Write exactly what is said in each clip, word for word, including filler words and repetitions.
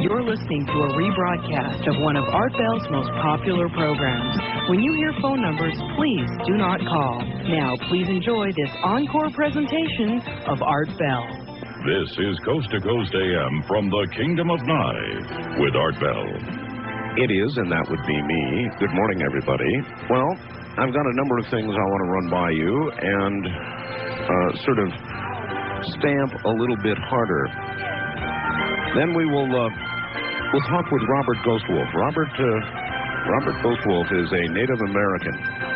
You're listening to a rebroadcast of one of Art Bell's most popular programs. When you hear phone numbers, please do not call. Now, please enjoy this encore presentation of Art Bell. This is Coast to Coast A M from the Kingdom of Nye with Art Bell. It is, and that would be me. Good morning, everybody. Well, I've got a number of things I want to run by you and uh, sort of stamp a little bit harder. Then we will uh, we'll talk with Robert Ghostwolf. Robert uh, Robert Ghostwolf is a Native American.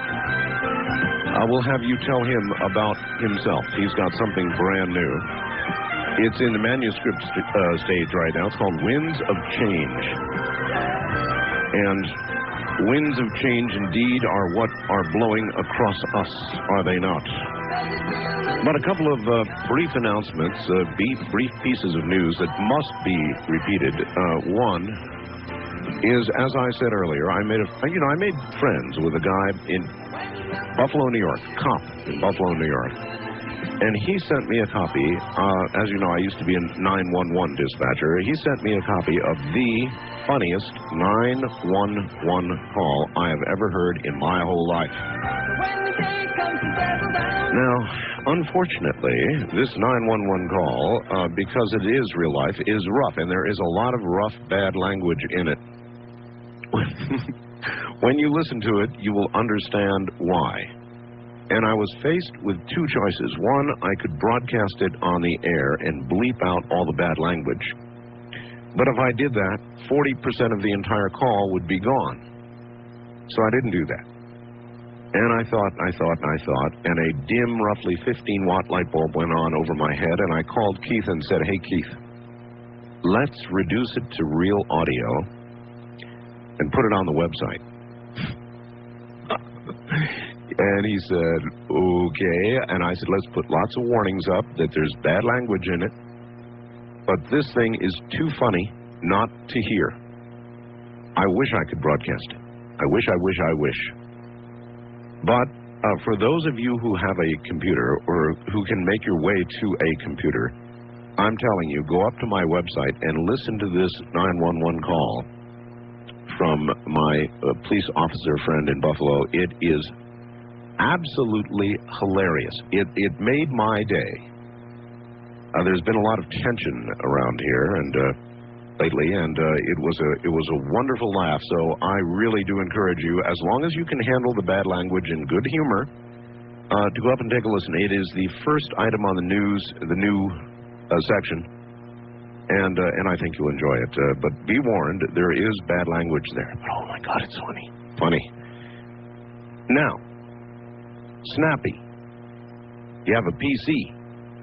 I will have you tell him about himself. He's got something brand new. It's in the manuscript st- uh, stage right now. It's called Winds of Change. And winds of change indeed are what are blowing across us, are they not? But a couple of uh, brief announcements, uh, brief, brief pieces of news that must be repeated. Uh, one is, as I said earlier, I made a, you know, I made friends with a guy in Buffalo, New York, cop in Buffalo, New York. And he sent me a copy, uh, as you know, I used to be a nine one one dispatcher. He sent me a copy of the funniest nine one one call I have ever heard in my whole life. Now, unfortunately, this nine one one call, uh, because it is real life, is rough, and there is a lot of rough, bad language in it. When you listen to it, you will understand why. And I was faced with two choices. One, I could broadcast it on the air and bleep out all the bad language. But if I did that, forty percent of the entire call would be gone. So I didn't do that. And I thought, I thought, and I thought, and a dim, roughly fifteen watt light bulb went on over my head, and I called Keith and said, hey, Keith, let's reduce it to real audio and put it on the website. And he said, okay. And I said, let's put lots of warnings up that there's bad language in it, but this thing is too funny not to hear. I wish I could broadcast it. I wish, I wish, I wish. But uh, for those of you who have a computer or who can make your way to a computer, I'm telling you, go up to my website and listen to this nine one one call from my uh, police officer friend in Buffalo. It is absolutely hilarious. It, it made my day. Uh, there's been a lot of tension around here and uh, lately, and uh, it was a it was a wonderful laugh. So I really do encourage you, as long as you can handle the bad language in good humor, uh, to go up and take a listen. It is the first item on the news, the new uh, section, and uh, and I think you'll enjoy it. Uh, but be warned, there is bad language there. But oh my God, it's funny, funny. Now, Snappy, you have a P C.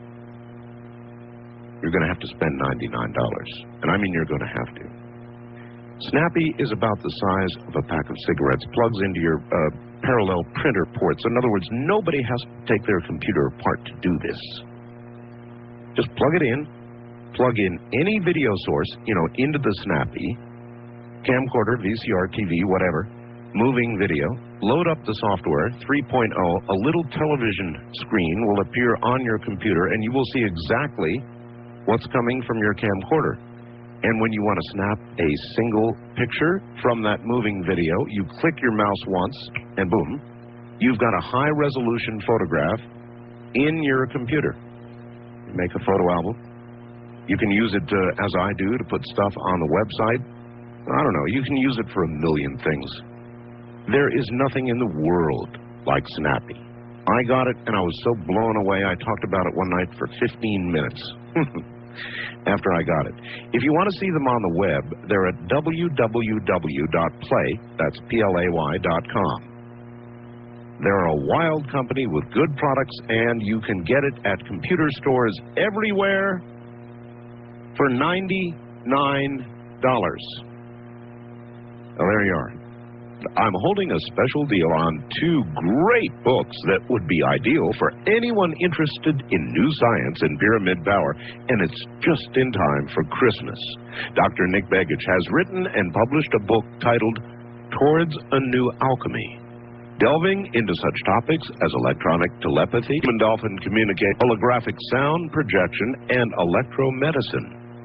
You're going to have to spend ninety-nine dollars. And I mean you're going to have to. Snappy is about the size of a pack of cigarettes, plugs into your uh, parallel printer ports. In other words, nobody has to take their computer apart to do this. Just plug it in, plug in any video source, you know, into the Snappy, camcorder, V C R, T V, whatever, moving video, load up the software, three point oh, a little television screen will appear on your computer, and you will see exactly what's coming from your camcorder. And when you want to snap a single picture from that moving video, you click your mouse once, and boom, you've got a high-resolution photograph in your computer. You make a photo album. You can use it, uh, as I do, to put stuff on the website. I don't know. You can use it for a million things. There is nothing in the world like Snappy. I got it, and I was so blown away, I talked about it one night for fifteen minutes. After I got it. If you want to see them on the web, they're at w w w dot play, that's P L A Y, dot com. They're a wild company with good products, and you can get it at computer stores everywhere for ninety-nine dollars. Well, there you are. I'm holding a special deal on two great books that would be ideal for anyone interested in new science and pyramid power, and it's just in time for Christmas. Doctor Nick Begich has written and published a book titled Towards a New Alchemy, delving into such topics as electronic telepathy, human dolphin communication, holographic sound projection, and electromedicine.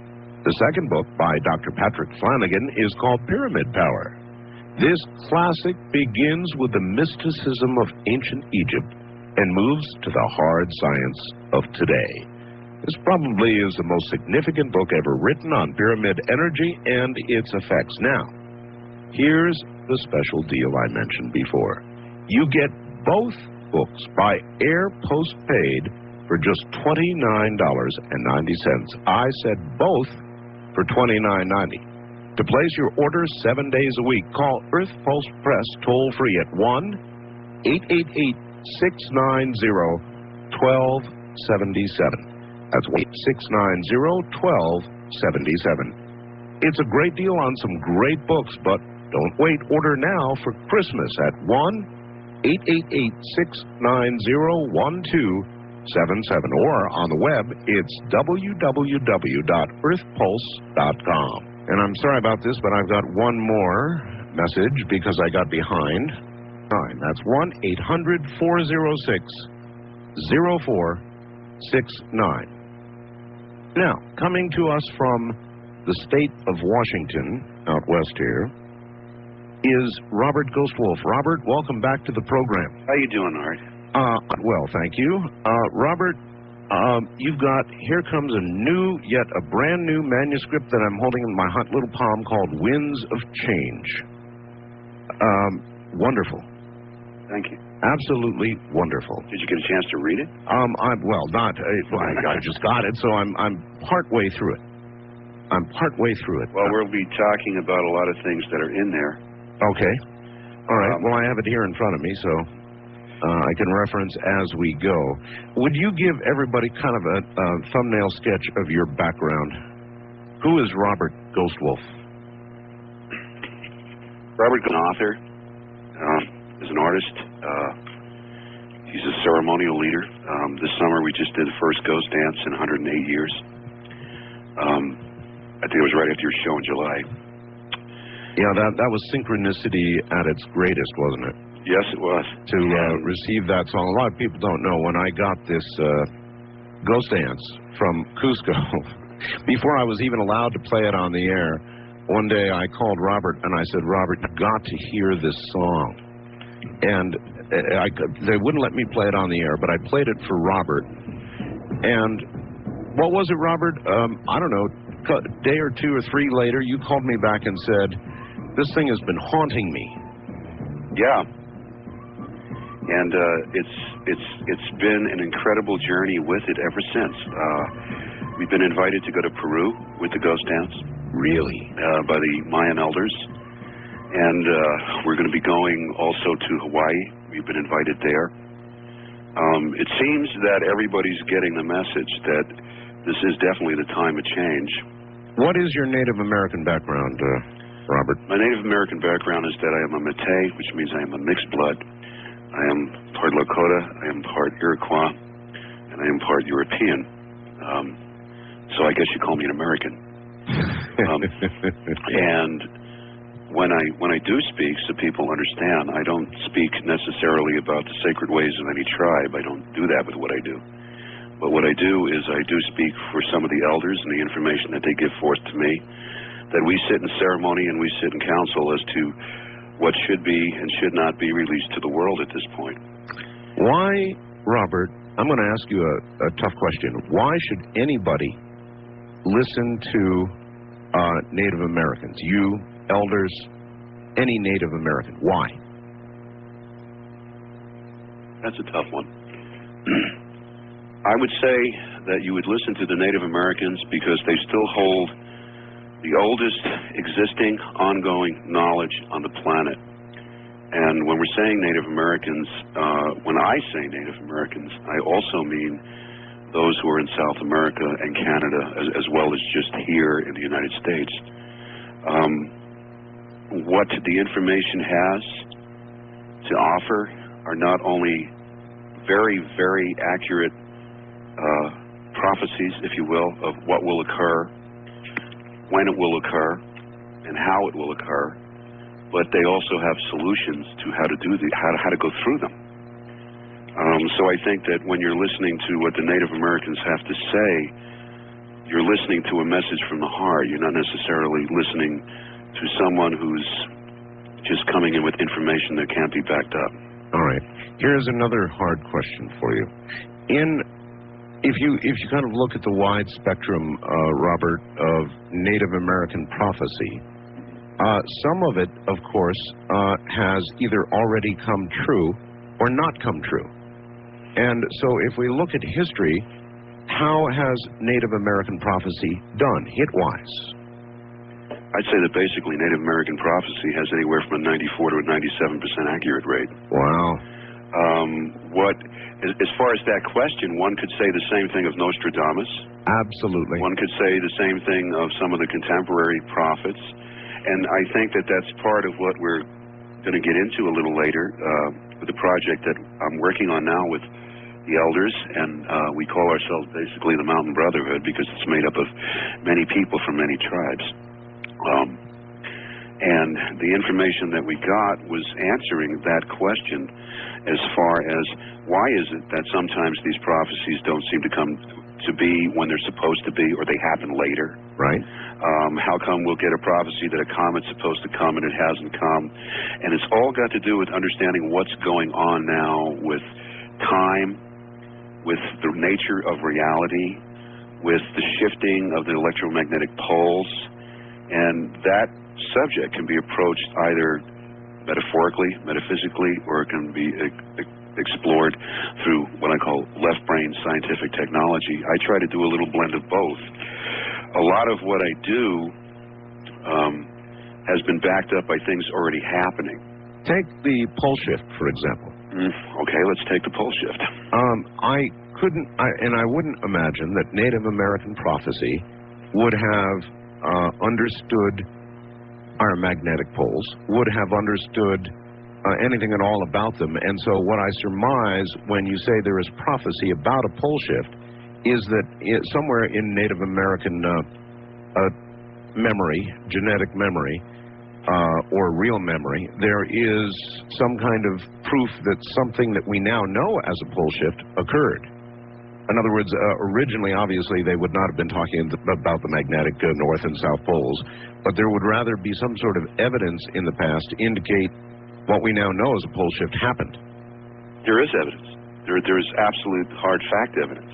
The second book by Doctor Patrick Flanagan is called Pyramid Power. This classic begins with the mysticism of ancient Egypt and moves to the hard science of today. This probably is the most significant book ever written on pyramid energy and its effects. Now, here's the special deal I mentioned before. You get both books by air postpaid for just twenty-nine ninety. I said both for twenty-nine ninety. To place your order seven days a week, call Earth Pulse Press toll-free at one eight eight eight, six nine zero, one two seven seven. That's one eight six nine zero, one two seven seven. It's a great deal on some great books, but don't wait. Order now for Christmas at one eight eight eight, six nine zero, one two seven seven. Or on the web, it's w w w dot earth pulse dot com. And I'm sorry about this, but I've got one more message because I got behind. Nine. That's one eight hundred, four oh six, oh four six nine. Now, coming to us from the state of Washington, out west here, is Robert Ghostwolf. Robert, welcome back to the program. How you doing, Art? Uh, well, thank you. Uh, Robert, um, you've got, here comes a new, yet a brand new manuscript that I'm holding in my hot little palm called Winds of Change. Um, wonderful. Thank you. Absolutely wonderful. Did you get a chance to read it? Um, I'm, well, not, uh, well, I, I just got it, so I'm, I'm partway through it. I'm partway through it. Well, we'll be talking about a lot of things that are in there. Okay. All right. Um, well, I have it here in front of me, so uh, I can reference as we go. Would you give everybody kind of a, a thumbnail sketch of your background? Who is Robert Ghostwolf? Robert, an author, um, is an artist. Uh, he's a ceremonial leader. Um, this summer we just did the first Ghost Dance in one hundred eight years. Um, I think it was right after your show in July. Yeah, that that was synchronicity at its greatest, wasn't it? Yes, it was. To uh, receive that song. A lot of people don't know, when I got this uh, Ghost Dance from Cusco, before I was even allowed to play it on the air, one day I called Robert and I said, Robert, you've got to hear this song. And I, they wouldn't let me play it on the air, but I played it for Robert. And what was it, Robert? Um, I don't know, a day or two or three later, you called me back and said, this thing has been haunting me. Yeah. And uh, it's it's it's been an incredible journey with it ever since. Uh, we've been invited to go to Peru with the Ghost Dance. Really? Uh, by the Mayan elders. And uh, we're going to be going also to Hawaii. We've been invited there. Um, it seems that everybody's getting the message that this is definitely the time of change. What is your Native American background, uh, Robert? My Native American background is that I am a Métis, which means I am a mixed blood. I am part Lakota, I am part Iroquois, and I am part European. Um, so I guess you call me an American. Um, and when I when I do speak, so people understand, I don't speak necessarily about the sacred ways of any tribe. I don't do that with what I do. But what I do is I do speak for some of the elders and the information that they give forth to me, that we sit in ceremony and we sit in council as to what should be and should not be released to the world at this point. Why, Robert, I'm going to ask you a, a tough question. Why should anybody listen to uh, Native Americans, you, elders, any Native American? Why? That's a tough one. I would say that you would listen to the Native Americans because they still hold the oldest existing ongoing knowledge on the planet. And when we're saying Native Americans, uh, when I say Native Americans, I also mean those who are in South America and Canada, as, as well as just here in the United States. Um, what the information has to offer are not only very, very accurate uh, prophecies, if you will, of what will occur, when it will occur, and how it will occur, but they also have solutions to how to do the how to, how to go through them. Um, so I think that when you're listening to what the Native Americans have to say, you're listening to a message from the heart. You're not necessarily listening to someone who's just coming in with information that can't be backed up. All right. Here's another hard question for you. In if you if you kind of look at the wide spectrum, uh, Robert, of Native American prophecy, uh, some of it, of course, uh, has either already come true or not come true. And so if we look at history, how has Native American prophecy done, hit-wise? I'd say that basically Native American prophecy has anywhere from a ninety-four to a ninety-seven percent accurate rate. Wow. Um, what, as, as far as that question, one could say the same thing of Nostradamus. Absolutely. One could say the same thing of some of the contemporary prophets. And I think that that's part of what we're going to get into a little later uh, with the project that I'm working on now with the elders, and uh, we call ourselves basically the Mountain Brotherhood because it's made up of many people from many tribes. Um, and the information that we got was answering that question as far as why is it that sometimes these prophecies don't seem to come to be when they're supposed to be, or they happen later. Right. Um, how come we'll get a prophecy that a comet's supposed to come and it hasn't come? And it's all got to do with understanding what's going on now with time, with the nature of reality, with the shifting of the electromagnetic poles. And that subject can be approached either metaphorically, metaphysically, or it can be e- explored through what I call left brain scientific technology. I try to do a little blend of both. A lot of what I do um, has been backed up by things already happening. Take the pole shift, for example. Mm, okay, let's take the pole shift. Um, I couldn't, I, and I wouldn't imagine that Native American prophecy would have uh, understood our magnetic poles, would have understood uh, anything at all about them. And so what I surmise when you say there is prophecy about a pole shift is that it, somewhere in Native American uh, uh, memory, genetic memory, uh, or real memory, there is some kind of proof that something that we now know as a pole shift occurred. In other words, uh, originally, obviously, they would not have been talking about the magnetic uh, north and south poles, but there would rather be some sort of evidence in the past to indicate what we now know as a pole shift happened. There is evidence. There, there is absolute hard fact evidence.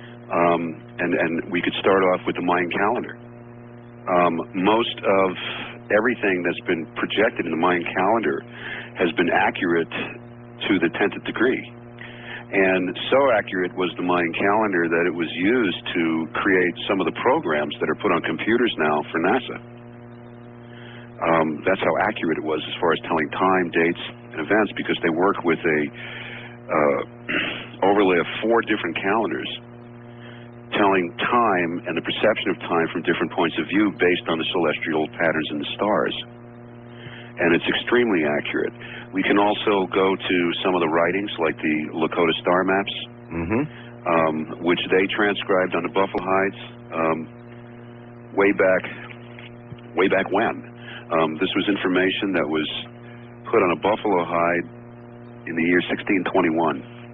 Um, and, and we could start off with the Mayan calendar. Um, most of everything that's been projected in the Mayan calendar has been accurate to the tenth degree. And so accurate was the Mayan calendar that it was used to create some of the programs that are put on computers now for NASA. Um, that's how accurate it was as far as telling time, dates, and events, because they work with a uh, overlay of four different calendars telling time and the perception of time from different points of view based on the celestial patterns in the stars. And it's extremely accurate. We can also go to some of the writings, like the Lakota star maps, mm-hmm. um, which they transcribed on the buffalo hides um, way back, way back when. Um, this was information that was put on a buffalo hide in the year sixteen twenty-one.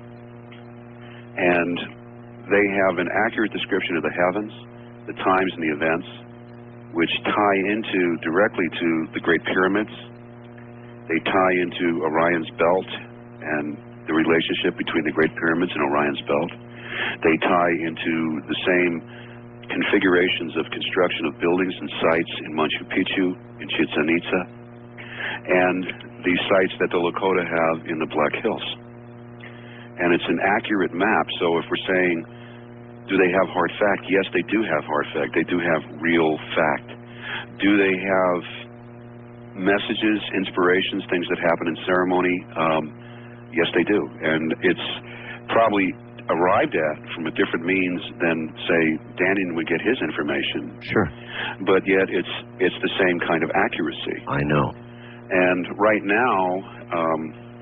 And they have an accurate description of the heavens, the times and the events, which tie into directly to the Great Pyramids. They tie into Orion's belt and the relationship between the Great Pyramids and Orion's belt. They tie into the same configurations of construction of buildings and sites in Machu Picchu, in Chichen Itza, and the sites that the Lakota have in the Black Hills. And it's an accurate map. So if we're saying, do they have hard fact? Yes, they do have hard fact. They do have real fact. Do they have messages, inspirations, things that happen in ceremony? Um, yes, they do. And it's probably arrived at from a different means than, say, Dannion would get his information. Sure. But yet it's it's the same kind of accuracy. I know. And right now, um,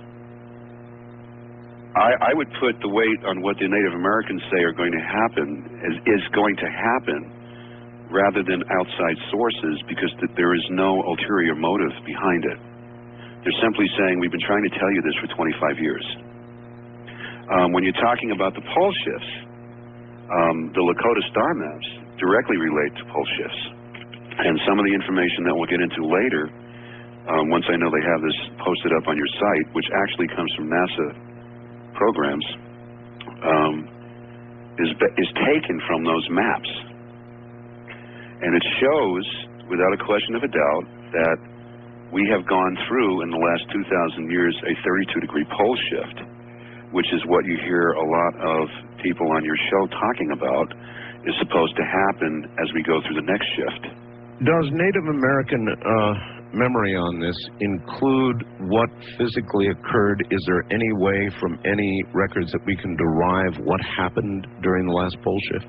I, I would put the weight on what the Native Americans say are going to happen, is, is going to happen, rather than outside sources, because th there is no ulterior motive behind it. They're simply saying, we've been trying to tell you this for twenty-five years. Um, when you're talking about the pole shifts, um, the Lakota star maps directly relate to pole shifts. And some of the information that we'll get into later, um, once I know they have this posted up on your site, which actually comes from NASA programs, um, is, is taken from those maps. And it shows, without a question of a doubt, that we have gone through, in the last two thousand years, a thirty-two degree pole shift, which is what you hear a lot of people on your show talking about, is supposed to happen as we go through the next shift. Does Native American uh, memory on this include what physically occurred? Is there any way from any records that we can derive what happened during the last pole shift?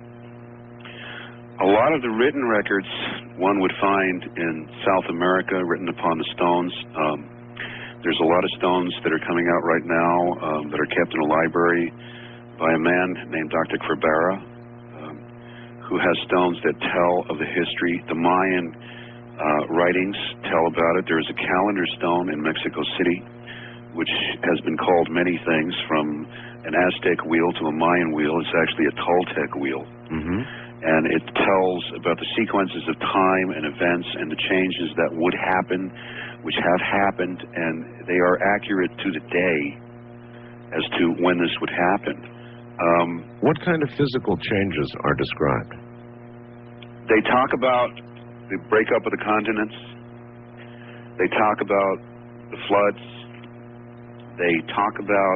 A lot of the written records one would find in South America, written upon the stones. Um, there's a lot of stones that are coming out right now um, that are kept in a library by a man named Doctor Crabara, um, who has stones that tell of the history. The Mayan uh, writings tell about it. There is a calendar stone in Mexico City, which has been called many things, from an Aztec wheel to a Mayan wheel. It's actually a Toltec wheel. Mm-hmm. And it tells about the sequences of time and events and the changes that would happen, which have happened, and they are accurate to the day as to when this would happen. Um, what kind of physical changes are described? They talk about the breakup of the continents. They talk about the floods. They talk about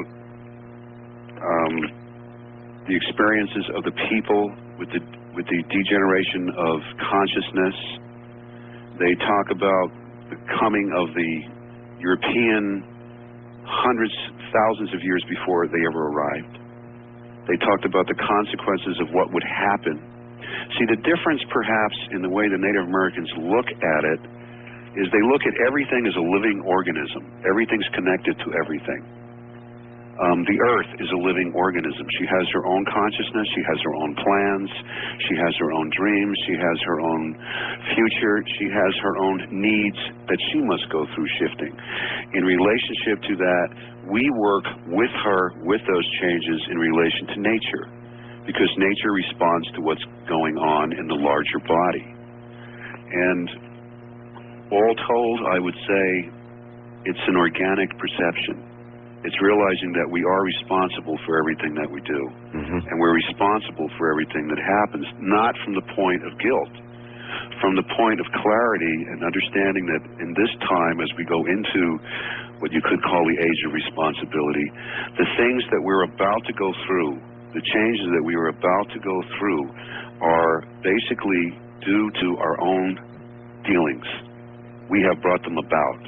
um, the experiences of the people with the with the degeneration of consciousness. They talk about the coming of the European hundreds, thousands of years before they ever arrived. They talked about the consequences of what would happen. See, the difference perhaps in the way the Native Americans look at it is they look at everything as a living organism. Everything's connected to everything. Um, the Earth is a living organism. She has her own consciousness. She has her own plans. She has her own dreams. She has her own future. She has her own needs that she must go through shifting. In relationship to that, we work with her, with those changes in relation to nature, because nature responds to what's going on in the larger body. And all told, I would say it's an organic perception. It's realizing that we are responsible for everything that we do. Mm-hmm. And we're responsible for everything that happens, not from the point of guilt, from the point of clarity and understanding that in this time, as we go into what you could call the age of responsibility, the things that we're about to go through, the changes that we are about to go through, are basically due to our own dealings. We have brought them about.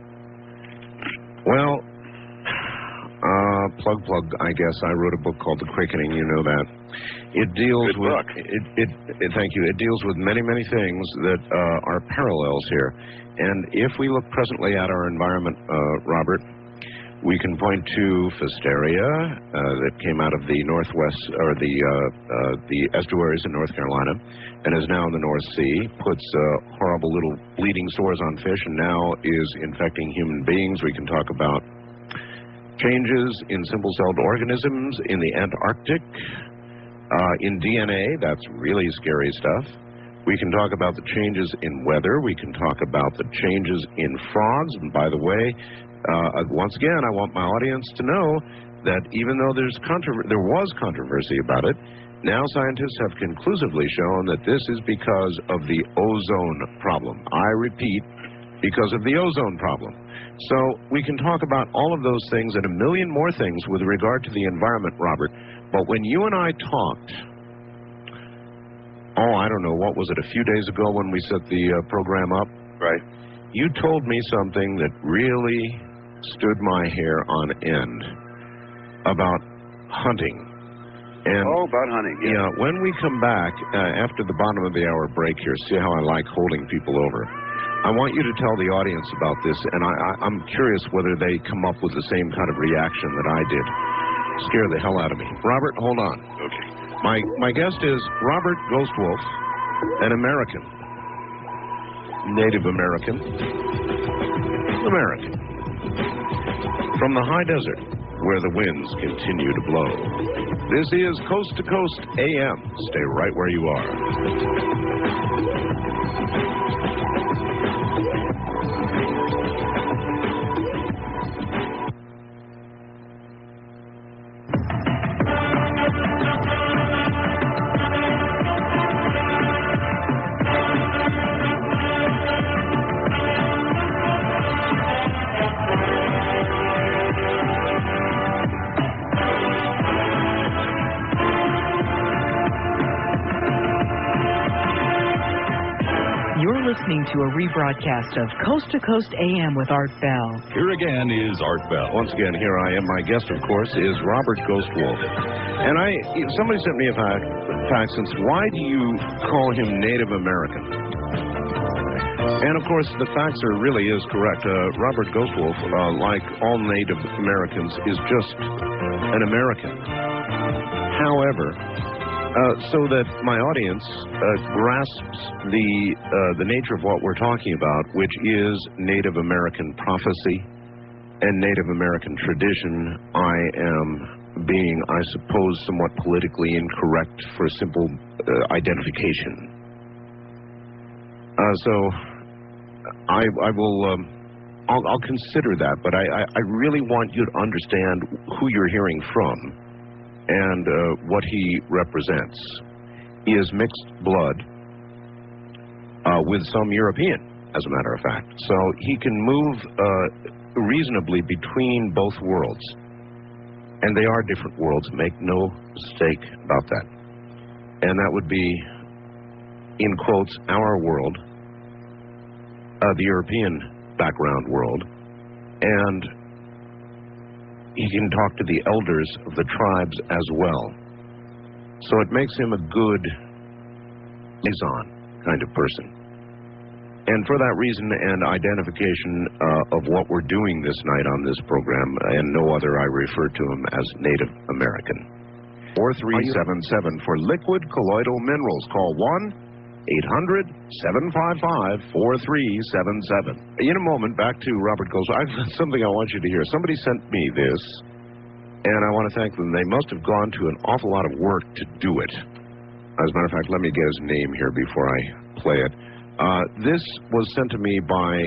Well, Uh, plug, plug, I guess. I wrote a book called The Quickening, you know that. It deals Good with, book. it, it, it, thank you, it deals with many, many things that uh, are parallels here. And if we look presently at our environment, uh, Robert, we can point to Pfisteria uh, that came out of the northwest, or the, uh, uh, the estuaries in North Carolina, and is now in the North Sea, puts uh, horrible little bleeding sores on fish, and now is infecting human beings. We can talk about changes in simple-celled organisms in the Antarctic, uh, in D N A. That's really scary stuff. We can talk about the changes in weather. We can talk about the changes in frogs. And by the way, uh, once again, I want my audience to know that even though there's controver- there was controversy about it, now scientists have conclusively shown that this is because of the ozone problem. I repeat, because of the ozone problem. So we can talk about all of those things and a million more things with regard to the environment, Robert. But when you and I talked, oh, I don't know, what was it, a few days ago when we set the uh, program up? Right. You told me something that really stood my hair on end about hunting. And oh, about hunting, yeah. Yeah, when we come back, uh, after the bottom of the hour break here, see how I like holding people over. I want you to tell the audience about this, and I, I, I'm curious whether they come up with the same kind of reaction that I did. Scare the hell out of me. Robert, hold on. Okay. My, my guest is Robert Ghostwolf, an American. Native American. American. From the high desert where the winds continue to blow. This is Coast to Coast A M. Stay right where you are. You're listening to a rebroadcast of Coast to Coast A M with Art Bell. Here again is Art Bell. Once again, here I am. My guest, of course, is Robert Ghostwolf. And I, somebody sent me a fact, fact since why do you call him Native American? And of course, the fact are really is correct. Uh, Robert Ghostwolf, uh, like all Native Americans, is just an American. However, Uh, so that my audience uh, grasps the uh, the nature of what we're talking about, which is Native American prophecy and Native American tradition, I am being, I suppose, somewhat politically incorrect for simple uh, identification. Uh, so I, I will, um, I'll, I'll consider that, but I, I, I really want you to understand who you're hearing from and uh, what he represents. He is mixed blood uh, with some European, as a matter of fact. So he can move uh, reasonably between both worlds. And they are different worlds, make no mistake about that. And that would be, in quotes, our world, uh, the European background world, and he can talk to the elders of the tribes as well. So it makes him a good liaison kind of person. And for that reason and identification uh, of what we're doing this night on this program, and no other, I refer to him as Native American. four three seven seven for liquid colloidal minerals. Call one eight hundred seven five five four three seven seven. In a moment, back to Robert Ghostwolf. I've got something I want you to hear. Somebody sent me this, and I want to thank them. They must have gone to an awful lot of work to do it. As a matter of fact, let me get his name here before I play it. Uh, this was sent to me by,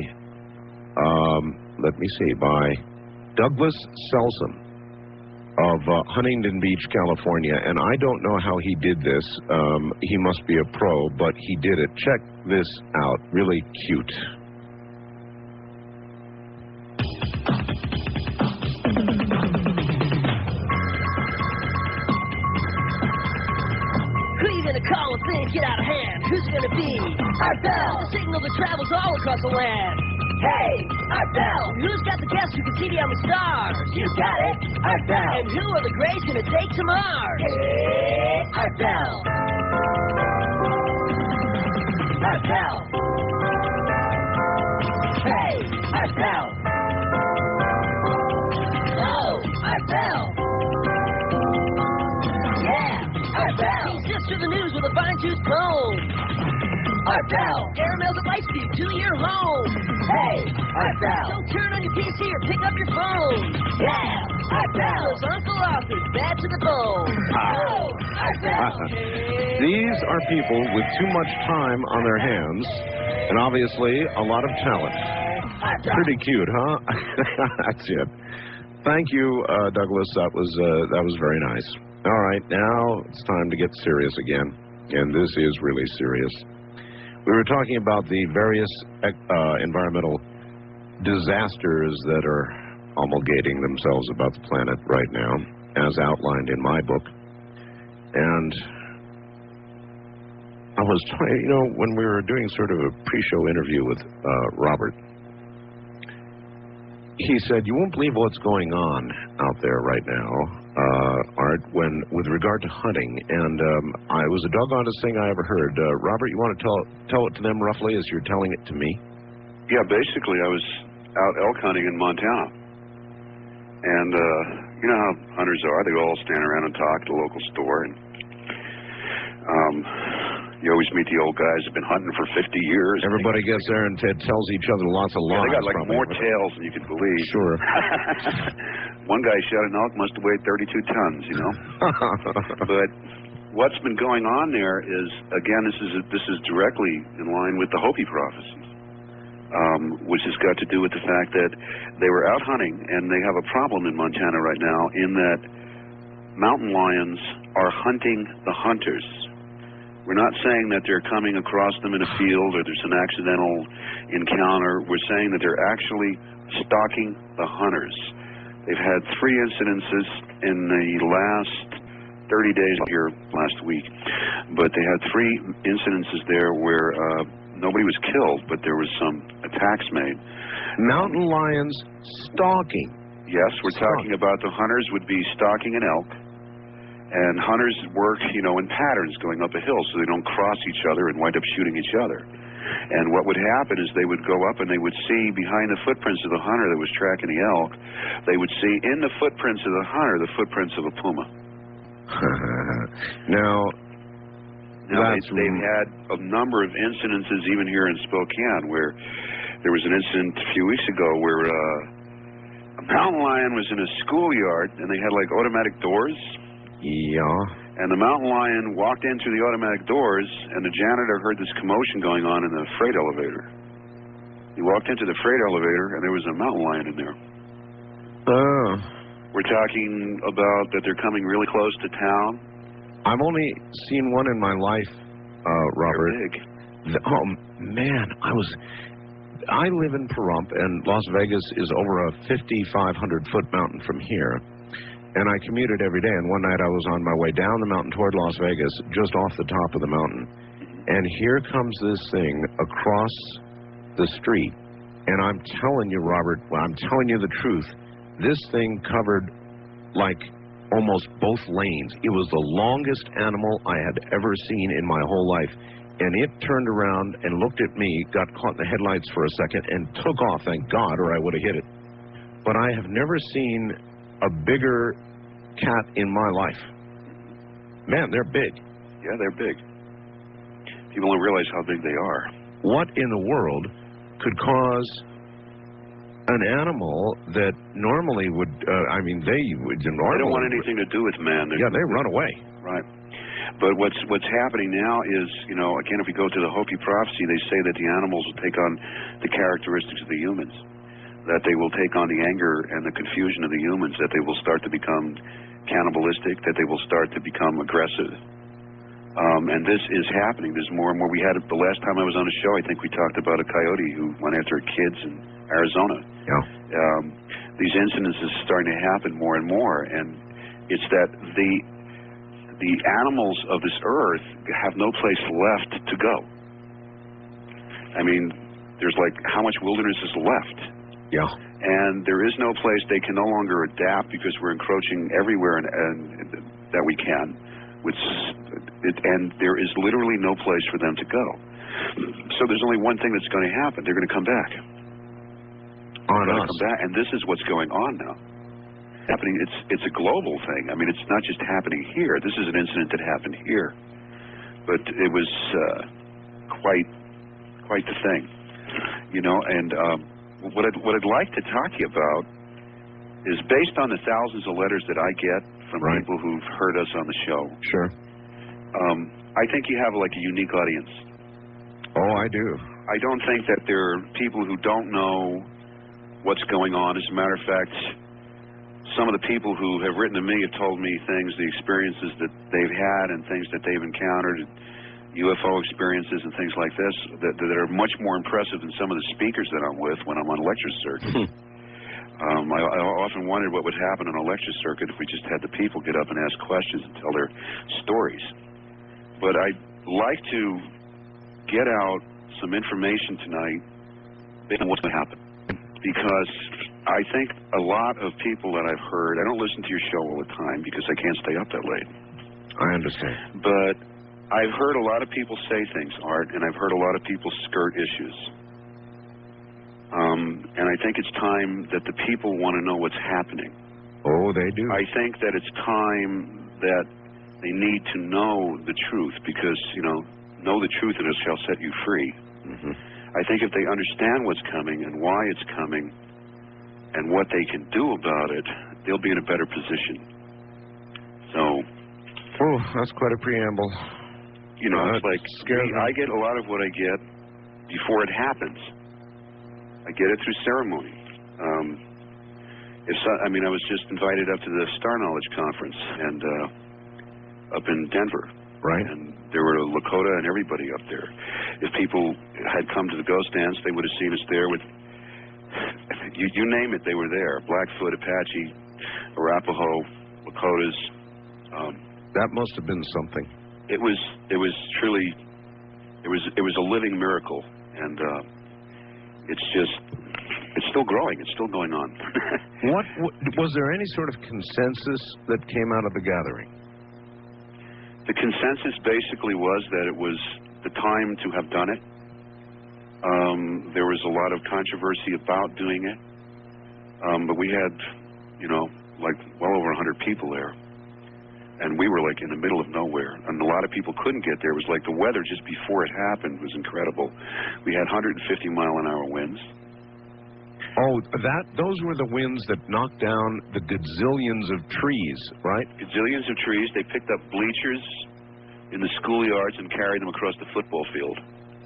um, let me see, by Douglas Selsom of uh, Huntington Beach, California, and I don't know how he did this. Um, he must be a pro, but he did it. Check this out. Really cute. Who you gonna call when things get out of hand? Who's it gonna be? Art Bell, the signal that travels all across the land. Hey, Art Bell, who's got the guests who can see beyond the stars? You got it, Art Bell. And who are the greats gonna take to Mars? Hey, Art Bell. Art Bell. Hey, Art Bell. Oh, Art Bell. Yeah, Art Bell. He sifts through the news with a fine-tooth comb. Art Bell. Air mails at light speed to your home. Hey, Art Bell. Don't turn on your P C or pick up your phone. Yeah, Art Bell. Those Uncle Arthur's bad to the bone. Oh, Art Bell. These are people with too much time on their hands and obviously a lot of talent. Pretty cute, huh? That's it. Thank you, uh, Douglas. That was uh, that was very nice. All right, now it's time to get serious again, and this is really serious. We were talking about the various uh, environmental disasters that are promulgating themselves about the planet right now, as outlined in my book. And I was trying, you know, when we were doing sort of a pre-show interview with uh, Robert, he said, you won't believe what's going on out there right now, uh, Art, when with regard to hunting. And um, I, it was the doggonest thing I ever heard. Uh, Robert, you want to tell, tell it to them roughly as you're telling it to me? Yeah, basically I was out elk hunting in Montana. And uh, you know how hunters are. They all stand around and talk at the local store. And, um, You always meet the old guys who've been hunting for fifty years. Everybody gets there and t- tells each other lots of Yeah, lies. they got like probably. more tails than you can believe. Sure. One guy shot an elk, must have weighed thirty-two tons, you know. But what's been going on there is, again, this is this is directly in line with the Hopi prophecies, um, which has got to do with the fact that they were out hunting, and they have a problem in Montana right now in that mountain lions are hunting the hunters. We're not saying that they're coming across them in a field or there's an accidental encounter. We're saying that they're actually stalking the hunters. They've had three incidences in the last thirty days here last week, but they had three incidences there where uh, nobody was killed, but there was some attacks made. Mountain lions stalking. Yes, we're Stalk. talking about the hunters would be stalking an elk. And hunters work, you know, in patterns going up a hill so they don't cross each other and wind up shooting each other. And what would happen is they would go up and they would see behind the footprints of the hunter that was tracking the elk, they would see in the footprints of the hunter the footprints of a puma. now, now they, that's... they've had a number of incidences even here in Spokane where there was an incident a few weeks ago where uh, a mountain lion was in a schoolyard and they had like automatic doors. Yeah. And the mountain lion walked in through the automatic doors, and the janitor heard this commotion going on in the freight elevator. He walked into the freight elevator, and there was a mountain lion in there. Oh. We're talking about that they're coming really close to town. I've only seen one in my life, uh, Robert. They're big. The, oh, man, I was... I live in Pahrump, and Las Vegas is over a fifty-five hundred foot mountain from here. And I commuted every day, and one night I was on my way down the mountain toward Las Vegas, just off the top of the mountain. And here comes this thing across the street. And I'm telling you, Robert, well, I'm telling you the truth, this thing covered like almost both lanes. It was the longest animal I had ever seen in my whole life. And it turned around and looked at me, got caught in the headlights for a second, and took off, thank God, or I would have hit it. But I have never seen a bigger cat in my life. Man, they're big. Yeah, they're big. People don't realize how big they are. What in the world could cause an animal that normally would, uh, I mean, they would normally... They don't want anything to do with man. They're, yeah, they run away. Right. But what's what's happening now is, you know, again, if we go to the Hopi prophecy, they say that the animals will take on the characteristics of the humans, that they will take on the anger and the confusion of the humans, that they will start to become cannibalistic, that they will start to become aggressive. Um, and this is happening. There's more and more. We had it the last time I was on the show, I think we talked about a coyote who went after kids in Arizona. Yeah. Um, these incidents are starting to happen more and more, and it's that the the animals of this earth have no place left to go. I mean, there's like, how much wilderness is left? Yeah. And there is no place. They can no longer adapt because we're encroaching everywhere and, and that we can. Which, it, and there is literally no place for them to go. So there's only one thing that's going to happen. They're going to come back. On They're us. come back. And this is what's going on now. Happening. It's it's a global thing. I mean, it's not just happening here. This is an incident that happened here, but it was uh, quite quite the thing, you know. And um, what I'd what I'd like to talk to you about is based on the thousands of letters that I get from right. people who've heard us on the show. Sure. Um, I think you have like a unique audience. Oh, I do. I don't think that there are people who don't know what's going on. As a matter of fact, some of the people who have written to me have told me things, the experiences that they've had and things that they've encountered, U F O experiences and things like this, that, that are much more impressive than some of the speakers that I'm with when I'm on lecture circuit. um, I, I often wondered what would happen on a lecture circuit if we just had the people get up and ask questions and tell their stories. But I'd like to get out some information tonight based on what's going to happen. Because I think a lot of people that I've heard, I don't listen to your show all the time because I can't stay up that late. I understand. But I've heard a lot of people say things, Art, and I've heard a lot of people skirt issues. Um, and I think it's time that the people want to know what's happening. Oh, they do. I think that it's time that they need to know the truth because, you know, know the truth and it shall set you free. Mm-hmm. I think if they understand what's coming and why it's coming and what they can do about it, they'll be in a better position. So... Oh, that's quite a preamble. You know, uh, it's like, scares me, I get a lot of what I get before it happens. I get it through ceremony. Um, if so, I mean, I was just invited up to the Star Knowledge Conference and uh, up in Denver. Right. And there were Lakota and everybody up there. If people had come to the ghost dance, they would have seen us there with, you, you name it, they were there. Blackfoot, Apache, Arapaho, Lakotas. Um, that must have been something. It was, it was truly, it was, it was a living miracle. And uh, it's just, it's still growing. It's still going on. what, what was there any sort of consensus that came out of the gathering? The consensus basically was that it was the time to have done it. Um, there was a lot of controversy about doing it, um, but we had, you know, like well over a hundred people there, and we were like in the middle of nowhere, and a lot of people couldn't get there. It was like the weather just before it happened was incredible. We had one hundred fifty mile an hour winds. Oh, that those were the winds that knocked down the gazillions of trees, right? Gazillions of trees. They picked up bleachers in the schoolyards and carried them across the football field.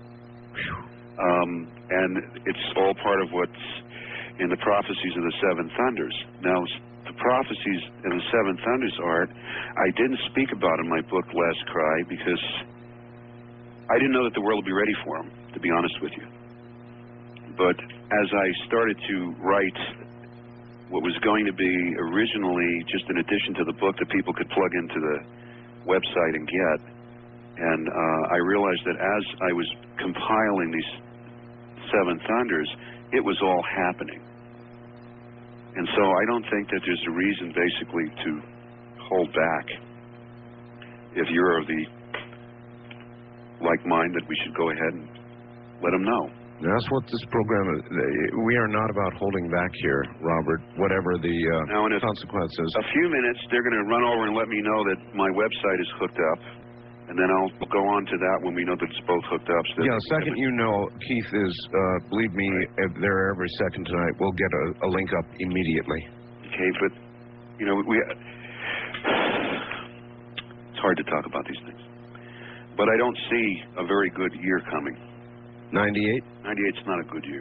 Um, and it's all part of what's in the prophecies of the Seven Thunders. Now, the prophecies in the Seven Thunders, Art, I didn't speak about in my book, Last Cry, because I didn't know that the world would be ready for them, to be honest with you. But as I started to write what was going to be originally just an addition to the book that people could plug into the website and get, and uh, I realized that as I was compiling these Seven Thunders, it was all happening. And so I don't think that there's a reason basically to hold back. If you're of the like mind, that we should go ahead and let them know. That's what this program is. We are not about holding back here, Robert, whatever the uh, now in a, consequences. A few minutes, they're going to run over and let me know that my website is hooked up, and then I'll go on to that when we know that it's both hooked up. So yeah, the second you know, Keith is, uh, believe me, right. There every second tonight. We'll get a, a link up immediately. Okay, but, you know, we... It's hard to talk about these things. But I don't see a very good year coming. ninety-eight? ninety-eight's not a good year.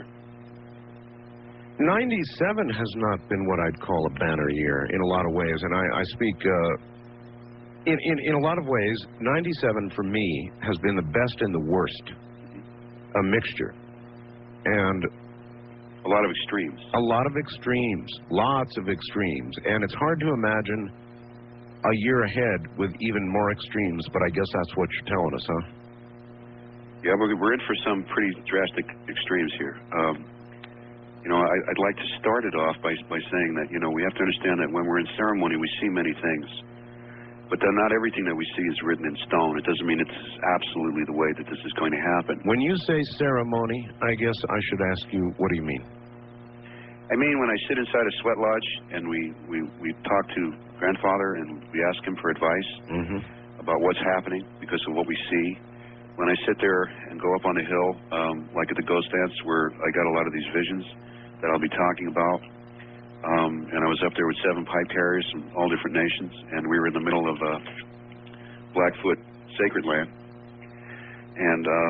ninety-seven has not been what I'd call a banner year in a lot of ways, and I, I speak uh, in, in, in a lot of ways. ninety-seven for me has been the best and the worst, a mixture, and a lot of extremes. A lot of extremes, lots of extremes, and it's hard to imagine a year ahead with even more extremes, but I guess that's what you're telling us, huh? Yeah, we're, we're in for some pretty drastic extremes here. Um, you know, I, I'd like to start it off by, by saying that, you know, we have to understand that when we're in ceremony, we see many things. But then not everything that we see is written in stone. It doesn't mean it's absolutely the way that this is going to happen. When you say ceremony, I guess I should ask you, what do you mean? I mean, when I sit inside a sweat lodge and we, we, we talk to Grandfather and we ask him for advice mm-hmm. about what's happening because of what we see. When I sit there and go up on the hill, um, like at the ghost dance where I got a lot of these visions that I'll be talking about, um, and I was up there with seven pipe carriers from all different nations, and we were in the middle of uh, Blackfoot Sacred Land. And uh,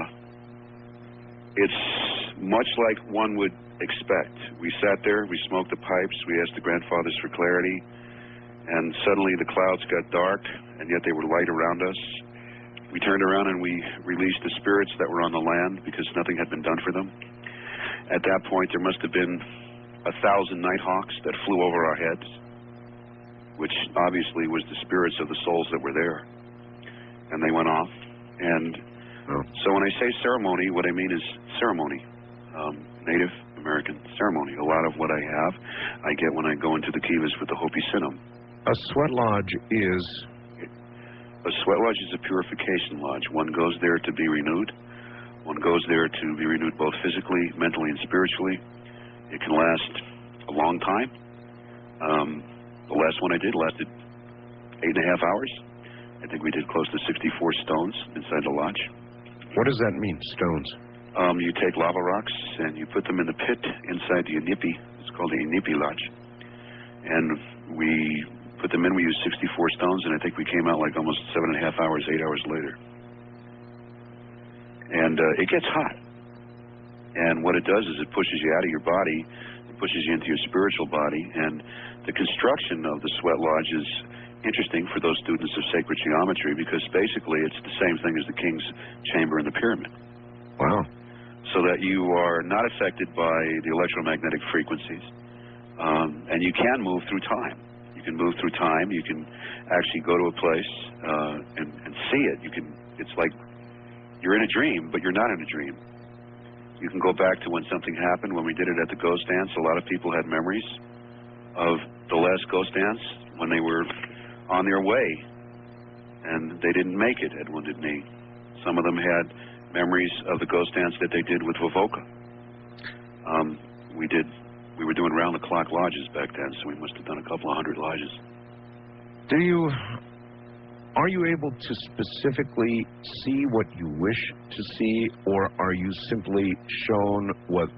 it's much like one would expect. We sat there, we smoked the pipes, we asked the grandfathers for clarity, and suddenly the clouds got dark, and yet they were light around us. We turned around and we released the spirits that were on the land because nothing had been done for them. At that point, there must have been a thousand nighthawks that flew over our heads, which obviously was the spirits of the souls that were there. And they went off. And oh. so when I say ceremony, what I mean is ceremony, um, Native American ceremony. A lot of what I have, I get when I go into the kivas with the Hopi Sinnum. A sweat lodge is... A sweat lodge is a purification lodge. One goes there to be renewed. One goes there to be renewed both physically, mentally, and spiritually. It can last a long time. Um, the last one I did lasted eight and a half hours. I think we did close to sixty-four stones inside the lodge. What does that mean, stones? Um, you take lava rocks and you put them in the pit inside the Inipi. It's called the Inipi Lodge. And we put them in. We used sixty-four stones, and I think we came out like almost seven and a half hours, eight hours later. And uh, it gets hot. And what it does is it pushes you out of your body, it pushes you into your spiritual body. And the construction of the sweat lodge is interesting for those students of sacred geometry, because basically it's the same thing as the king's chamber in the pyramid. Wow. So that you are not affected by the electromagnetic frequencies. Um, and you can move through time. You can move through time. You can actually go to a place uh, and, and see it. You can. It's like you're in a dream, but you're not in a dream. You can go back to when something happened. When we did it at the Ghost Dance, a lot of people had memories of the last Ghost Dance when they were on their way, and they didn't make it at Wounded Knee. Some of them had memories of the Ghost Dance that they did with Vovoka. Um, we did. We were doing round-the-clock lodges back then, so we must have done a couple of hundred lodges. Do you, are you able to specifically see what you wish to see, or are you simply shown what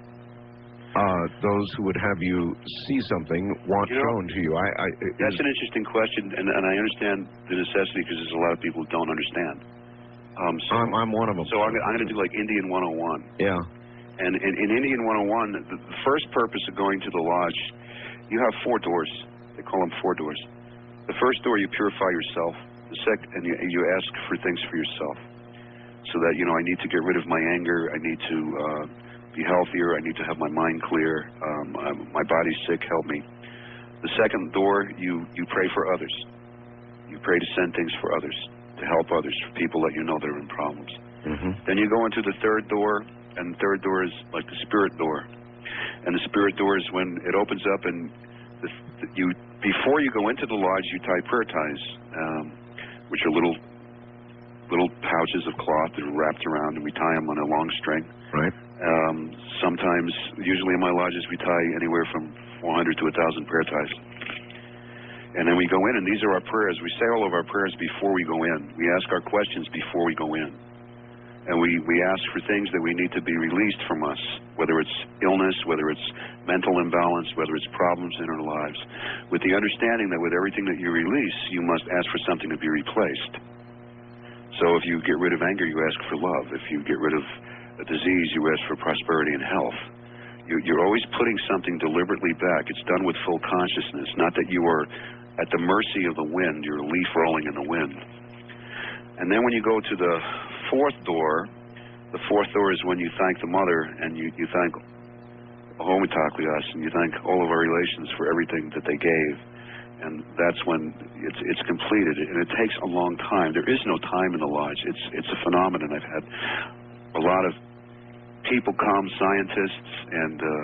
uh, those who would have you see something want you know, shown to you? I, I, that's an interesting question, and, and I understand the necessity, because there's a lot of people who don't understand. Um, so, I'm, I'm one of them. So I'm, I'm going to do like Indian one oh one. Yeah. And in, in Indian one oh one, the, the first purpose of going to the lodge, you have four doors. They call them four doors. The first door, you purify yourself. The second, and you, you ask for things for yourself. So that, you know, I need to get rid of my anger. I need to uh, be healthier. I need to have my mind clear. Um, I'm, my body's sick. Help me. The second door, you, you pray for others. You pray to send things for others, to help others, for people that you know that are in problems. Mm-hmm. Then you go into the third door. And the third door is like the spirit door. And the spirit door is when it opens up, and the, the, you before you go into the lodge, you tie prayer ties, um, which are little little pouches of cloth that are wrapped around, and we tie them on a long string. Right. Um, sometimes, usually in my lodges, we tie anywhere from four hundred to one thousand prayer ties. And then we go in, and these are our prayers. We say all of our prayers before we go in. We ask our questions before we go in. And we, we ask for things that we need to be released from us, whether it's illness, whether it's mental imbalance, whether it's problems in our lives, with the understanding that with everything that you release, you must ask for something to be replaced. So if you get rid of anger, you ask for love. If you get rid of a disease, you ask for prosperity and health. You, you're always putting something deliberately back. It's done with full consciousness, not that you are at the mercy of the wind. You're a leaf rolling in the wind. And then when you go to the fourth door, the fourth door is when you thank the mother, and you, you thank Homitaklias, and you thank all of our relations for everything that they gave. And that's when it's, it's completed. And it takes a long time. There is no time in the lodge. It's, it's a phenomenon. I've had a lot of people come, scientists, and uh,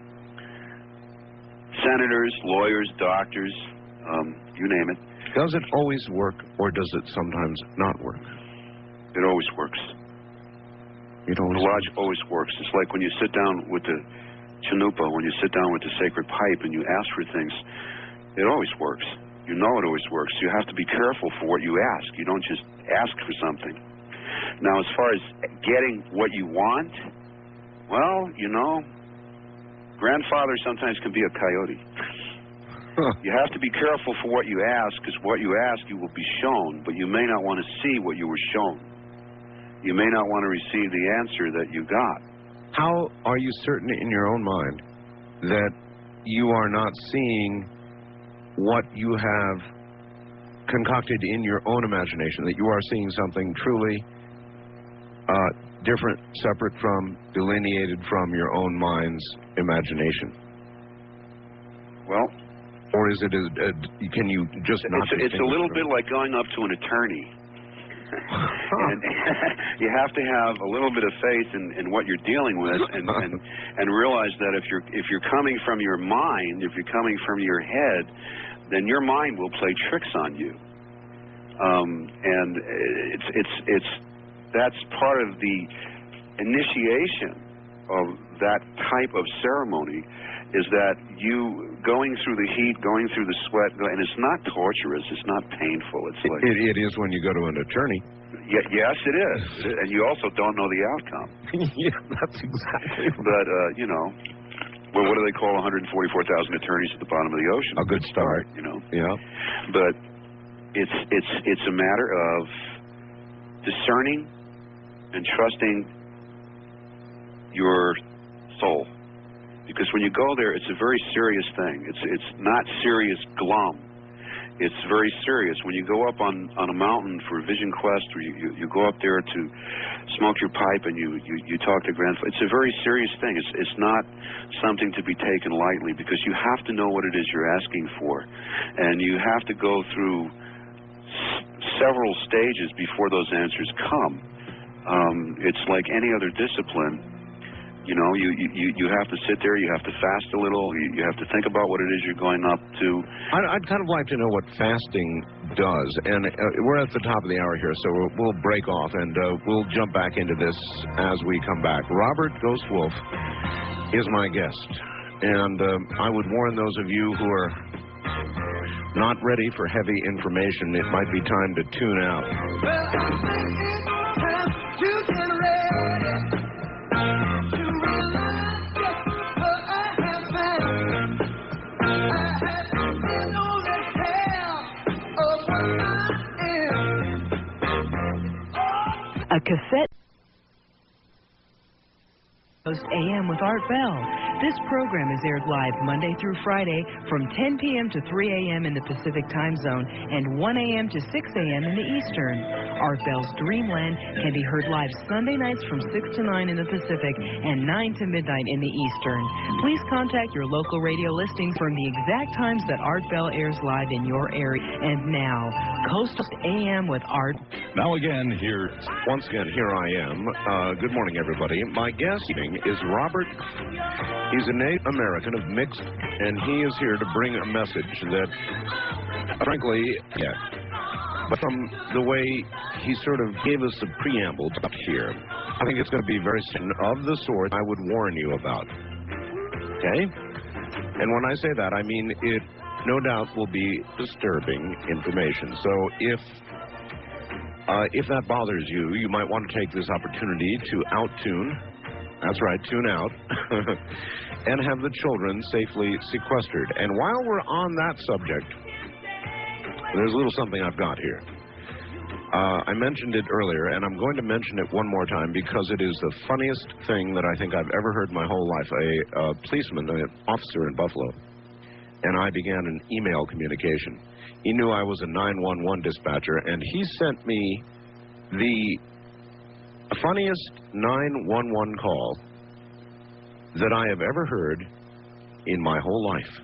senators, lawyers, doctors, um, you name it. Does it always work, or does it sometimes not work? It always works. It always the lodge works. always works. It's like when you sit down with the chanupa, when you sit down with the sacred pipe and you ask for things, it always works. You know it always works. You have to be careful for what you ask. You don't just ask for something. Now, as far as getting what you want, well, you know, grandfather sometimes can be a coyote. You have to be careful for what you ask, because what you ask, you will be shown, but you may not want to see what you were shown. You may not want to receive the answer that you got. How are you certain in your own mind that you are not seeing what you have concocted in your own imagination, that you are seeing something truly uh, different, separate from, delineated from your own mind's imagination? Well, or is it, a, a, can you just not It's a, it's a little bit like going up to an attorney. And you have to have a little bit of faith in, in what you're dealing with, and, and and realize that if you're if you're coming from your mind, if you're coming from your head, then your mind will play tricks on you. Um, and it's it's it's that's part of the initiation of that type of ceremony, is that you going through the heat, going through the sweat, and it's not torturous, it's not painful. It's like it, it is when you go to an attorney. Y- yes, it is. It is. And you also don't know the outcome. Yeah, that's exactly right. But, uh, you know, well, what do they call one hundred forty-four thousand attorneys at the bottom of the ocean? A good start. You know? Yeah. But it's, it's, it's a matter of discerning and trusting your soul. Because when you go there, it's a very serious thing. It's, it's not serious glum. It's very serious. When you go up on, on a mountain for a vision quest, or you, you, you go up there to smoke your pipe and you, you, you talk to grandfather, it's a very serious thing. It's, it's not something to be taken lightly, because you have to know what it is you're asking for. And you have to go through s- several stages before those answers come. Um, it's like any other discipline. You know, you, you, you have to sit there, you have to fast a little, you, you have to think about what it is you're going up to. I'd, I'd kind of like to know what fasting does. And uh, we're at the top of the hour here, so we'll, we'll break off, and uh, we'll jump back into this as we come back. Robert Ghost Wolf is my guest. And uh, I would warn those of you who are not ready for heavy information, it might be time to tune out. Well, I think it's time to get ready. A cassette Coast A M with Art Bell. This program is aired live Monday through Friday from ten p m to three a m in the Pacific Time Zone and one a m to six a m in the Eastern. Art Bell's Dreamland can be heard live Sunday nights from six to nine in the Pacific and nine to midnight in the Eastern. Please contact your local radio listings from the exact times that Art Bell airs live in your area. And now, Coast A M with Art. Now again, here. Once again, here I am. Uh, good morning, everybody. My guest evening is Robert. He's a Native American of mixed, and he is here to bring a message that, frankly, yeah. But from the way he sort of gave us a preamble up here, I think it's going to be very soon of the sort I would warn you about. Okay? And when I say that, I mean it no doubt will be disturbing information. So if uh, if that bothers you, you might want to take this opportunity to out-tune. That's right, tune out. And have the children safely sequestered. And while we're on that subject, there's a little something I've got here. Uh, I mentioned it earlier, and I'm going to mention it one more time because it is the funniest thing that I think I've ever heard in my whole life. A, a policeman, an officer in Buffalo, and I began an email communication. He knew I was a nine one one dispatcher, and he sent me the funniest nine one one call that I have ever heard in my whole life.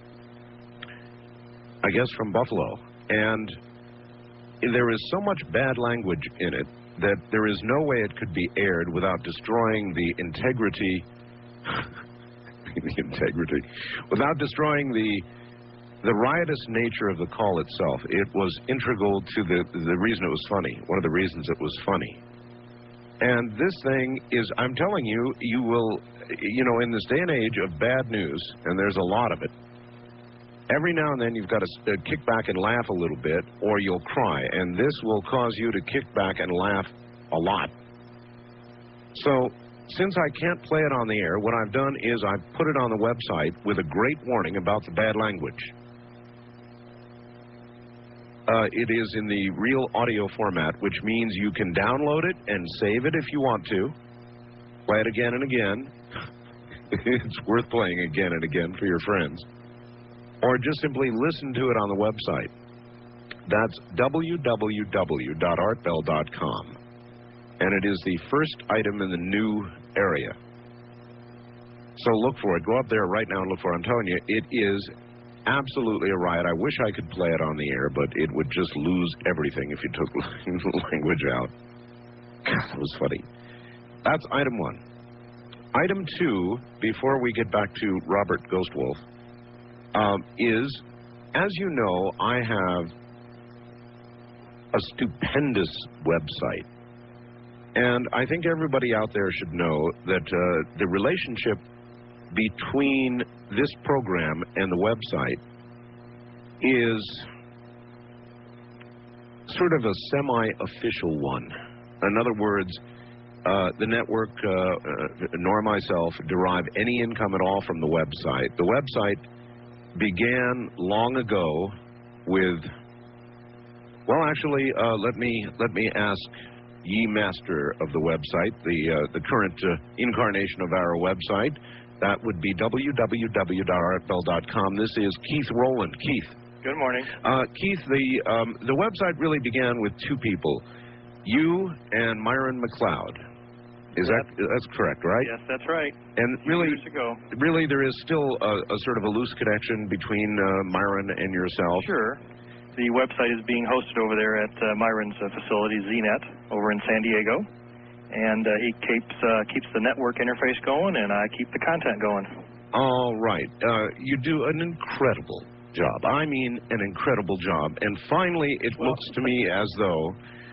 I guess from Buffalo. And there is so much bad language in it that there is no way it could be aired without destroying the integrity, the integrity, without destroying the the riotous nature of the call itself. It was integral to the, the reason it was funny, one of the reasons it was funny. And this thing is, I'm telling you, you will, you know, in this day and age of bad news, and there's a lot of it, every now and then you've got to uh, kick back and laugh a little bit, or you'll cry, and this will cause you to kick back and laugh a lot. So, since I can't play it on the air, what I've done is I've put it on the website with a great warning about the bad language. Uh, it is in the real audio format, which means you can download it and save it if you want to. Play it again and again. It's worth playing again and again for your friends. Or just simply listen to it on the website. That's w w w dot art bell dot com. And it is the first item in the new area. So look for it. Go up there right now and look for it. I'm telling you, it is absolutely a riot. I wish I could play it on the air, but it would just lose everything if you took language out. God, that was funny. That's item one. Item two, before we get back to Robert Ghost Wolf, um, is, as you know, I have a stupendous website. And I think everybody out there should know that uh, the relationship between this program and the website is sort of a semi-official one. In other words, uh, the network, uh, uh, nor myself, derive any income at all from the website. The website began long ago with, well, actually, uh, let me let me ask ye master of the website, the uh, the current uh, incarnation of our website. That would be w w w dot art bell dot com. This is Keith Rowland. Keith. Good morning. Uh, Keith, the um, the website really began with two people, you and Myron McLeod. Is Yep. that that's correct, right? Yes, that's right. And really, Years ago. really, there is still a, a sort of a loose connection between uh, Myron and yourself. Sure. The website is being hosted over there at uh, Myron's uh, facility, Z net, over in San Diego. And uh, he keeps uh, keeps the network interface going, and I keep the content going. All right. Uh, you do an incredible job. I mean, an incredible job. And finally, it Well, looks to me as though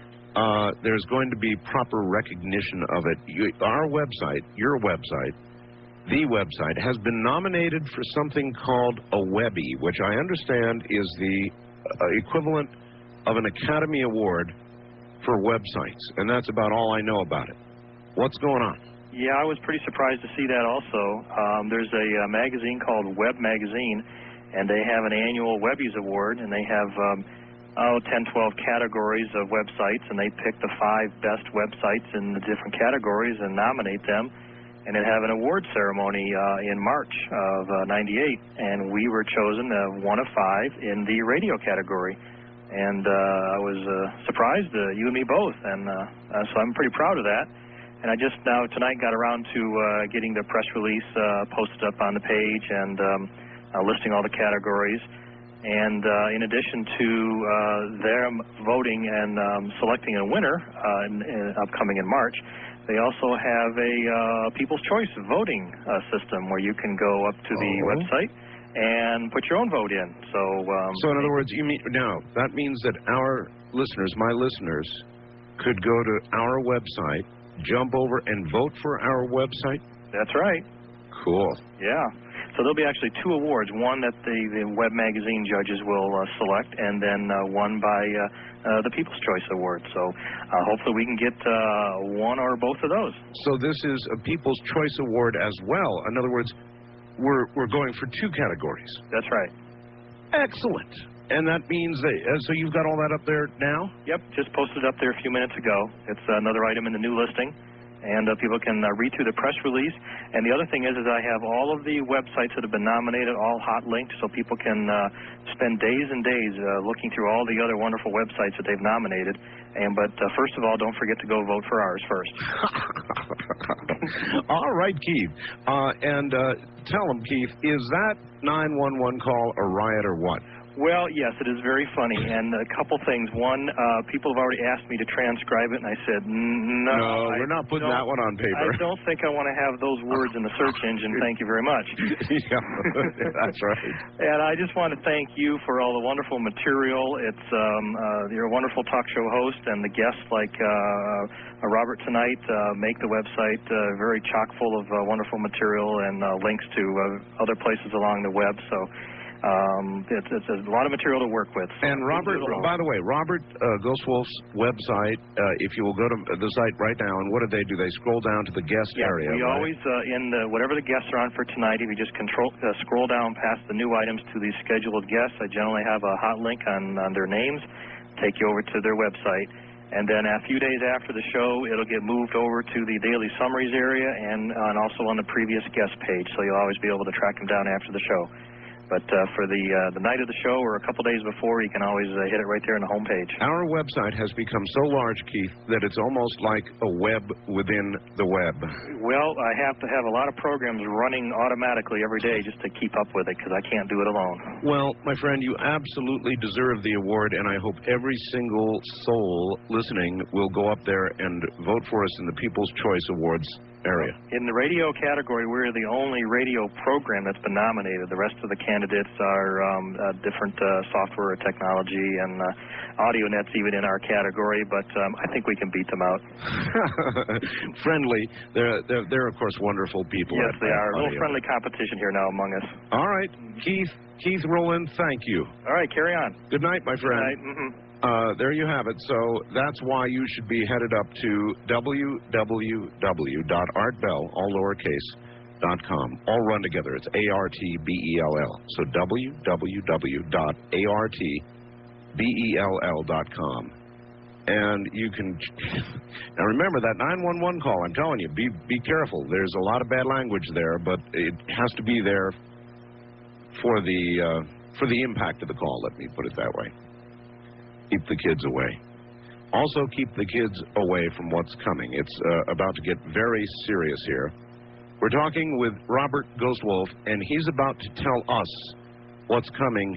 uh, there's going to be proper recognition of it. You, our website, your website, the website, has been nominated for something called a Webby, which I understand is the uh, equivalent of an Academy Award for websites. And that's about all I know about it. What's going on? Yeah, I was pretty surprised to see that also. Um, there's a uh, magazine called Web Magazine, and they have an annual Webbies Award, and they have um, oh, ten, twelve categories of websites, and they pick the five best websites in the different categories and nominate them. And they have an award ceremony uh, in March of uh, ninety-eight, and we were chosen uh, one of five in the radio category. And uh, I was uh, surprised, uh, you and me both, and uh, uh, so I'm pretty proud of that. And I just now tonight got around to uh, getting the press release uh, posted up on the page and um, uh, listing all the categories. And uh, in addition to uh, them voting and um, selecting a winner uh, in, in upcoming in March, they also have a uh, People's Choice voting uh, system where you can go up to the Oh. website and put your own vote in. So, um, So in other words, you mean now that means that our listeners, my listeners, could go to our website, jump over and vote for our website? that's right. Cool. Yeah. So there'll be actually two awards, one that the, the Web Magazine judges will uh, select, and then uh, one by uh, uh, the People's Choice Award. So uh, hopefully we can get uh, one or both of those. So this is a People's Choice Award as well. In other words, we're we're going for two categories. That's right. Excellent. And that means that, uh, so you've got all that up there now? Yep, just posted up there a few minutes ago. It's another item in the new listing, and uh, people can uh, read through the press release. And the other thing is, is I have all of the websites that have been nominated, all hot linked, so people can uh, spend days and days uh, looking through all the other wonderful websites that they've nominated. And but uh, first of all, don't forget to go vote for ours first. All right, Keith. Uh, and uh, tell them, Keith, is that nine one one call a riot or what? Well, yes, it is very funny, and a couple things. One, uh, people have already asked me to transcribe it, and I said, no. No, I we're not putting don't- that one on paper. I don't think I want to have those words in the search engine. Thank you very much. Yeah, that's right. And I just want to thank you for all the wonderful material. It's um, uh, you're a wonderful talk show host, and the guests like uh, uh, Robert tonight uh, make the website uh, very chock full of uh, wonderful material and uh, links to uh, other places along the web. So. Um, it's, it's a lot of material to work with. So And Robert, by the way, Robert uh, Ghostwolf's website, uh, if you will go to the site right now, and what do they do? They scroll down to the guest yeah, area, we right? always, uh, in the, whatever the guests are on for tonight, if you just control, uh, scroll down past the new items to the scheduled guests, I generally have a hot link on, on their names, take you over to their website. And then a few days after the show, it'll get moved over to the daily summaries area and, and also on the previous guest page, so you'll always be able to track them down after the show. But uh, for the uh, the night of the show or a couple days before, you can always uh, hit it right there on the homepage. Our website has become so large, Keith, that it's almost like a web within the web. Well, I have to have a lot of programs running automatically every day just to keep up with it because I can't do it alone. Well, my friend, you absolutely deserve the award, and I hope every single soul listening will go up there and vote for us in the People's Choice Awards area. In the radio category, we're the only radio program that's been nominated. The rest of the candidates are um, uh, different uh, software technology and uh, audio nets even in our category, but um, I think we can beat them out. Friendly. They're, they're, they're, of course, wonderful people. Yes, at they are. A audio. little friendly competition here now among us. All right. Keith, Keith Rowland, thank you. All right, carry on. Good night, my friend. Good night. Mm-hmm. Uh, there you have it. So that's why you should be headed up to w w w dot art bell, all lowercase, dot com. All run together. It's A R T B E L L. So w w w dot art bell dot com. And you can... Now remember that nine one one call, I'm telling you, be, be careful. There's a lot of bad language there, but it has to be there for the, uh, for the impact of the call, let me put it that way. Keep the kids away. Also, keep the kids away from what's coming. It's uh, about to get very serious here. We're talking with Robert Ghostwolf, and he's about to tell us what's coming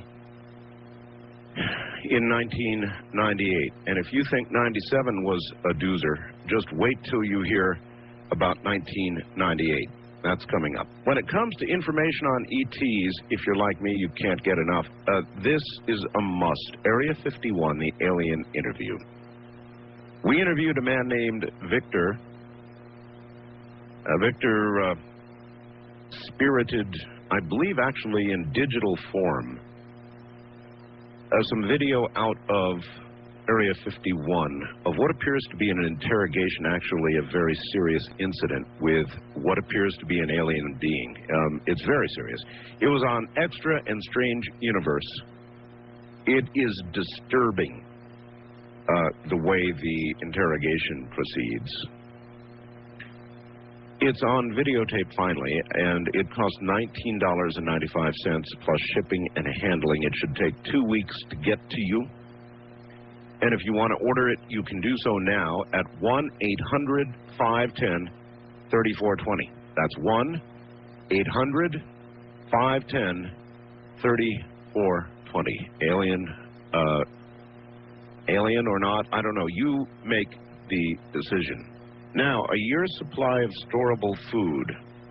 in nineteen ninety-eight. And if you think ninety-seven was a doozer, just wait till you hear about nineteen ninety-eight. That's coming up. When it comes to information on E Ts, if you're like me, you can't get enough. Uh, this is a must. Area fifty-one, the alien interview. We interviewed a man named Victor. Uh, Victor uh, spirited, I believe, actually in digital form, uh, some video out of Area fifty-one of what appears to be an interrogation, actually a very serious incident with what appears to be an alien being. Um, it's very serious. It was on Extra and Strange Universe. It is disturbing uh, the way the interrogation proceeds. It's on videotape finally, and it costs nineteen dollars and ninety-five cents plus shipping and handling. It should take two weeks to get to you. And if you want to order it, you can do so now at one eight hundred, five one zero, three four two zero. That's one eight hundred, five one zero, three four two zero. Alien, uh, alien or not, I don't know. You make the decision. Now, a year's supply of storable food.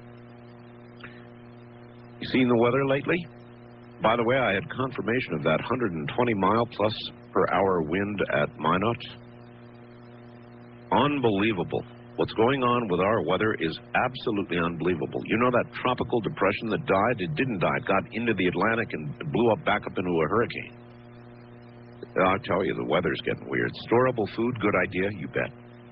You seen the weather lately? By the way, I had confirmation of that one hundred twenty mile plus per hour wind at Minot. Unbelievable. What's going on with our weather is absolutely unbelievable. You know that tropical depression that died? It didn't die. It got into the Atlantic and blew up back up into a hurricane. I'll tell you, the weather's getting weird. Storable food, good idea, you bet.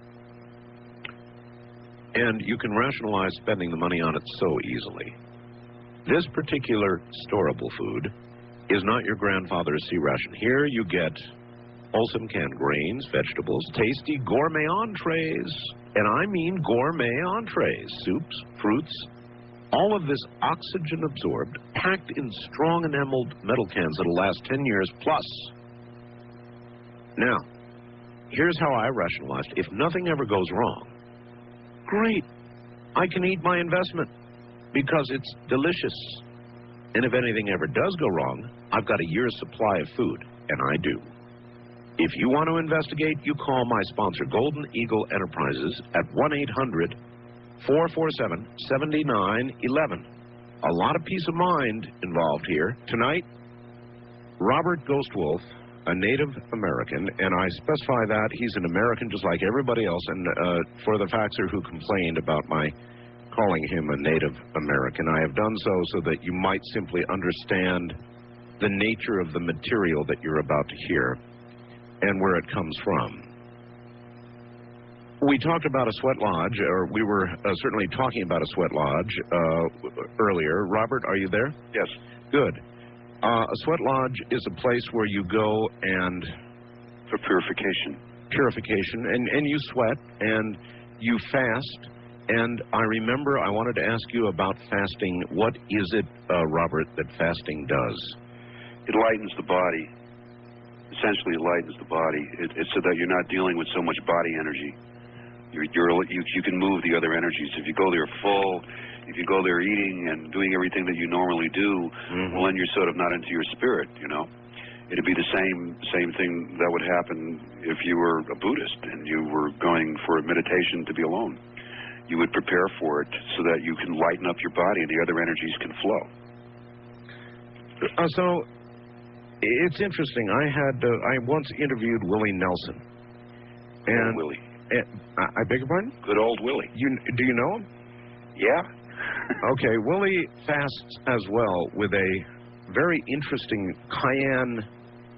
And you can rationalize spending the money on it so easily. This particular storable food is not your grandfather's sea ration. Here you get wholesome canned grains, vegetables, tasty gourmet entrees, and I mean gourmet entrees, soups, fruits, all of this oxygen absorbed, packed in strong enameled metal cans that'll last ten years plus. Now, here's how I rationalized. If nothing ever goes wrong, great, I can eat my investment because it's delicious. And if anything ever does go wrong, I've got a year's supply of food, and I do. If you want to investigate, you call my sponsor, Golden Eagle Enterprises, at one eight hundred, four four seven, seven nine one one. A lot of peace of mind involved here. Tonight, Robert Ghostwolf, a Native American, and I specify that he's an American just like everybody else, and uh, for the faxer who complained about my calling him a Native American, I have done so so that you might simply understand the nature of the material that you're about to hear and where it comes from. We talked about a sweat lodge, or we were uh, certainly talking about a sweat lodge uh, earlier. Robert, are you there? Yes. Good. Uh, a sweat lodge is a place where you go and... For purification. Purification, and, and you sweat, and you fast. And I remember I wanted to ask you about fasting. What is it, uh, Robert, that fasting does? It lightens the body. Essentially, it lightens the body. It, it's so that you're not dealing with so much body energy. You're, you're, you, you can move the other energies. If you go there full, if you go there eating and doing everything that you normally do, mm-hmm. well, then you're sort of not into your spirit, you know. It'd be the same same thing that would happen if you were a Buddhist and you were going for a meditation to be alone. You would prepare for it so that you can lighten up your body and the other energies can flow. Uh, so, it's interesting. I had, uh, I once interviewed Willie Nelson. And Willie. Uh, I beg your pardon? Good old Willie. You, do you know him? Yeah. Okay, Willie fasts as well with a very interesting cayenne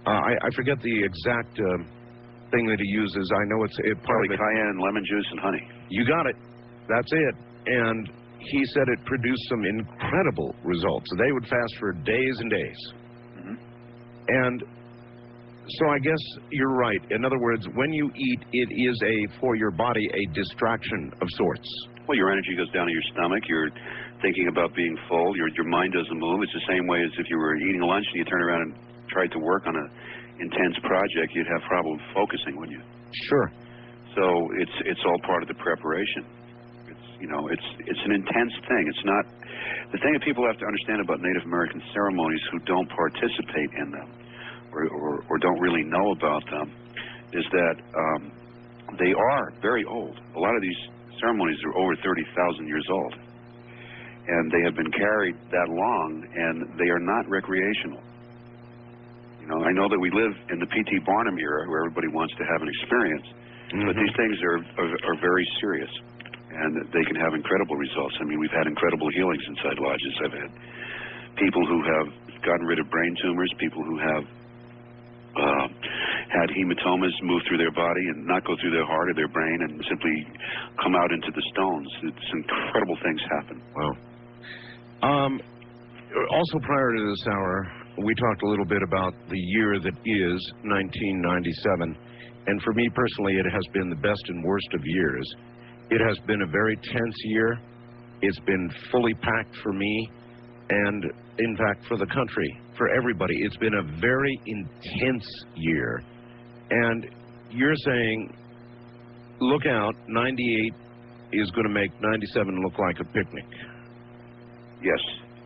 Uh, I, I forget the exact uh, thing that he uses. I know it's it, part Probably of it. cayenne, lemon juice, and honey. You got it. That's it. And he said it produced some incredible results. They would fast for days and days. Mm-hmm. And so I guess you're right. In other words, when you eat, it is a, for your body, a distraction of sorts. Well, your energy goes down to your stomach. You're thinking about being full. Your your mind doesn't move. It's the same way as if you were eating lunch and you turn around and tried to work on an intense project. You'd have trouble focusing, wouldn't you? Sure. So it's it's all part of the preparation. It's you know it's it's an intense thing. It's not the thing that people have to understand about Native American ceremonies who don't participate in them or or, or don't really know about them is that um, they are very old. A lot of these ceremonies are over thirty thousand years old, and they have been carried that long, and they are not recreational. You know, I know that we live in the P T Barnum era where everybody wants to have an experience, mm-hmm. but these things are, are are very serious, and they can have incredible results. I mean, we've had incredible healings inside lodges. I've had people who have gotten rid of brain tumors, people who have Uh, had hematomas move through their body and not go through their heart or their brain and simply come out into the stones. It's incredible things happen. Wow. Um, also, prior to this hour, we talked a little bit about the year that is nineteen ninety-seven. And for me personally, it has been the best and worst of years. It has been a very tense year. It's been fully packed for me and, in fact, for the country. For everybody. It's been a very intense year. And you're saying, look out, ninety-eight is going to make ninety-seven look like a picnic. Yes.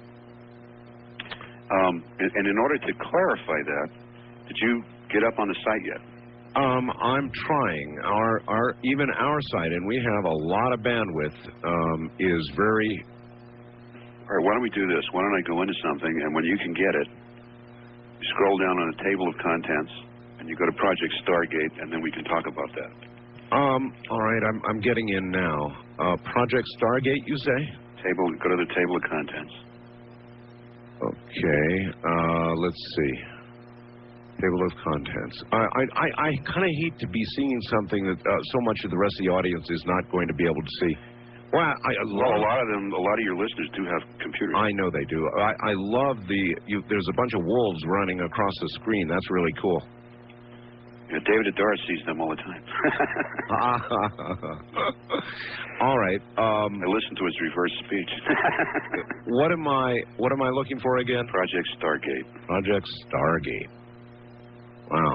Um, and, and in order to clarify that, did you get up on the site yet? Um, I'm trying. Our, our, even our site, and we have a lot of bandwidth, um, is very... All right, why don't we do this? Why don't I go into something, and when you can get it, you scroll down on a table of contents, and you go to Project Stargate, and then we can talk about that. Um, all right, I'm, I'm getting in now. Uh, Project Stargate, you say? Table, go to the table of contents. Okay, uh, let's see. Table of contents. I, I, I, I kind of hate to be seeing something that uh, so much of the rest of the audience is not going to be able to see. Well, I, I well, a lot of them, a lot of your listeners do have computers. I know they do. I, I love the, you, there's a bunch of wolves running across the screen. That's really cool. Yeah, David Adair sees them all the time. All right. Um, I listen to his reverse speech. what am I, what am I looking for again? Project Stargate. Project Stargate. Wow.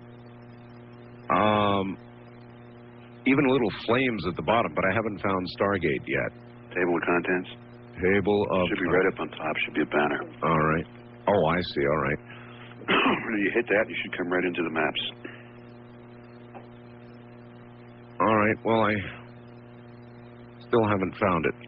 Um... Even little flames at the bottom, but I haven't found Stargate yet. Table of contents? Table of... Should be right up on top. Should be a banner. All right. Oh, I see. All right. When you hit that, you should come right into the maps. All right. Well, I still haven't found it.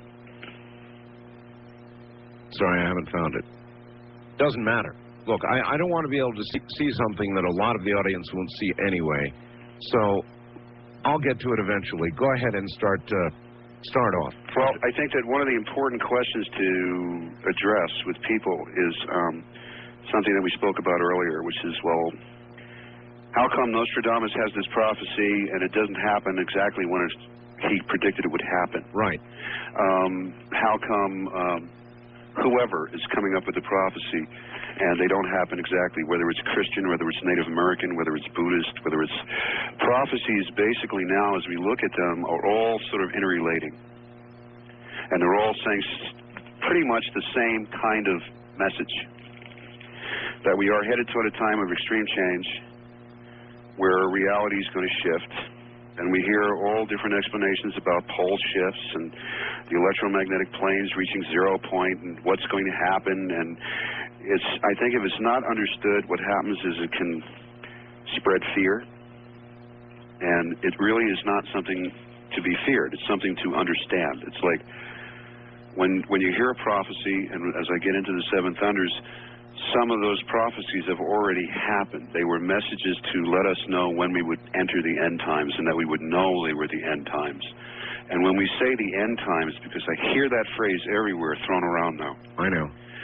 Sorry, I haven't found it. Doesn't matter. Look, I, I don't want to be able to see, see something that a lot of the audience won't see anyway. So... I'll get to it eventually. Go ahead and start uh, start off. Well, I think that one of the important questions to address with people is um, something that we spoke about earlier, which is, well, how come Nostradamus has this prophecy and it doesn't happen exactly when it's, he predicted it would happen? Right. Um, how come um, whoever is coming up with the prophecy and they don't happen exactly, whether it's Christian, whether it's Native American, whether it's Buddhist, whether it's... Prophecies basically now, as we look at them, are all sort of interrelating. And they're all saying pretty much the same kind of message. That we are headed toward a time of extreme change where reality is going to shift. And we hear all different explanations about pole shifts and the electromagnetic planes reaching zero point and what's going to happen. And it's, I think if it's not understood, what happens is it can spread fear. And it really is not something to be feared. It's something to understand. It's like when, when you hear a prophecy, and as I get into the Seven Thunders, some of those prophecies have already happened. They were messages to let us know when we would enter the end times and that we would know they were the end times. And when we say the end times, because I hear that phrase everywhere thrown around now. I know.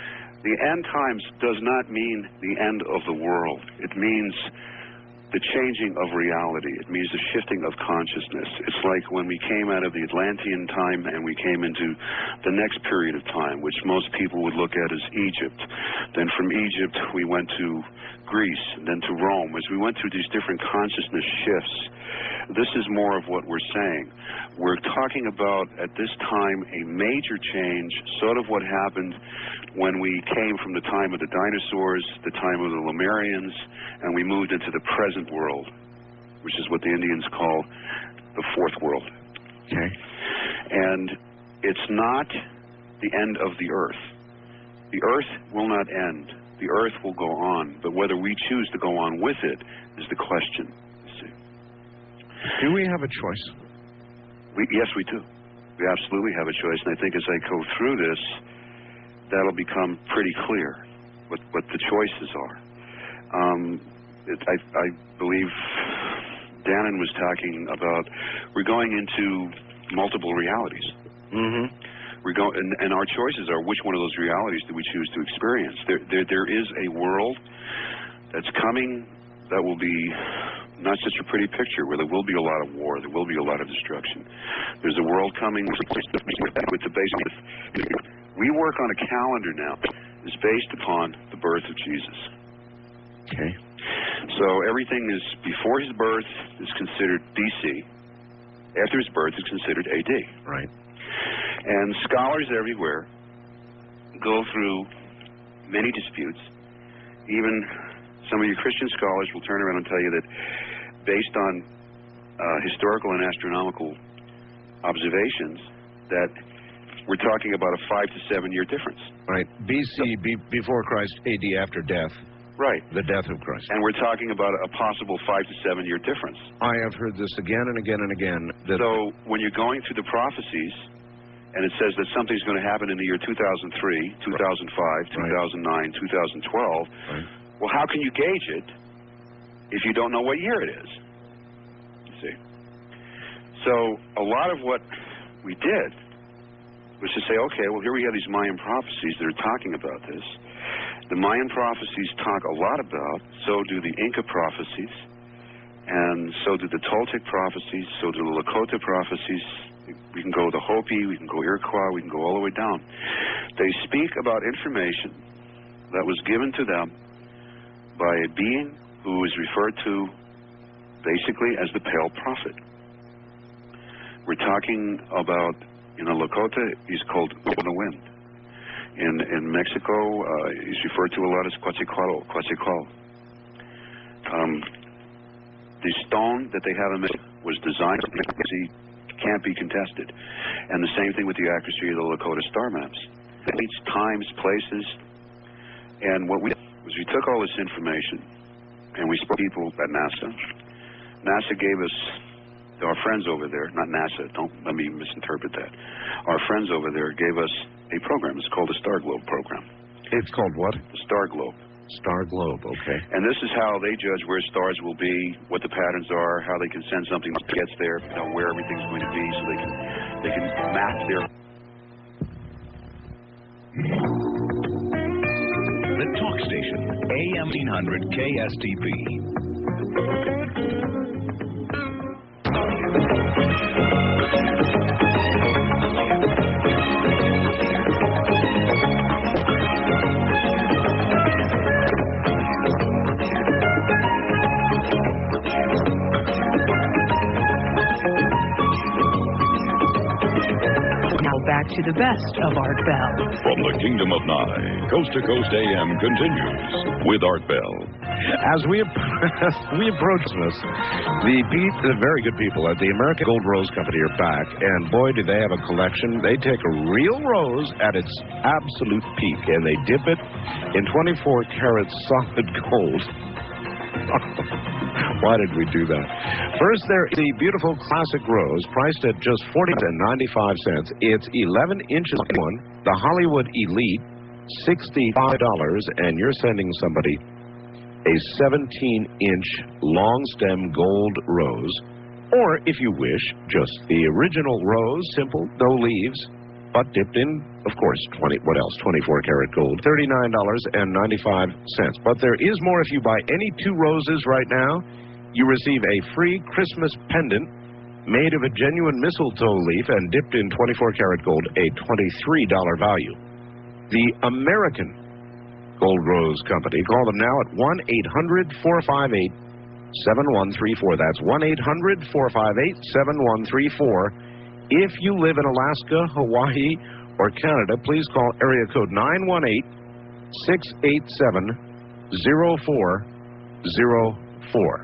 the end times does not mean the end of the world. It means the changing of reality. It means the shifting of consciousness. It's like when we came out of the Atlantean time and we came into the next period of time, which most people would look at as Egypt. Then from Egypt we went to Greece, and then to Rome. As we went through these different consciousness shifts, this is more of what we're saying. We're talking about, at this time, a major change, sort of what happened when we came from the time of the dinosaurs, the time of the Lemurians, and we moved into the present world, which is what the Indians call the fourth world. Okay. And it's not the end of the earth. The earth will not end. The earth will go on, but whether we choose to go on with it is the question. You see. Do we have a choice? We, yes, we do. We absolutely have a choice, and I think as I go through this, that'll become pretty clear what, what the choices are. Um, it, I, I believe Dannon was talking about we're going into multiple realities. Mm-hmm. We're going, and, and our choices are which one of those realities do we choose to experience. There, there, there is a world that's coming that will be not such a pretty picture, where there will be a lot of war, there will be a lot of destruction. There's a world coming with the basic. We work on a calendar now that's based upon the birth of Jesus. Okay. So everything is before his birth is considered B C. After his birth is considered A D. Right. And scholars everywhere go through many disputes. Even some of your Christian scholars will turn around and tell you that based on uh, historical and astronomical observations, that we're talking about a five to seven year difference. Right. B C, be, before Christ, A D, after death. Right. The death of Christ. And we're talking about a possible five to seven year difference. I have heard this again and again and again. That so when you're going through the prophecies, and it says that something's going to happen in the year two thousand three, two thousand five, two thousand nine, right. two thousand twelve, right. Well, how can you gauge it if you don't know what year it is? You see. So a lot of what we did was to say, okay, well, here we have these Mayan prophecies that are talking about this. The Mayan prophecies talk a lot about, so do the Inca prophecies, and so do the Toltec prophecies, so do the Lakota prophecies. We can go the Hopi, we can go Iroquois, we can go all the way down. They speak about information that was given to them by a being who is referred to basically as the Pale Prophet. We're talking about, in the Lakota, he's called the Wind. In in Mexico, uh, he's referred to a lot as Quetzalcoatl. Quetzalcoatl. Um, the stone that they have in Mexico was designed to be can't be contested. And the same thing with the accuracy of the Lakota star maps. Dates, times, places. And what we did was we took all this information and we spoke to people at NASA. NASA gave us, our friends over there, not NASA, don't let me misinterpret that. Our friends over there gave us a program. It's called the Star Globe program. It's called what? The Star Globe. Star Globe, okay. And this is how they judge where stars will be, what the patterns are, how they can send something that gets there, you know, where everything's going to be, so they can they can map their. The Talk Station, A M eighteen hundred K S T P. Back to the best of Art Bell. From the Kingdom of Nye, Coast to Coast A M continues with Art Bell. As we, as we approach this, the, the very good people at the American Gold Rose Company are back, and boy, do they have a collection. They take a real rose at its absolute peak, and they dip it in twenty-four karat solid gold. Why did we do that? First, there is the beautiful classic rose, priced at just forty dollars and ninety-five cents. It's eleven inches one. The Hollywood Elite, sixty-five dollars, and you're sending somebody a seventeen inch long stem gold rose, or if you wish, just the original rose, simple, no leaves, but dipped in, of course, twenty. What else? twenty-four karat gold, thirty-nine dollars and ninety-five cents. But there is more. If you buy any two roses right now, you receive a free Christmas pendant made of a genuine mistletoe leaf and dipped in twenty-four karat gold, a twenty-three dollar value. The American Gold Rose Company. Call them now at one eight hundred, four five eight, seven one three four. That's one eight hundred, four five eight, seven one three four. If you live in Alaska, Hawaii, or Canada, please call area code nine one eight, six eight seven, zero four zero four.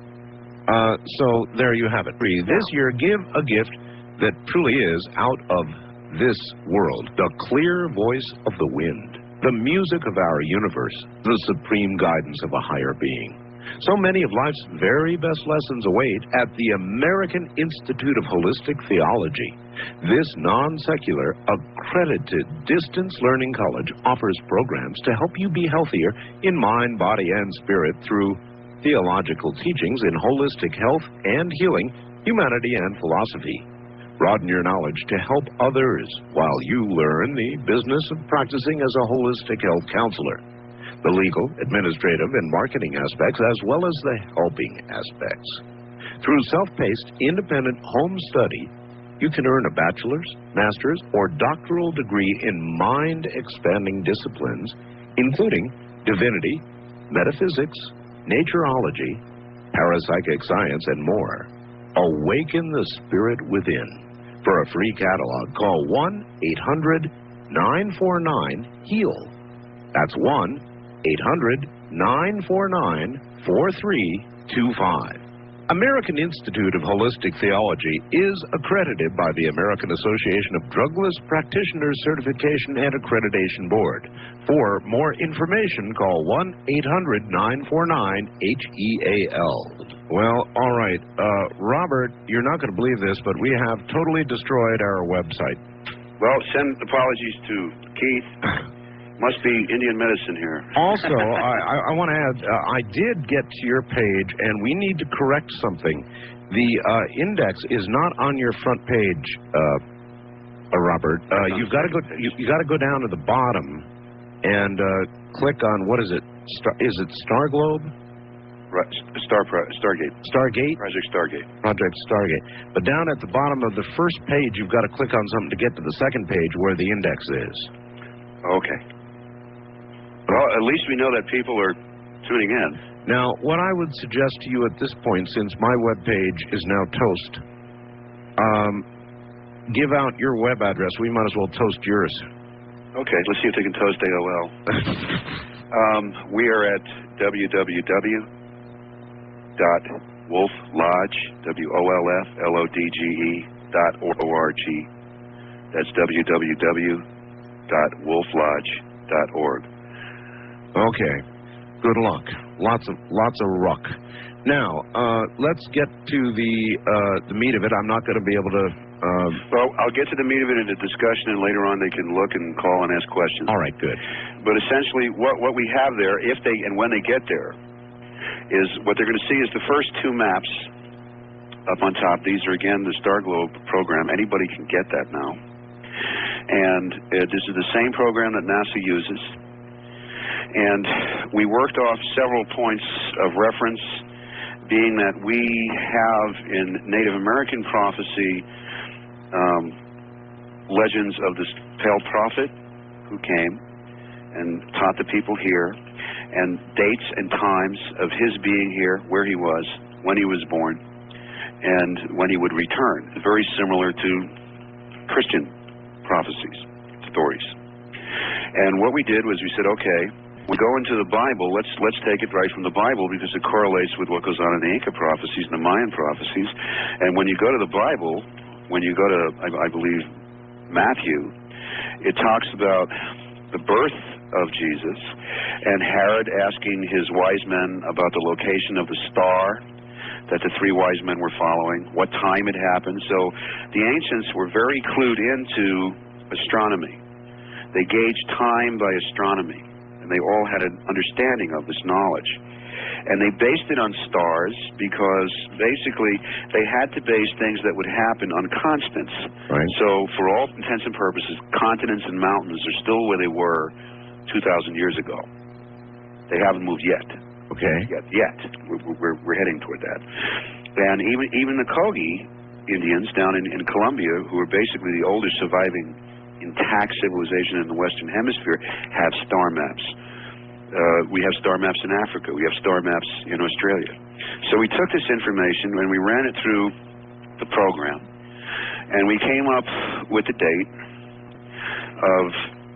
Uh, so there you have it. This year, give a gift that truly is out of this world. The clear voice of the wind, the music of our universe, the supreme guidance of a higher being. So many of life's very best lessons await at the American Institute of Holistic Theology. This non-secular, accredited distance learning college offers programs to help you be healthier in mind, body, and spirit through theological teachings in holistic health and healing, humanity, and philosophy. Broaden your knowledge to help others while you learn the business of practicing as a holistic health counselor. The legal, administrative, and marketing aspects, as well as the helping aspects. Through self-paced, independent home study, you can earn a bachelor's, master's, or doctoral degree in mind-expanding disciplines, including divinity, metaphysics, naturology, parapsychic science, and more. Awaken the spirit within. For a free catalog, call one eight hundred, nine four nine, HEAL. That's one eight hundred, nine four nine, four three two five. American Institute of Holistic Theology is accredited by the American Association of Drugless Practitioners Certification and Accreditation Board. For more information, call one eight hundred, nine four nine, H E A L. Well, all right. Uh, Robert, you're not going to believe this, but we have totally destroyed our website. Well, send apologies to Keith. Must be Indian medicine here. Also, I, I, I want to add, uh, I did get to your page, and we need to correct something. The uh, index is not on your front page, uh, uh, Robert. Uh, you've got to go. You, you got to go down to the bottom and uh, click on what is it? Star, is it Star Globe? Right, Star Pro, Stargate. Stargate. Project Stargate. Project Stargate. But down at the bottom of the first page, you've got to click on something to get to the second page where the index is. Okay. Well, at least we know that people are tuning in. Now, what I would suggest to you at this point, since my web page is now toast, um, give out your web address. We might as well toast yours. Okay, let's see if they can toast A O L. um, we are at w w w dot wolf lodge, W O L F L O D G E dot O R G. That's w w w dot wolf lodge dot org. Okay. Good luck. Lots of lots of ruck. Now, uh, let's get to the uh, the meat of it. I'm not going to be able to. Uh, well, I'll get to the meat of it in the discussion, and later on they can look and call and ask questions. All right. Good. But essentially, what what we have there, if they and when they get there, is what they're going to see is the first two maps up on top. These are again the Star Globe program. Anybody can get that now, and uh, this is the same program that NASA uses. And we worked off several points of reference, being that we have in Native American prophecy um, legends of this pale prophet who came and taught the people here, and dates and times of his being here, where he was, when he was born, and when he would return. Very similar to Christian prophecies, stories. And what we did was we said, okay, we go into the Bible, let's let's take it right from the Bible because it correlates with what goes on in the Inca prophecies and the Mayan prophecies. And when you go to the Bible, when you go to, I, I believe, Matthew, it talks about the birth of Jesus and Herod asking his wise men about the location of the star that the three wise men were following, what time it happened. So the ancients were very clued into astronomy. They gauged time by astronomy. And they all had an understanding of this knowledge. And they based it on stars because basically they had to base things that would happen on constants. Right. So for all intents and purposes, continents and mountains are still where they were two thousand years ago. They haven't moved yet. Okay. Yet, yet. We're, we're, we're heading toward that. And even even the Kogi Indians down in, in Colombia, who are basically the oldest surviving intact civilization in the Western Hemisphere, have star maps. Uh, we have star maps in Africa. We have star maps in Australia. So we took this information and we ran it through the program, and we came up with the date of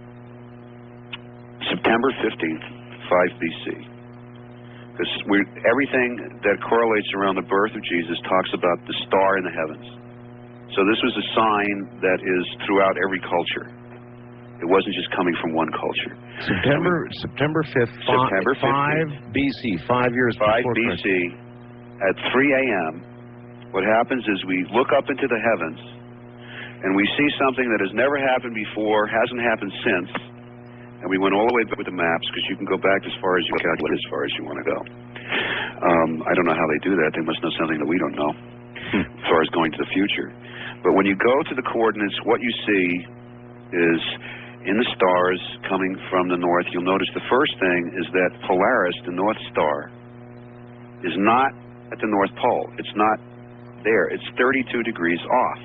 September fifteenth, five B C. Because we, everything that correlates around the birth of Jesus talks about the star in the heavens. So this was a sign that is throughout every culture. It wasn't just coming from one culture. September we, September fifth, September five B C, five years five before B C, at three A M, what happens is we look up into the heavens and we see something that has never happened before, hasn't happened since. And we went all the way back with the maps, because you can go back as far as you calculate, as far as you want to go. Um, I don't know how they do that. They must know something that we don't know, hmm. as far as going to the future. But when you go to the coordinates, what you see is in the stars coming from the north, you'll notice the first thing is that Polaris, the North Star, is not at the North Pole. It's not there. It's thirty-two degrees off.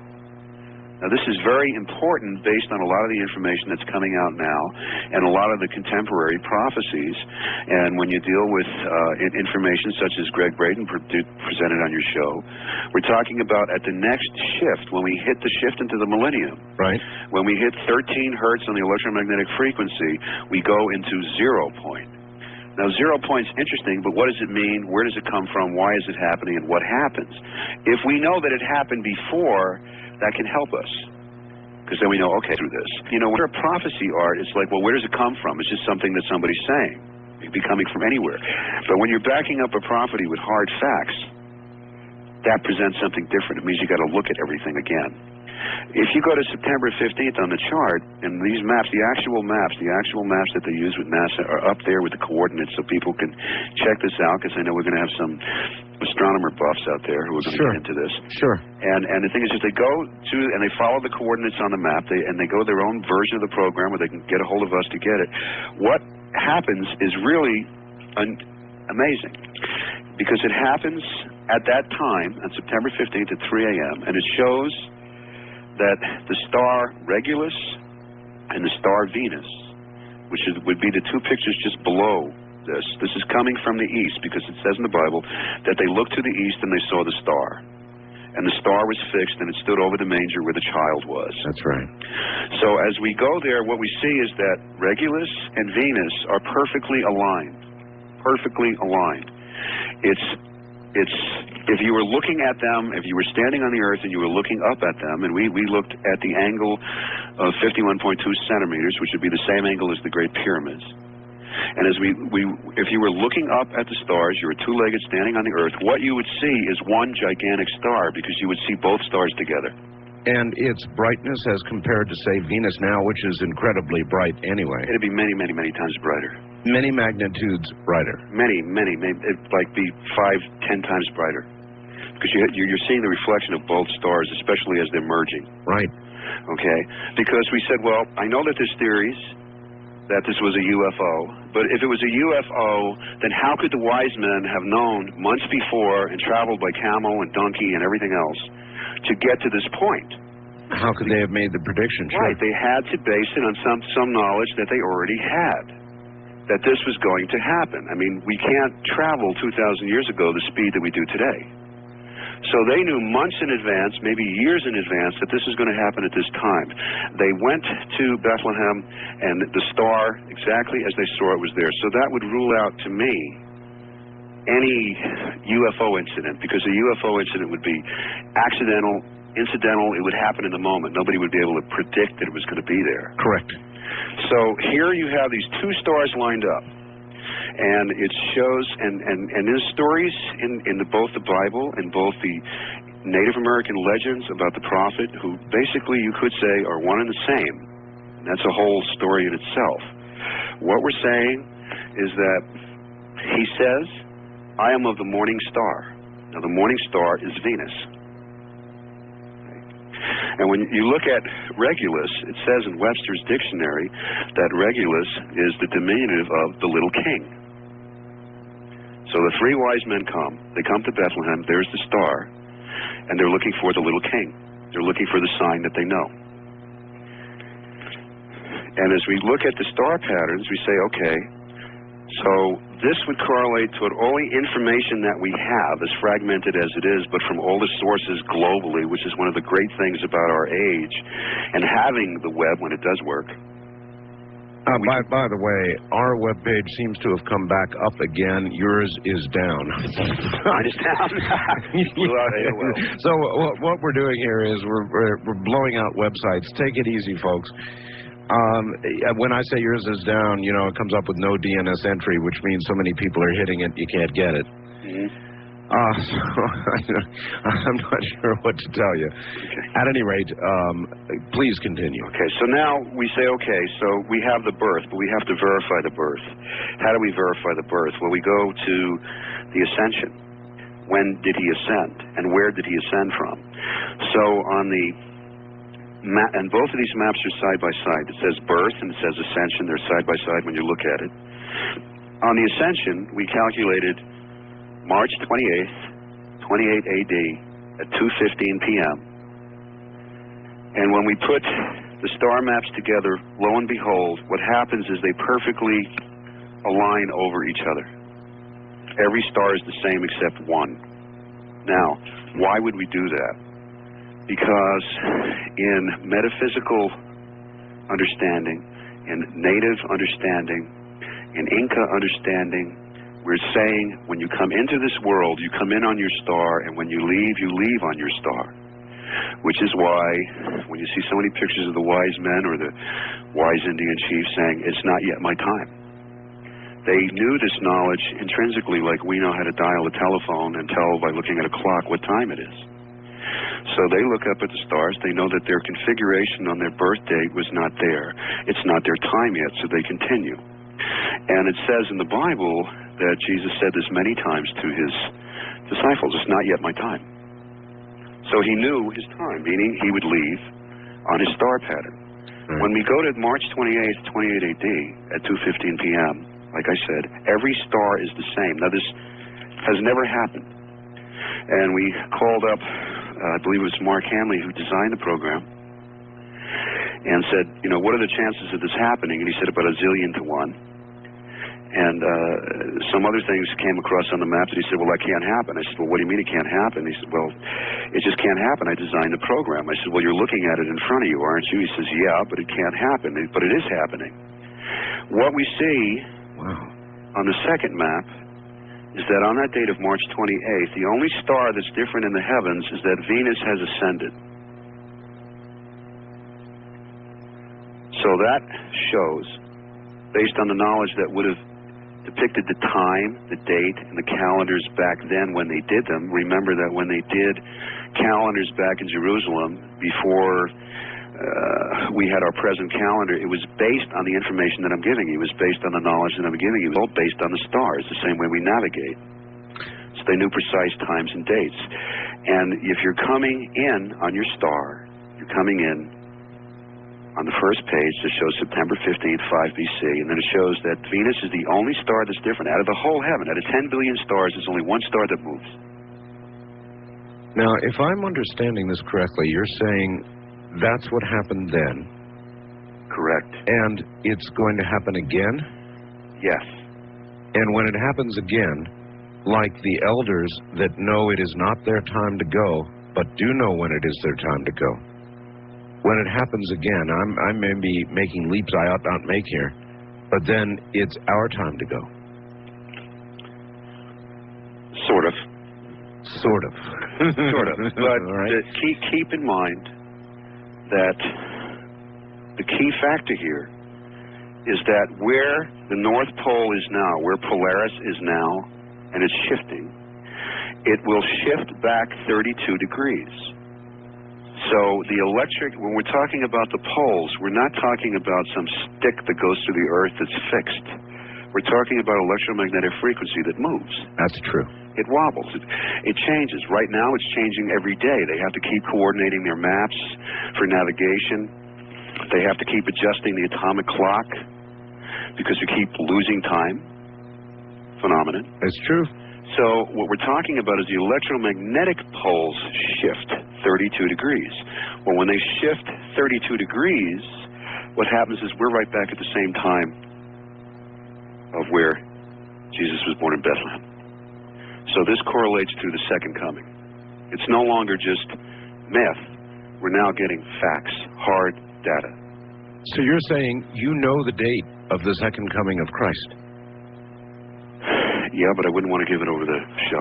Now, this is very important based on a lot of the information that's coming out now and a lot of the contemporary prophecies. And when you deal with uh, information such as Greg Braden pre presented on your show, we're talking about at the next shift, when we hit the shift into the millennium, right? When we hit thirteen hertz on the electromagnetic frequency, we go into zero point. Now, zero point's interesting, but what does it mean? Where does it come from? Why is it happening? And what happens? If we know that it happened before, that can help us, because then we know, okay, through this. You know, when you're a prophecy art, it's like, well, where does it come from? It's just something that somebody's saying. It could be coming from anywhere. But when you're backing up a prophecy with hard facts, that presents something different. It means you got to look at everything again. If you go to September fifteenth on the chart, and these maps, the actual maps, the actual maps that they use with NASA are up there with the coordinates, so people can check this out, because I know we're going to have some astronomer buffs out there who are going to sure. get into this. Sure. And and the thing is, is they go to, and they follow the coordinates on the map, they, and they go their own version of the program where they can get a hold of us to get it. What happens is really un amazing, because it happens at that time, on September fifteenth at three A M, and it shows that the star Regulus and the star Venus, which is, would be the two pictures just below this. This is coming from the east, because it says in the Bible that they looked to the east and they saw the star. And the star was fixed and it stood over the manger where the child was. That's right. So as we go there, what we see is that Regulus and Venus are perfectly aligned. Perfectly aligned. It's It's, if you were looking at them, if you were standing on the Earth and you were looking up at them, and we, we looked at the angle of fifty-one point two centimeters, which would be the same angle as the Great Pyramids. And as we, we, if you were looking up at the stars, you were two-legged standing on the Earth, what you would see is one gigantic star, because you would see both stars together. And its brightness as compared to, say, Venus now, which is incredibly bright anyway. It'd be many, many, many times brighter. Many magnitudes brighter. Many, many, maybe it'd like be five, ten times brighter. Because you, you're seeing the reflection of both stars, especially as they're merging. Right. Okay? Because we said, well, I know that there's theories that this was a U F O, but if it was a U F O, then how could the wise men have known months before and traveled by camel and donkey and everything else to get to this point? How could they have made the prediction? Right. Sure. They had to base it on some, some knowledge that they already had, that this was going to happen. I mean, we can't travel two thousand years ago the speed that we do today. So they knew months in advance, maybe years in advance, that this is going to happen at this time. They went to Bethlehem, and the star, exactly as they saw it, was there. So that would rule out, to me, any U F O incident, because a U F O incident would be accidental, incidental, it would happen in the moment. Nobody would be able to predict that it was going to be there. Correct. So here you have these two stars lined up, and it shows, and, and, and there's stories in, in the, both the Bible and both the Native American legends about the prophet, who basically you could say are one and the same. And that's a whole story in itself. What we're saying is that he says I am of the morning star. Now, the morning star is Venus. And when you look at Regulus, it says in Webster's dictionary that Regulus is the diminutive of the little king. So the three wise men come. They come to Bethlehem. There's the star. And they're looking for the little king. They're looking for the sign that they know. And as we look at the star patterns, we say, okay, so this would correlate to all the information that we have, as fragmented as it is, but from all the sources globally, which is one of the great things about our age, and having the web when it does work. Uh, by, by the way, our webpage seems to have come back up again. Yours is down. Mine is down. So what, what we're doing here is we're, we're, we're blowing out websites. Take it easy, folks. Um, when I say yours is down, you know, it comes up with no D N S entry, which means so many people are hitting it, you can't get it. Mm-hmm. Uh, so I'm not sure what to tell you. Okay. At any rate, um, please continue. Okay, so now we say, okay, so we have the birth, but we have to verify the birth. How do we verify the birth? Well, we go to the ascension. When did he ascend, and where did he ascend from? So on the Ma- and both of these maps are side by side. It says birth and it says ascension. They're side by side when you look at it. On the ascension, we calculated March twenty-eighth, twenty-eight A D at two fifteen P M And when we put the star maps together, lo and behold, what happens is they perfectly align over each other. Every star is the same except one. Now, why would we do that? Because in metaphysical understanding, in native understanding, in Inca understanding, we're saying when you come into this world, you come in on your star, and when you leave, you leave on your star. Which is why when you see so many pictures of the wise men or the wise Indian chief saying, it's not yet my time. They knew this knowledge intrinsically, like we know how to dial a telephone and tell by looking at a clock what time it is. So they look up at the stars. They know that their configuration on their birth date was not there. It's not their time yet, so they continue. And it says in the Bible that Jesus said this many times to his disciples, it's not yet my time. So he knew his time, meaning he would leave on his star pattern. Right. When we go to March twenty-eighth, twenty-eight A D at two fifteen P M, like I said, every star is the same. Now this has never happened. And we called up, Uh, I believe it was Mark Hanley who designed the program, and said, you know, what are the chances of this happening? And he said about a zillion to one. And uh, some other things came across on the maps, and he said, well, that can't happen. I said, well, what do you mean it can't happen? He said, well, it just can't happen. I designed the program. I said, well, you're looking at it in front of you, aren't you? He says, yeah, but it can't happen. But it is happening. What we see wow. on the second map is that on that date of March twenty-eighth, the only star that's different in the heavens is that Venus has ascended. So that shows, based on the knowledge that would have depicted the time, the date, and the calendars back then when they did them. Remember that when they did calendars back in Jerusalem, before uh, we had our present calendar, it was based on the information that I'm giving you. It was based on the knowledge that I'm giving you. It was all based on the stars, the same way we navigate. So they knew precise times and dates. And if you're coming in on your star, you're coming in on the first page that shows September fifteenth, five B C, and then it shows that Venus is the only star that's different. Out of the whole heaven, out of ten billion stars, there's only one star that moves. Now, if I'm understanding this correctly, you're saying that's what happened then. Correct. And it's going to happen again? Yes. And when it happens again, like the elders that know it is not their time to go, but do know when it is their time to go, when it happens again, I'm, I may be making leaps I ought not make here, but then it's our time to go. Sort of. Sort of. Sort of. But right. the key, keep in mind that the key factor here is that where the North Pole is now, where Polaris is now, and it's shifting, it will shift back thirty-two degrees. So the electric, when we're talking about the poles, we're not talking about some stick that goes through the earth that's fixed. We're talking about electromagnetic frequency that moves. That's true. It wobbles. It, it changes. Right now, it's changing every day. They have to keep coordinating their maps for navigation. They have to keep adjusting the atomic clock because we keep losing time. Phenomenon. It's true. So what we're talking about is the electromagnetic poles shift thirty-two degrees. Well, when they shift thirty-two degrees, what happens is we're right back at the same time of where Jesus was born in Bethlehem. So this correlates to the second coming. It's no longer just myth. We're now getting facts, hard data. So you're saying you know the date of the second coming of Christ? Yeah, but I wouldn't want to give it over the show.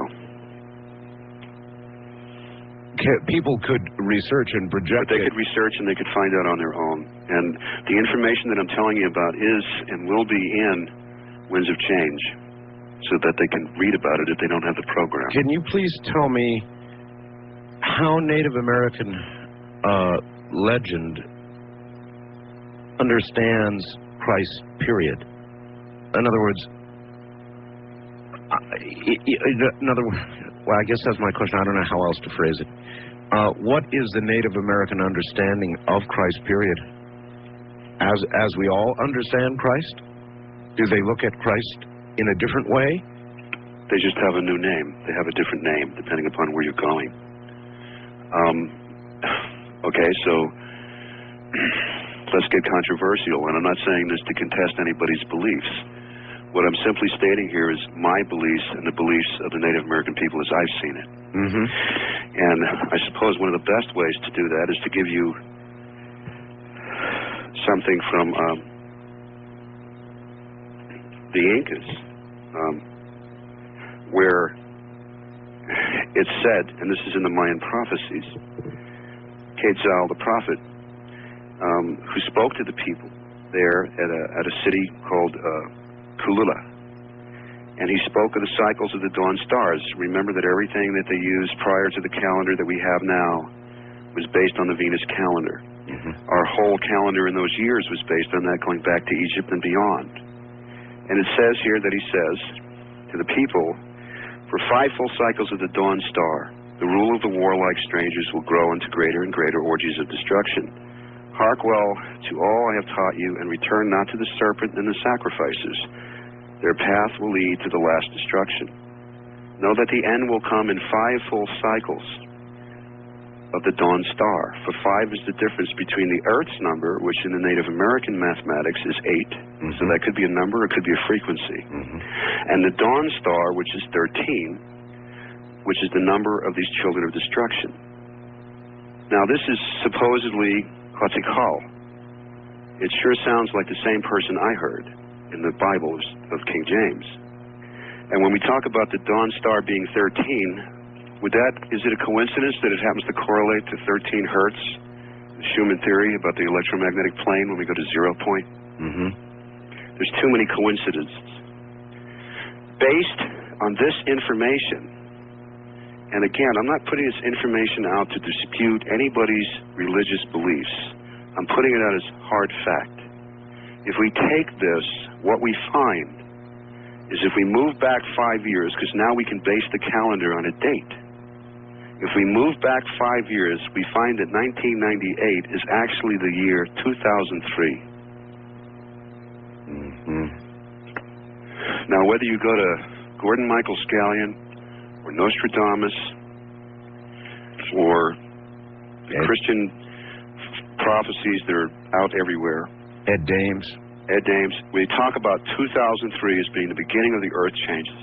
People could research and project But they it. could research and they could find out on their own. And the information that I'm telling you about is and will be in Winds of Change so that they can read about it if they don't have the program. Can you please tell me how Native American uh, legend understands Christ, period? In other words, I, in other words, well, I guess that's my question. I don't know how else to phrase it. Uh, what is the Native American understanding of Christ, period? As as we all understand Christ? Do they look at Christ in a different way? They just have a new name. They have a different name depending upon where you're going. Um, okay, so let's get controversial, and I'm not saying this to contest anybody's beliefs. What I'm simply stating here is my beliefs and the beliefs of the Native American people as I've seen it. Mm-hmm. And I suppose one of the best ways to do that is to give you something from um, the Incas, um, where it's said, and this is in the Mayan prophecies, Quetzal the prophet, um, who spoke to the people there at a, at a city called uh, Kulula, and he spoke of the cycles of the dawn stars. Remember that everything that they used prior to the calendar that we have now was based on the Venus calendar. Mm-hmm. Our whole calendar in those years was based on that, going back to Egypt and beyond. And it says here that he says to the people, for five full cycles of the dawn star, the rule of the warlike strangers will grow into greater and greater orgies of destruction. Hark well to all I have taught you, and return not to the serpent and the sacrifices. Their path will lead to the last destruction. Know that the end will come in five full cycles of the dawn star. For five is the difference between the Earth's number, which in the Native American mathematics is eight. Mm-hmm. So that could be a number, or it could be a frequency. Mm-hmm. And the dawn star, which is thirteen, which is the number of these children of destruction. Now, this is supposedly Quetzalcoatl. It sure sounds like the same person I heard in the Bible of King James. And when we talk about the dawn star being thirteen, would that, is it a coincidence that it happens to correlate to thirteen hertz, the Schumann theory about the electromagnetic plane when we go to zero point? Mm-hmm. There's too many coincidences. Based on this information, and again, I'm not putting this information out to dispute anybody's religious beliefs. I'm putting it out as hard fact. If we take this, what we find is if we move back five years, because now we can base the calendar on a date. If we move back five years, we find that nineteen ninety-eight is actually the year two thousand three. Mm-hmm. Now, whether you go to Gordon Michael Scallion, or Nostradamus, or the Ed. Christian prophecies that are out everywhere, Ed Dames. Ed Dames, we talk about two thousand three as being the beginning of the Earth changes.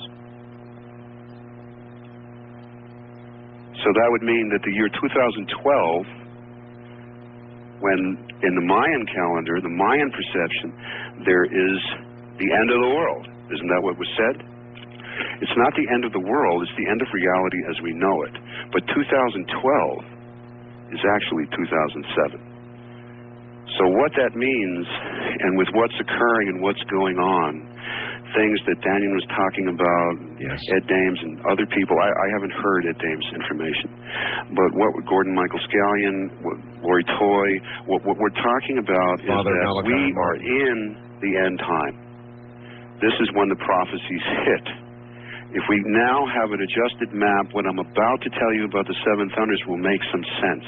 So that would mean that the year two thousand twelve, when in the Mayan calendar, the Mayan perception, there is the end of the world. Isn't that what was said? It's not the end of the world, it's the end of reality as we know it. But two thousand twelve is actually two thousand seven. So what that means, and with what's occurring and what's going on, things that Daniel was talking about, yes. Ed Dames and other people, I, I haven't heard Ed Dames' information, but what Gordon Michael Scallion, what Lori Toy, what, what we're talking about Father is that Malachi we Martin. are in the end time. this is when the prophecies hit. If we now have an adjusted map, what I'm about to tell you about the Seven Thunders will make some sense.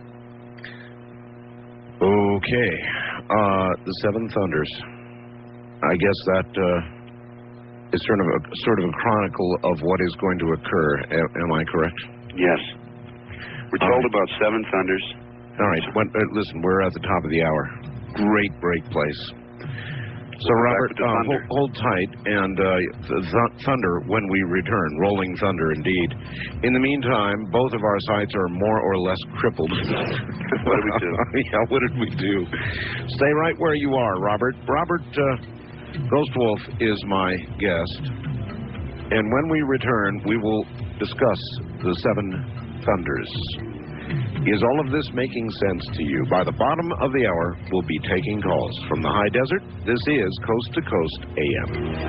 Okay. Uh, the Seven Thunders. I guess that uh, is sort of a sort of a chronicle of what is going to occur. A- am I correct? Yes. We're told right. about Seven Thunders. All right. When, uh, listen, we're at the top of the hour. Great break place. So, We'll Robert, uh, hold, thunder. hold tight, and uh, th- th- thunder when we return. Rolling thunder, indeed. In the meantime, both of our sites are more or less crippled. What did we do? Yeah, what did we do? Stay right where you are, Robert. Robert uh, Ghost Wolf is my guest. And when we return, we will discuss the Seven Thunders. Is all of this making sense to you? By the bottom of the hour, we'll be taking calls from the high desert. This is Coast to Coast A M.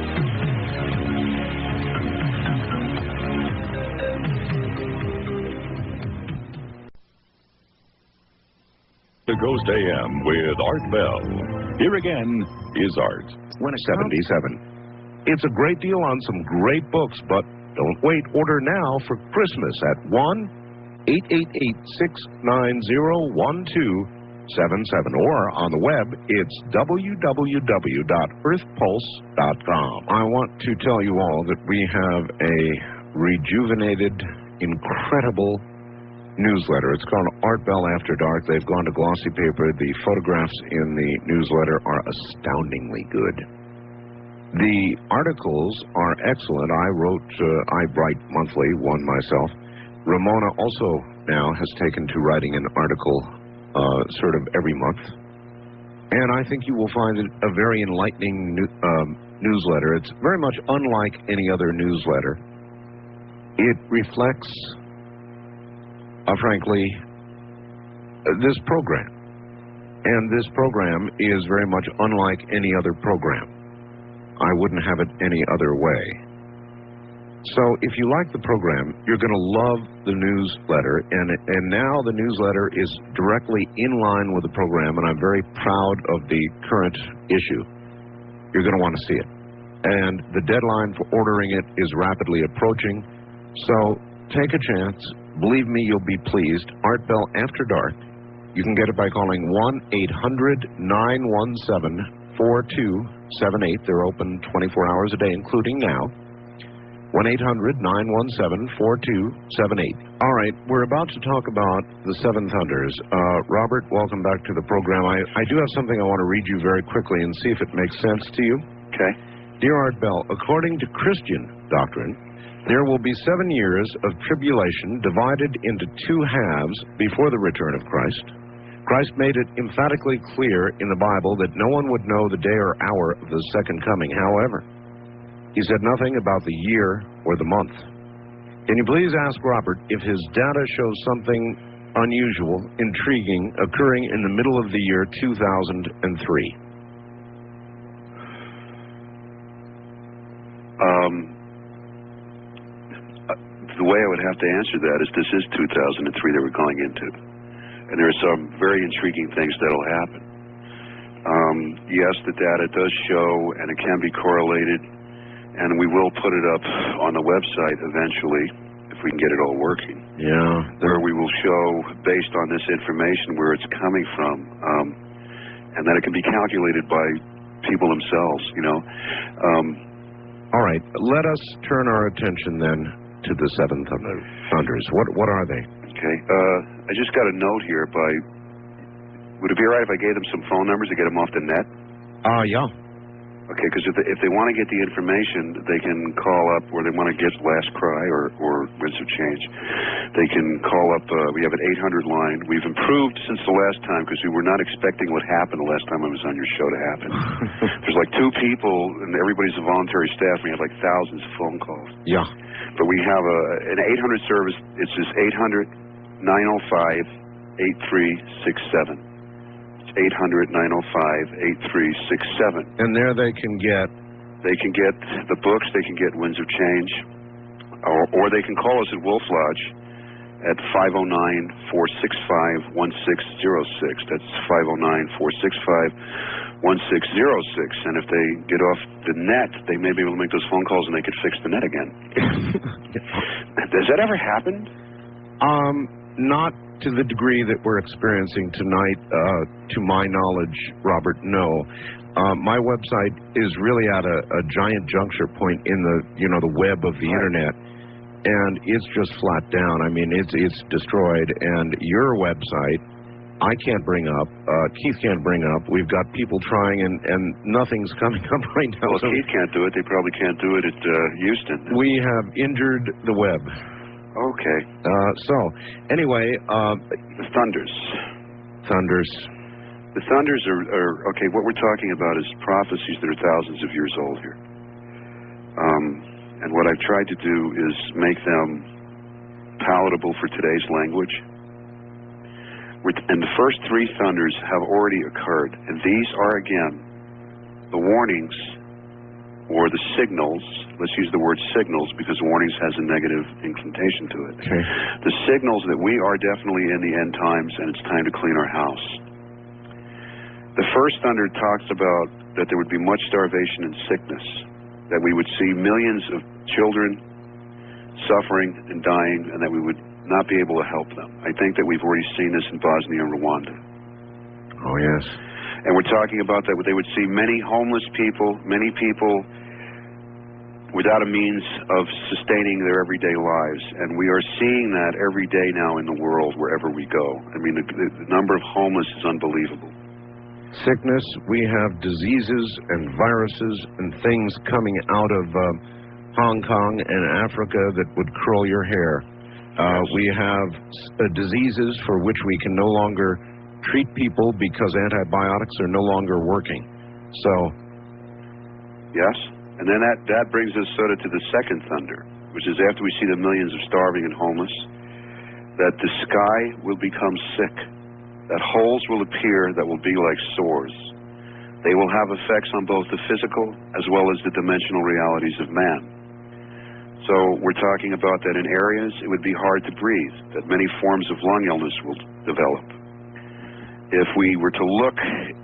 The Coast A M with Art Bell. Here again is Art. When it's seventy-seven. It's a great deal on some great books, but don't wait. Order now for Christmas at one eight eight eight, six nine zero, one two seven seven, or on the web, it's w w w dot earth pulse dot com. I want to tell you all that we have a rejuvenated, incredible newsletter. It's called Art Bell After Dark. They've gone to glossy paper. The photographs in the newsletter are astoundingly good. The articles are excellent. I wrote, uh, I write monthly, one myself. Ramona also now has taken to writing an article uh, sort of every month. And I think you will find it a very enlightening new, um, newsletter. It's very much unlike any other newsletter. It reflects, uh, frankly, uh, this program. And this program is very much unlike any other program. I wouldn't have it any other way. So if you like the program, you're going to love the newsletter, and and now the newsletter is directly in line with the program, and I'm very proud of the current issue. You're going to want to see it. And the deadline for ordering it is rapidly approaching, so take a chance. Believe me, you'll be pleased. Art Bell After Dark. You can get it by calling one eight hundred, nine one seven, four two seven eight. They're open twenty-four hours a day, including now. one eight hundred, nine one seven, four two seven eight. All right, we're about to talk about the Seven Thunders. Uh, Robert, welcome back to the program. I, I do have something I want to read you very quickly and see if it makes sense to you. Okay. Dear Art Bell, according to Christian doctrine, there will be seven years of tribulation divided into two halves before the return of Christ. Christ made it emphatically clear in the Bible that no one would know the day or hour of the second coming. However, he said nothing about the year or the month. Can you please ask Robert if his data shows something unusual, intriguing, occurring in the middle of the year two thousand three? Um, the way I would have to answer that is this is two thousand three that we're going into. And there are some very intriguing things that will happen. Um, yes, the data does show, and it can be correlated, and we will put it up on the website eventually, if we can get it all working. Yeah. Where we will show, based on this information, where it's coming from, um, and that it can be calculated by people themselves, you know. Um, all right, let us turn our attention then to the Seven Thunders. What, what are they? Okay. Uh, I just got a note here by, would it be all right if I gave them some phone numbers to get them off the net? Ah, uh, yeah. Okay, because if they, if they want to get the information, they can call up, or they want to get Last Cry or, or Winds of Change, they can call up, uh, we have an eight hundred line. We've improved since the last time because we were not expecting what happened the last time I was on your show to happen. There's like two people, and everybody's a voluntary staff, and we have like thousands of phone calls. Yeah. But we have a, an eight hundred service. It's just eight hundred, nine oh five, eight three six seven. It's eight hundred, nine oh five, eight three six seven. And there they can get? They can get the books, they can get Winds of Change, or, or they can call us at Wolf Lodge at five oh nine, four six five, one six zero six. That's five oh nine, four six five, one six zero six. And if they get off the net, they may be able to make those phone calls and they could fix the net again. Has that ever happened? Um, not to the degree that we're experiencing tonight, uh, to my knowledge, Robert, no. Uh, my website is really at a, a giant juncture point in the, you know, the web of the right. internet, and it's just flat down. I mean, it's it's destroyed. And your website, I can't bring up. Uh, Keith can't bring up. We've got people trying, and, and nothing's coming up right now. Well, if so Keith can't do it, they probably can't do it at uh, Houston. we have injured the web. Okay. Uh, so, anyway, uh, The Thunders. Thunders. The Thunders are, are, okay, what we're talking about is prophecies that are thousands of years old here. Um, and what I've tried to do is make them palatable for today's language. We're, and the first three Thunders have already occurred. And these are, again, the warnings or the signals. Let's use the word signals because warnings has a negative inclination to it. Okay. The signals that we are definitely in the end times and it's time to clean our house. The first thunder talks about that there would be much starvation and sickness, that we would see millions of children suffering and dying, and that we would not be able to help them. I think that we've already seen this in Bosnia and Rwanda. Oh, yes. And we're talking about that they would see many homeless people, many people without a means of sustaining their everyday lives. And we are seeing that every day now in the world, wherever we go. I mean, the, the number of homeless is unbelievable. Sickness, we have diseases and viruses and things coming out of uh, Hong Kong and Africa that would curl your hair. Uh, we have uh, diseases for which we can no longer treat people because antibiotics are no longer working. So, yes, and then that, that brings us sort of to the second thunder, which is after we see the millions of starving and homeless, that the sky will become sick, that holes will appear that will be like sores. They will have effects on both the physical as well as the dimensional realities of man. So we're talking about that in areas it would be hard to breathe, that many forms of lung illness will develop. If we were to look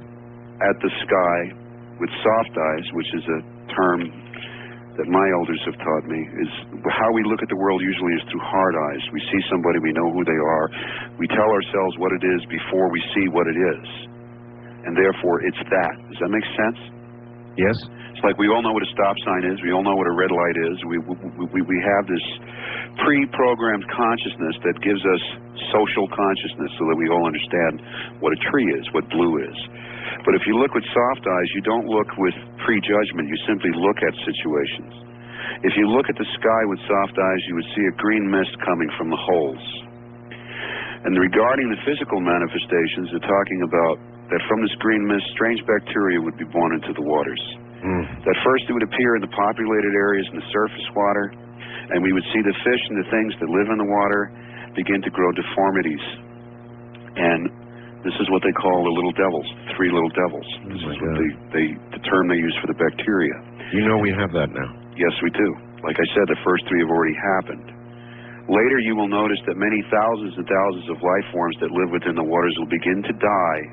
at the sky with soft eyes, which is a term that my elders have taught me, is how we look at the world usually is through hard eyes. We see somebody, we know who they are, we tell ourselves what it is before we see what it is. And therefore, it's that. Does that make sense? yes, It's like we all know what a stop sign is, we all know what a red light is, we, we, we, we have this pre-programmed consciousness that gives us social consciousness so that we all understand what a tree is, what blue is. But if you look with soft eyes, you don't look with prejudgment, you simply look at situations. If you look at the sky with soft eyes, you would see a green mist coming from the holes. And regarding the physical manifestations, they're talking about that from this green mist, strange bacteria would be born into the waters. mm. That first it would appear in the populated areas in the surface water, and we would see the fish and the things that live in the water begin to grow deformities. And this is what they call the little devils, the three little devils. This Oh my is what God. they, they, the term they use for the bacteria. You know we have that now. Yes, we do. Like I said, the first three have already happened. Later, you will notice that many thousands and thousands of life forms that live within the waters will begin to die,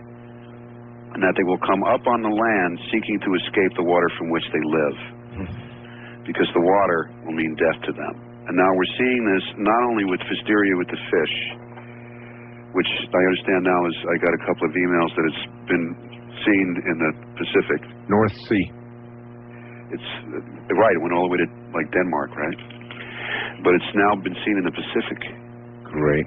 and that they will come up on the land seeking to escape the water from which they live, because the water will mean death to them. And now we're seeing this not only with Pfisteria with the fish, which I understand now is, I got a couple of emails that it's been seen in the Pacific. North Sea. It's uh, right, it went all the way to like Denmark, right? But it's now been seen in the Pacific. Great.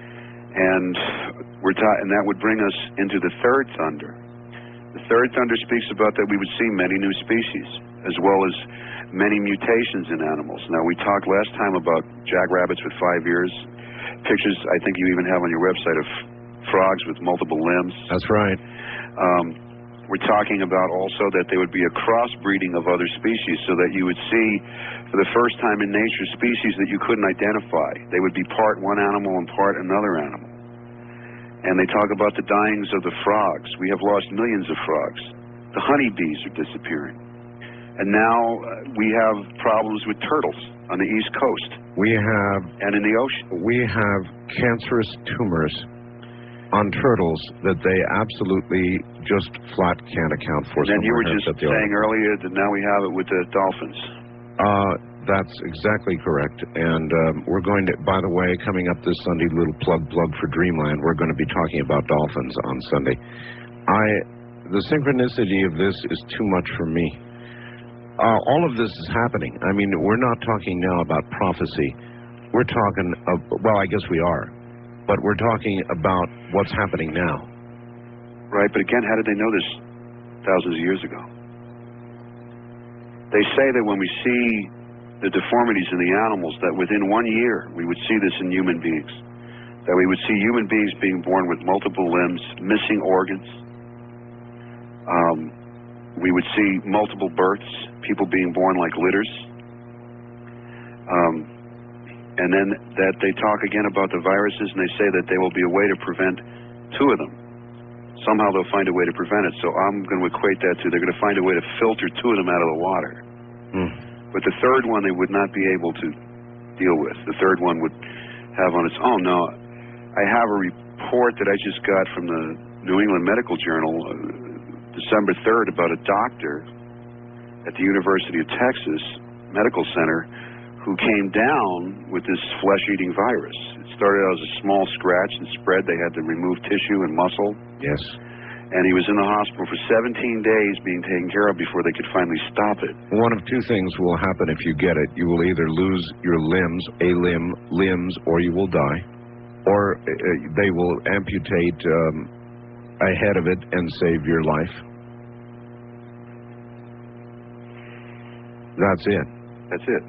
And we're ta- and that would bring us into the third thunder. The third thunder speaks about that we would see many new species, as well as many mutations in animals. Now, we talked last time about jackrabbits with five ears. Pictures, I think you even have on your website, of frogs with multiple limbs. That's right. Um, we're talking about also that there would be a crossbreeding of other species, so that you would see, for the first time in nature, species that you couldn't identify. They would be part one animal and part another animal. And they talk about the dyings of the frogs. We have lost millions of frogs. The honeybees are disappearing. And now uh, we have problems with turtles on the East Coast. We have... And in the ocean. We have cancerous tumors on turtles that they absolutely just flat can't account for. And then you were somewhere just that they saying are. earlier that now we have it with the dolphins. Uh, that's exactly correct. And um, we're going to, by the way, coming up this Sunday, little plug, plug for Dreamland, we're going to be talking about dolphins on Sunday. I, the synchronicity of this is too much for me. Uh, all of this is happening. I mean, we're not talking now about prophecy. We're talking, of, well, I guess we are. But we're talking about what's happening now. Right, but again, how did they know this thousands of years ago? They say that when we see the deformities in the animals, that within one year we would see this in human beings. That we would see human beings being born with multiple limbs, missing organs. Um, we would see multiple births, people being born like litters. Um, And then that they talk again about the viruses, and they say that there will be a way to prevent two of them. Somehow they'll find a way to prevent it. So I'm going to equate that to they're going to find a way to filter two of them out of the water. Mm. But the third one they would not be able to deal with. The third one would have on its own. Now, I have a report that I just got from the New England Medical Journal, uh, December third, about a doctor at the University of Texas Medical Center who came down with this flesh-eating virus. It started out as a small scratch and spread. They had to remove tissue and muscle. Yes. And he was in the hospital for seventeen days being taken care of before they could finally stop it. One of two things will happen if you get it. You will either lose your limbs, a limb, limbs, or you will die. Or uh, they will amputate um, ahead of it and save your life. That's it. That's it.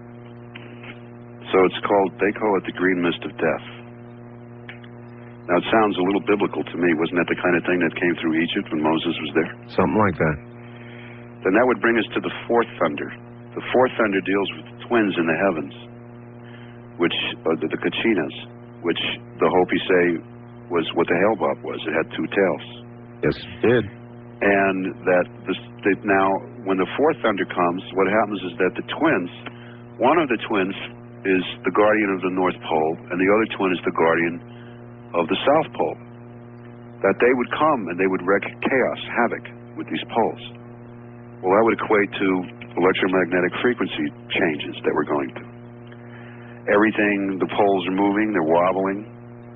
So it's called, they call it the green mist of death. Now it sounds a little biblical to me. Wasn't that the kind of thing that came through Egypt when Moses was there? Something like that. Then that would bring us to the fourth thunder. The fourth thunder deals with the twins in the heavens, which, uh, the, the Kachinas, which the Hopi say was what the Hale-Bopp was. It had two tails. Yes, it did. And that, this, that now, when the fourth thunder comes, what happens is that the twins, one of the twins is the guardian of the North Pole, and the other twin is the guardian of the South Pole. That they would come and they would wreak chaos, havoc with these poles. Well, that would equate to electromagnetic frequency changes that we're going through. Everything, the poles are moving, they're wobbling.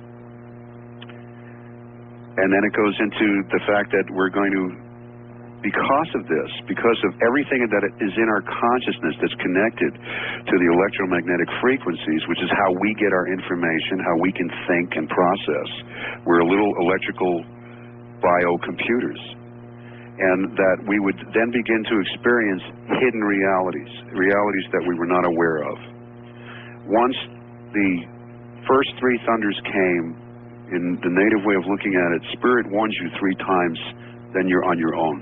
And then it goes into the fact that we're going to, because of this, because of everything that is in our consciousness that's connected to the electromagnetic frequencies, which is how we get our information, how we can think and process. We're little electrical biocomputers. And that we would then begin to experience hidden realities, realities that we were not aware of. Once the first three thunders came, in the native way of looking at it, Spirit warns you three times, then you're on your own.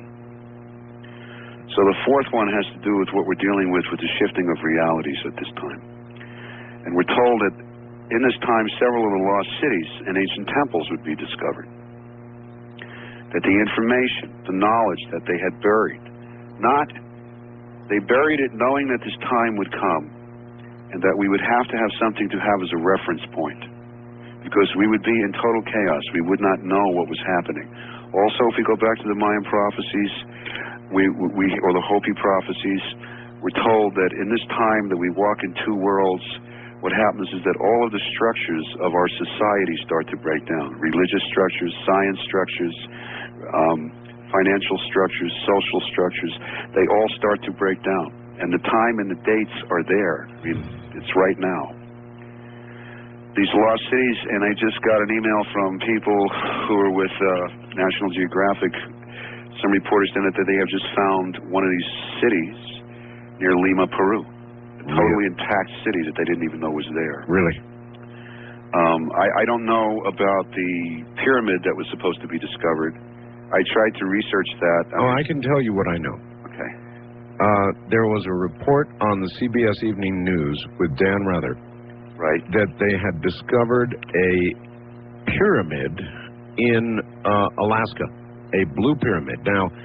So the fourth one has to do with what we're dealing with, with the shifting of realities at this time. And we're told that in this time, several of the lost cities and ancient temples would be discovered. That the information, the knowledge that they had buried, not, they buried it knowing that this time would come, and that we would have to have something to have as a reference point. Because we would be in total chaos. We would not know what was happening. Also, if we go back to the Mayan prophecies, we, we, or the Hopi prophecies, we're told that in this time that we walk in two worlds, what happens is that all of the structures of our society start to break down. Religious structures, science structures, um, financial structures, social structures, they all start to break down. And the time and the dates are there. I mean, it's right now. These lost cities, and I just got an email from people who are with uh, National Geographic. Some reporters in it that they have just found one of these cities near Lima, Peru. A totally Yeah. intact city that they didn't even know was there. Really? Um, I, I don't know about the pyramid that was supposed to be discovered. I tried to research that. Oh, I can tell you what I know. Okay. Uh, there was a report on the C B S Evening News with Dan Rather. Right. That they had discovered a pyramid in uh, Alaska, a blue pyramid. Now,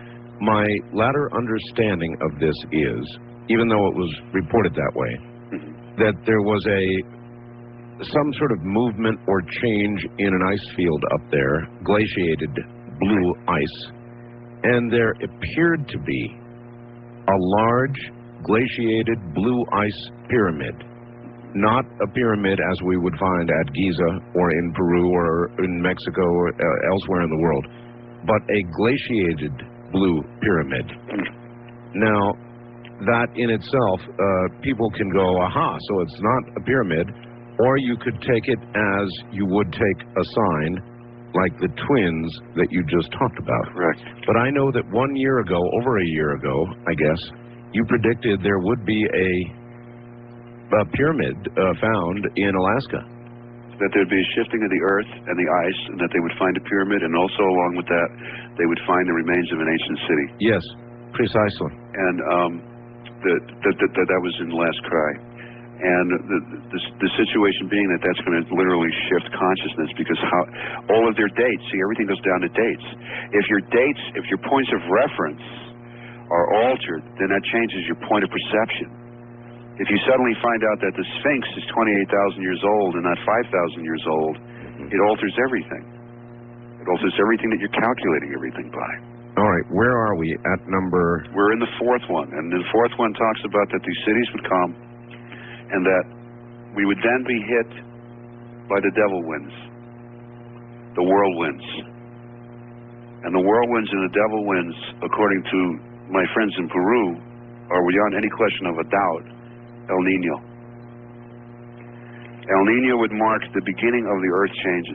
my latter understanding of this is, even though it was reported that way, Mm-hmm. that there was a some sort of movement or change in an ice field up there, glaciated blue ice, and there appeared to be a large glaciated blue ice pyramid. Not a pyramid as we would find at Giza or in Peru or in Mexico or uh, elsewhere in the world, but a glaciated blue pyramid. Now, that in itself, uh, people can go, aha, so it's not a pyramid, or you could take it as you would take a sign like the twins that you just talked about. Correct. But I know that one year ago, over a year ago, I guess, you predicted there would be a, a pyramid uh, found in Alaska. That there'd be a shifting of the earth and the ice, and that they would find a pyramid, and also along with that, they would find the remains of an ancient city. Yes, precisely. And um, that, that, that, that, that was in Last Cry. And the, the, the situation being that that's going to literally shift consciousness, because how all of their dates, see, everything goes down to dates. If your dates, if your points of reference are altered, then that changes your point of perception. If you suddenly find out that the Sphinx is twenty-eight thousand years old and not five thousand years old, it alters everything. It alters everything that you're calculating everything by. All right, where are we at number... We're in the fourth one, and the fourth one talks about that these cities would come, and that we would then be hit by the devil winds, the whirlwinds. And the whirlwinds and the devil winds, according to my friends in Peru, are beyond any question of a doubt El Nino. El Nino would mark the beginning of the earth changes.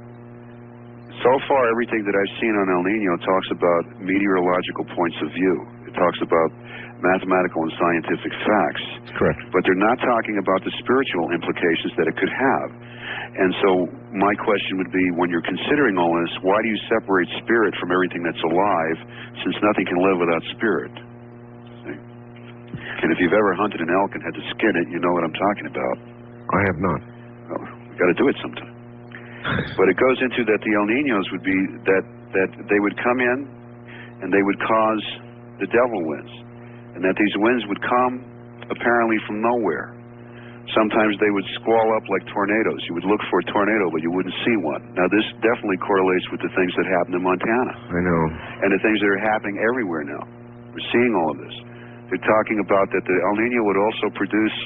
So far, everything that I've seen on El Nino talks about meteorological points of view. It talks about mathematical and scientific facts. Correct. But they're not talking about the spiritual implications that it could have. And so my question would be, when you're considering all this, why do you separate spirit from everything that's alive, since nothing can live without spirit? See? And if you've ever hunted an elk and had to skin it, you know what I'm talking about. I have not. Well, we got to do it sometime. But it goes into that the El Ninos would be that, that they would come in and they would cause the devil winds. And that these winds would come apparently from nowhere. Sometimes they would squall up like tornadoes. You would look for a tornado, but you wouldn't see one. Now, this definitely correlates with the things that happened in Montana. I know. And the things that are happening everywhere now. We're seeing all of this. They're talking about that the El Nino would also produce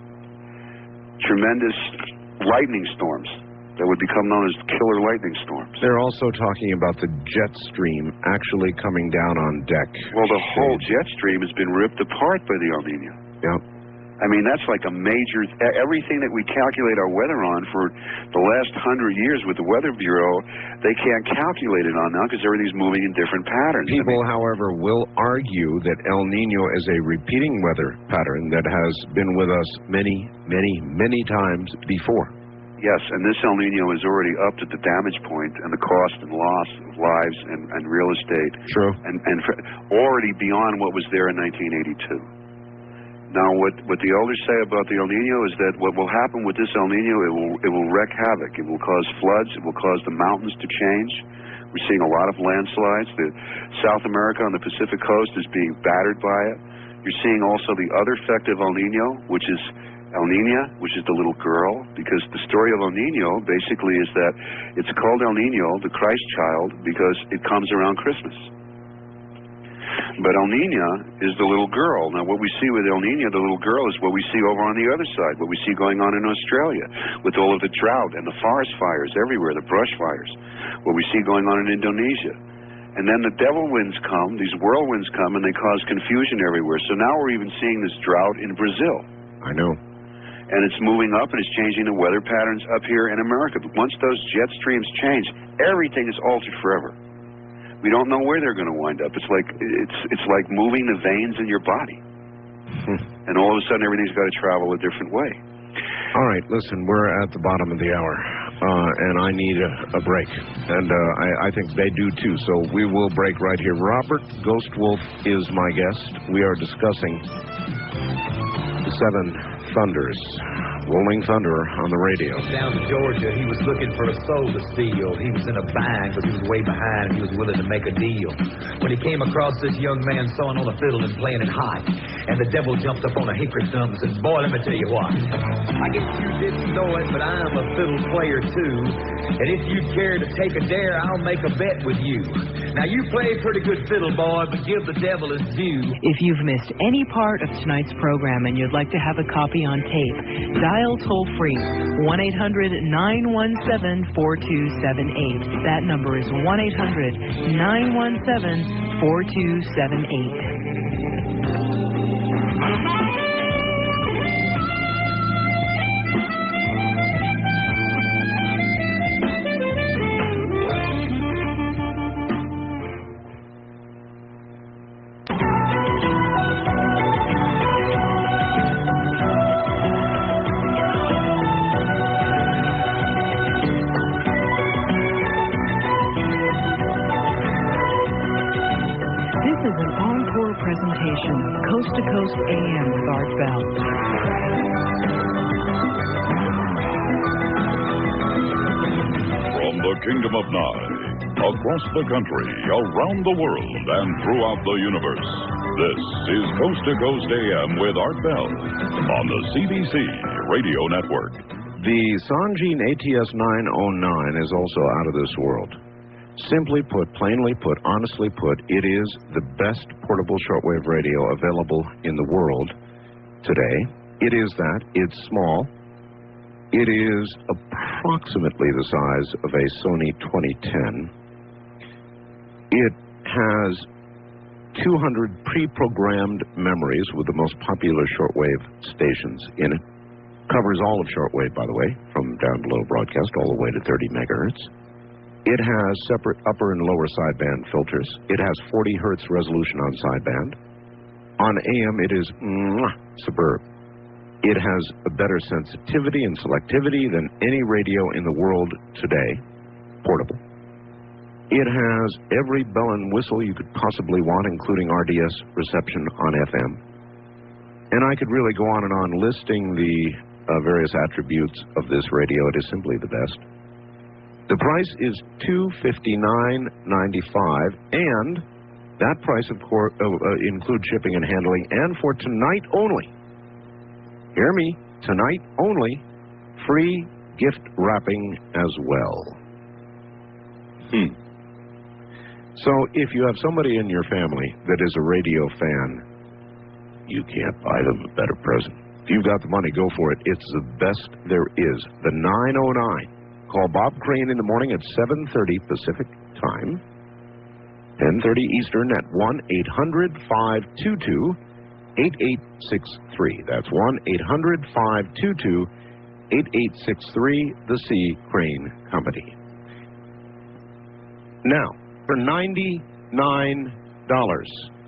tremendous lightning storms that would become known as killer lightning storms. They're also talking about the jet stream actually coming down on deck. Well, the whole jet stream has been ripped apart by the El Nino. Yep. I mean, that's like a major, everything that we calculate our weather on for the last hundred years with the Weather Bureau, they can't calculate it on now because everything's moving in different patterns. People, I mean, however, will argue that El Nino is a repeating weather pattern that has been with us many, many, many times before. Yes, and this El Nino is already up to the damage point and the cost and loss of lives and, and real estate. True. And, and for, already beyond what was there in nineteen eighty-two. Now, what, what the elders say about the El Nino is that what will happen with this El Nino, it will, it will wreak havoc. It will cause floods. It will cause the mountains to change. We're seeing a lot of landslides. The South America on the Pacific coast is being battered by it. You're seeing also the other effect of El Nino, which is El Nina, which is the little girl, because the story of El Nino basically is that it's called El Nino, the Christ child, because it comes around Christmas. But El Nina is the little girl. Now, what we see with El Nina, the little girl, is what we see over on the other side, what we see going on in Australia, with all of the drought and the forest fires everywhere, the brush fires, what we see going on in Indonesia. And then the devil winds come, these whirlwinds come, and they cause confusion everywhere. So now we're even seeing this drought in Brazil. I know. And it's moving up and it's changing the weather patterns up here in America. But once those jet streams change, everything is altered forever. We don't know where they're going to wind up. It's like it's it's like moving the veins in your body. And all of a sudden, everything's got to travel a different way. All right, listen, we're at the bottom of the hour, uh, and I need a, a break. And uh, I, I think they do, too, so we will break right here. Robert Ghost Wolf is my guest. We are discussing the Seven Thunders. Rolling Thunder on the radio. Down to Georgia, he was looking for a soul to steal. He was in a bind, but he was way behind, and he was willing to make a deal. When he came across this young man sawing on a fiddle and playing it hot, and the devil jumped up on a hickory stump and said, boy, let me tell you what. I guess you didn't know it, but I'm a fiddle player too. And if you care to take a dare, I'll make a bet with you. Now, you play pretty good fiddle, boy, but give the devil his due. If you've missed any part of tonight's program and you'd like to have a copy on tape, dial toll-free one eight hundred nine one seven four two seven eight. That number is one eight hundred nine one seven four two seven eight. Presentation, Coast to Coast A M with Art Bell. From the Kingdom of Nye, across the country, around the world, and throughout the universe, this is Coast to Coast A M with Art Bell on the C B C Radio Network. The Sangean A T S nine oh nine is also out of this world. Simply put, plainly put, honestly put, it is the best portable shortwave radio available in the world today. It is that. It's small. It is approximately the size of a Sony twenty ten. It has two hundred pre-programmed memories with the most popular shortwave stations in it. Covers all of shortwave, by the way, from down below broadcast all the way to thirty megahertz. It has separate upper and lower sideband filters. It has forty hertz resolution on sideband. On A M, it is mwah, superb. It has a better sensitivity and selectivity than any radio in the world today, portable. It has every bell and whistle you could possibly want, including R D S reception on F M. And I could really go on and on listing the uh, various attributes of this radio. It is simply the best. The price is two hundred fifty-nine ninety-five, and that price, of course, uh, uh, includes shipping and handling. And for tonight only, hear me, tonight only, free gift wrapping as well. Hmm. So if you have somebody in your family that is a radio fan, you can't buy them a better present. If you've got the money, go for it. It's the best there is. The nine oh nine. Call Bob Crane in the morning at seven thirty Pacific Time, ten thirty Eastern at one eight hundred five two two eight eight six three. That's one eight hundred five two two eight eight six three, the C. Crane Company. Now, for ninety-nine dollars,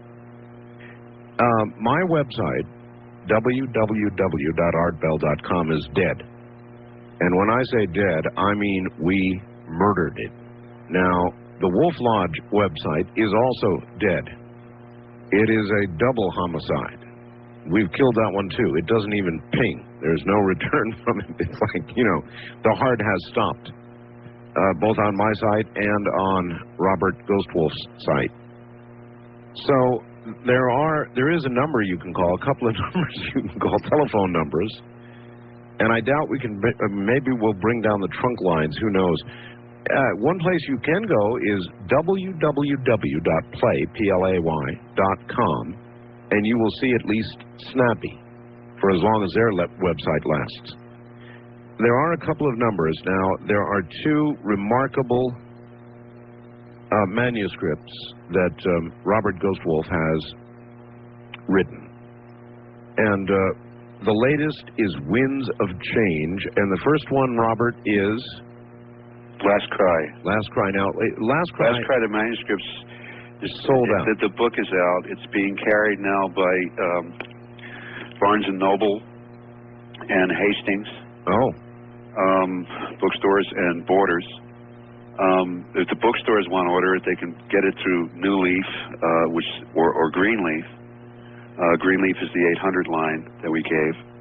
uh, my website, w w w dot art bell dot com, is dead. And when I say dead, I mean we murdered it. Now, the Wolf Lodge website is also dead. It is a double homicide. We've killed that one too. It doesn't even ping. There's no return from it. It's like, you know, the heart has stopped, uh, both on my site and on Robert Ghostwolf's site. So there are, there is a number you can call, a couple of numbers you can call, telephone numbers. And I doubt we can, maybe we'll bring down the trunk lines, who knows. Uh, one place you can go is w w w dot play dot com, and you will see at least Snappy for as long as their website lasts. There are a couple of numbers. Now, there are two remarkable uh, manuscripts that um, Robert Ghostwolf has written. And uh, the latest is Winds of Change, and the first one, Robert, is Last Cry. Last Cry. Now, Last Cry. Last Cry, the manuscripts is sold out. The, the book is out. It's being carried now by um, Barnes and Noble and Hastings. Oh. Um, bookstores and Borders. Um, if the bookstores want to order it, they can get it through New Leaf, uh, which or, or Greenleaf. Uh, Greenleaf is the eight hundred line that we gave.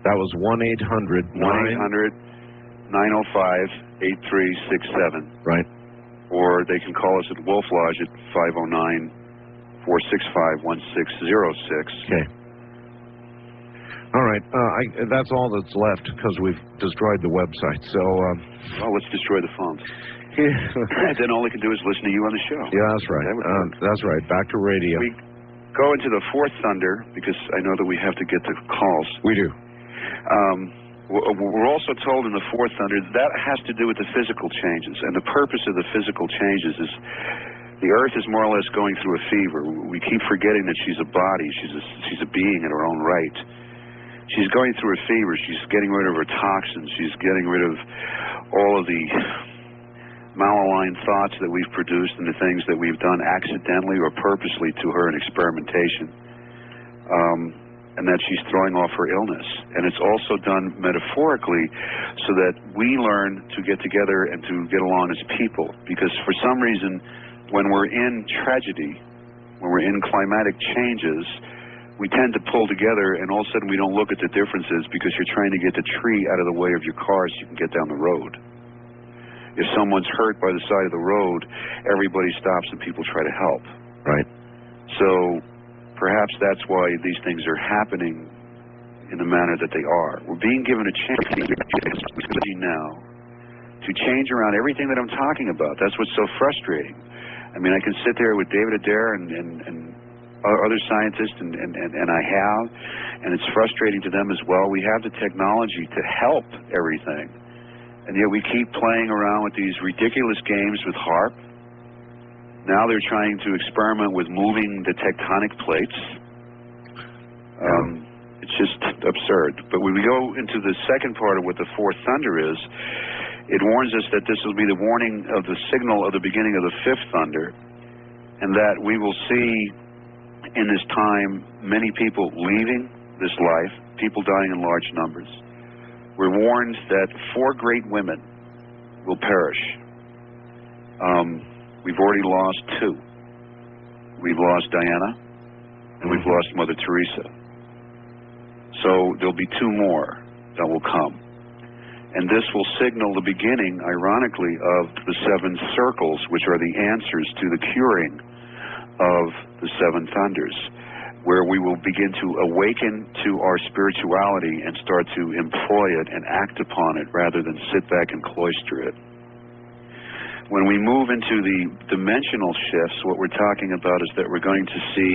That was one eight hundred one eight hundred nine oh five eight three six seven. Right. Or they can call us at Wolf Lodge at five oh nine four six five one six oh six. Okay. All right. Uh, I, that's all that's left because we've destroyed the website. So. Um, well, let's destroy the phones. Yeah. Then all they can do is listen to you on the show. Yeah, that's right. That uh, that's right. Back to radio. We go into the fourth thunder because I know that we have to get to calls. We do. Um, we're also told in the fourth thunder that has to do with the physical changes, and the purpose of the physical changes is the Earth is more or less going through a fever. We keep forgetting that she's a body. She's a, she's a being in her own right. She's going through a fever. She's getting rid of her toxins. She's getting rid of all of the malaligned thoughts that we've produced and the things that we've done accidentally or purposely to her in experimentation. Um, and that she's throwing off her illness. And it's also done metaphorically so that we learn to get together and to get along as people. Because for some reason, when we're in tragedy, when we're in climatic changes, we tend to pull together, and all of a sudden we don't look at the differences because you're trying to get the tree out of the way of your car so you can get down the road. If someone's hurt by the side of the road, everybody stops and people try to help. Right. So perhaps that's why these things are happening in the manner that they are. We're being given a chance now to change around everything that I'm talking about. That's what's so frustrating. I mean, I can sit there with David Adair and, and, and other scientists, and, and, and, and I have, and it's frustrating to them as well. We have the technology to help everything, and yet we keep playing around with these ridiculous games with HAARP. Now they're trying to experiment with moving the tectonic plates. Um, it's just absurd. But when we go into the second part of what the fourth thunder is, it warns us that this will be the warning of the signal of the beginning of the fifth thunder, and that we will see in this time many people leaving this life, people dying in large numbers. We're warned that four great women will perish. Um, we've already lost two. We've lost Diana, and we've lost Mother Teresa. So there'll be two more that will come. And this will signal the beginning, ironically, of the seven circles, which are the answers to the curing of the seven thunders, where we will begin to awaken to our spirituality and start to employ it and act upon it rather than sit back and cloister it. When we move into the dimensional shifts, what we're talking about is that we're going to see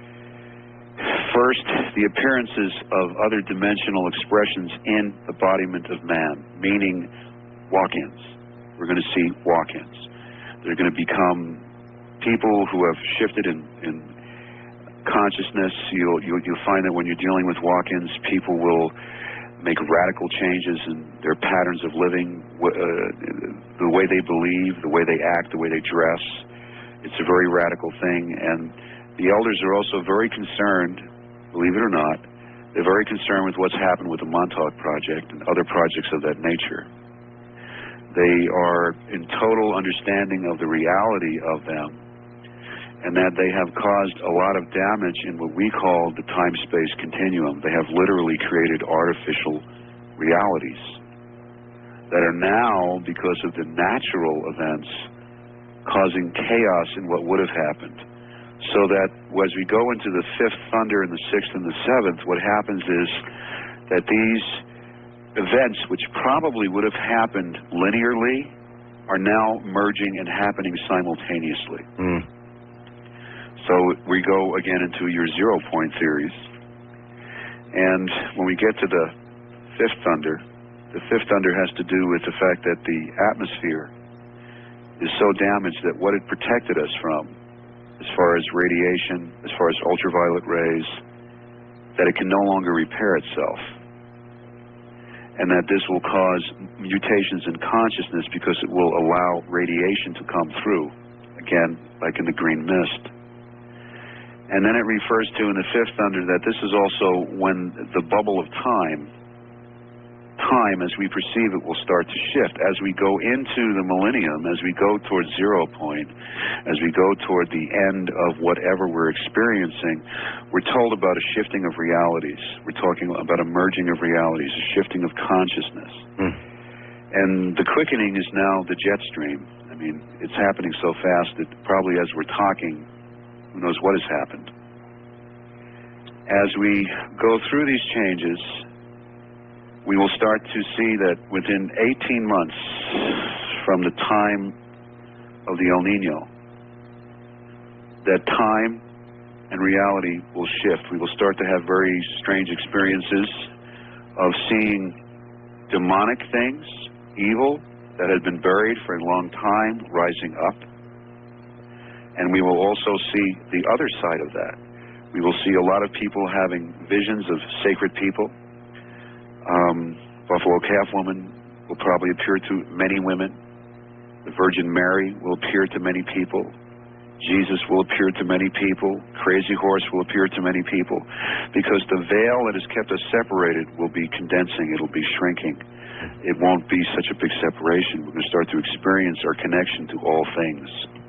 first the appearances of other dimensional expressions in embodiment of man, meaning walk-ins. We're going to see walk-ins. They're going to become people who have shifted in, in consciousness. You'll, you'll, you'll find that when you're dealing with walk-ins, people will make radical changes in their patterns of living, uh, the way they believe, the way they act, the way they dress. It's a very radical thing, and the elders are also very concerned, believe it or not, they're very concerned with what's happened with the Montauk Project and other projects of that nature. They are in total understanding of the reality of them, and that they have caused a lot of damage in what we call the time-space continuum. They have literally created artificial realities that are now, because of the natural events, causing chaos in what would have happened. So that as we go into the fifth thunder and the sixth and the seventh, what happens is that these events, which probably would have happened linearly, are now merging and happening simultaneously. Mm. So we go again into your zero point theories, and when we get to the fifth thunder, the fifth thunder has to do with the fact that the atmosphere is so damaged that what it protected us from, as far as radiation, as far as ultraviolet rays, that it can no longer repair itself, and that this will cause mutations in consciousness because it will allow radiation to come through, again, like in the green mist. And then it refers to in the fifth thunder that this is also when the bubble of time, time, as we perceive it, will start to shift. As we go into the millennium, as we go towards zero point, as we go toward the end of whatever we're experiencing, we're told about a shifting of realities. We're talking about a merging of realities, a shifting of consciousness. Mm. And the quickening is now the jet stream. I mean, it's happening so fast that probably as we're talking, who knows what has happened. As we go through these changes, we will start to see that within eighteen months from the time of the El Nino, that time and reality will shift. We will start to have very strange experiences of seeing demonic things, evil that had been buried for a long time, rising up. And we will also see the other side of that. We will see a lot of people having visions of sacred people. Um, Buffalo Calf Woman will probably appear to many women. The Virgin Mary will appear to many people. Jesus will appear to many people. Crazy Horse will appear to many people. Because the veil that has kept us separated will be condensing. It'll be shrinking. It won't be such a big separation. We're going to start to experience our connection to all things.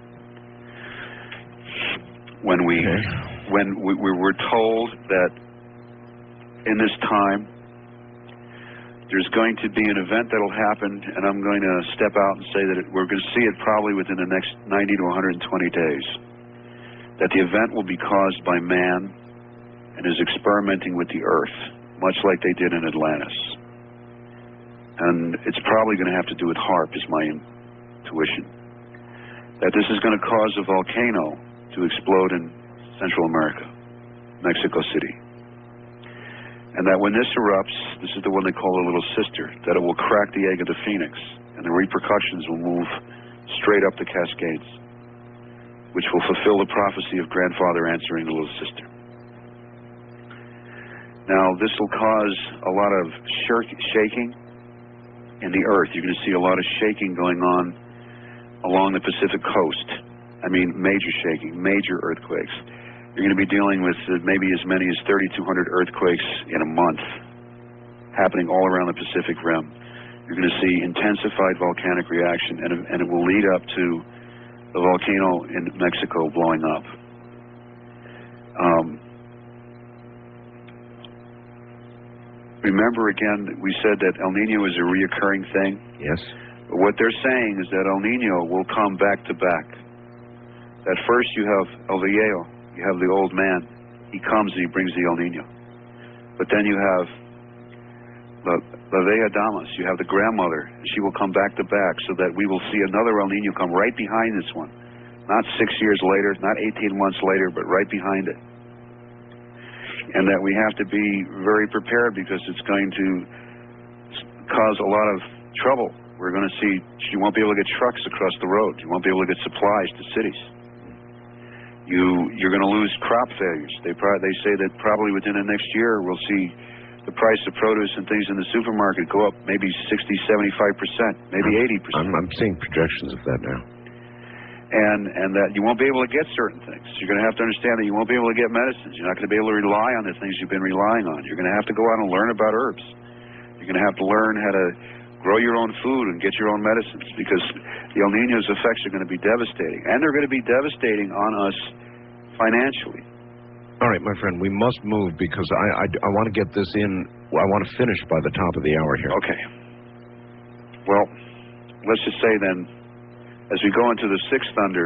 When we, okay. when we, we were told that in this time, there's going to be an event that will happen, and I'm going to step out and say that it, we're going to see it probably within the next ninety to one hundred twenty days. That the event will be caused by man and is experimenting with the earth, much like they did in Atlantis. And it's probably going to have to do with HAARP, is my intuition. That this is going to cause a volcano to explode in Central America, Mexico City. And that when this erupts, this is the one they call the Little Sister, that it will crack the egg of the phoenix, and the repercussions will move straight up the Cascades, which will fulfill the prophecy of Grandfather answering the Little Sister. Now, this will cause a lot of shaking in the earth. You're going to see a lot of shaking going on along the Pacific coast. I mean, major shaking, major earthquakes. You're going to be dealing with uh, maybe as many as thirty-two hundred earthquakes in a month happening all around the Pacific Rim. You're going to see intensified volcanic reaction, and, and it will lead up to the volcano in Mexico blowing up. Um, remember again, that we said that El Nino is a reoccurring thing? Yes. But what they're saying is that El Nino will come back to back. That first you have El Viejo. You have the old man. He comes and he brings the El Nino. But then you have La, La Vieja Damas. You have the grandmother. She will come back to back so that we will see another El Nino come right behind this one. Not six years later, not eighteen months later, but right behind it. And that we have to be very prepared because it's going to cause a lot of trouble. We're going to see, you won't be able to get trucks across the road. You won't be able to get supplies to cities. You, you're going to lose crop failures. They, pro they say that probably within the next year we'll see the price of produce and things in the supermarket go up maybe sixty, seventy-five percent, maybe eighty percent. I'm, I'm seeing projections of that now. And, and that you won't be able to get certain things. You're going to have to understand that you won't be able to get medicines. You're not going to be able to rely on the things you've been relying on. You're going to have to go out and learn about herbs. You're going to have to learn how to grow your own food and get your own medicines, because the El Nino's effects are going to be devastating. And they're going to be devastating on us financially. All right, my friend, we must move because I, I, I want to get this in. I want to finish by the top of the hour here. Okay. Well, let's just say then, as we go into the sixth thunder,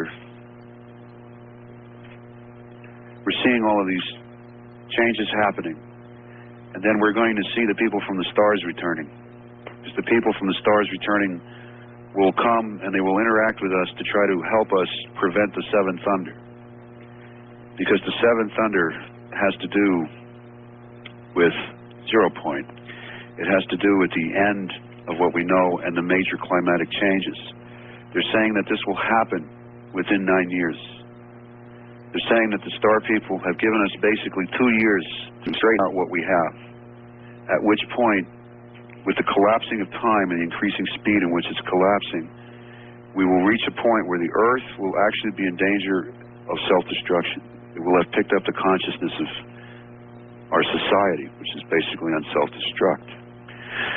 we're seeing all of these changes happening. And then we're going to see the people from the stars returning. Because the people from the stars returning will come and they will interact with us to try to help us prevent the seventh thunder. Because the seventh thunder has to do with zero point. It has to do with the end of what we know and the major climatic changes. They're saying that this will happen within nine years. They're saying that the star people have given us basically two years to straighten out what we have. At which point, with the collapsing of time and the increasing speed in which it's collapsing, we will reach a point where the Earth will actually be in danger of self-destruction. It will have picked up the consciousness of our society, which is basically on self-destruct.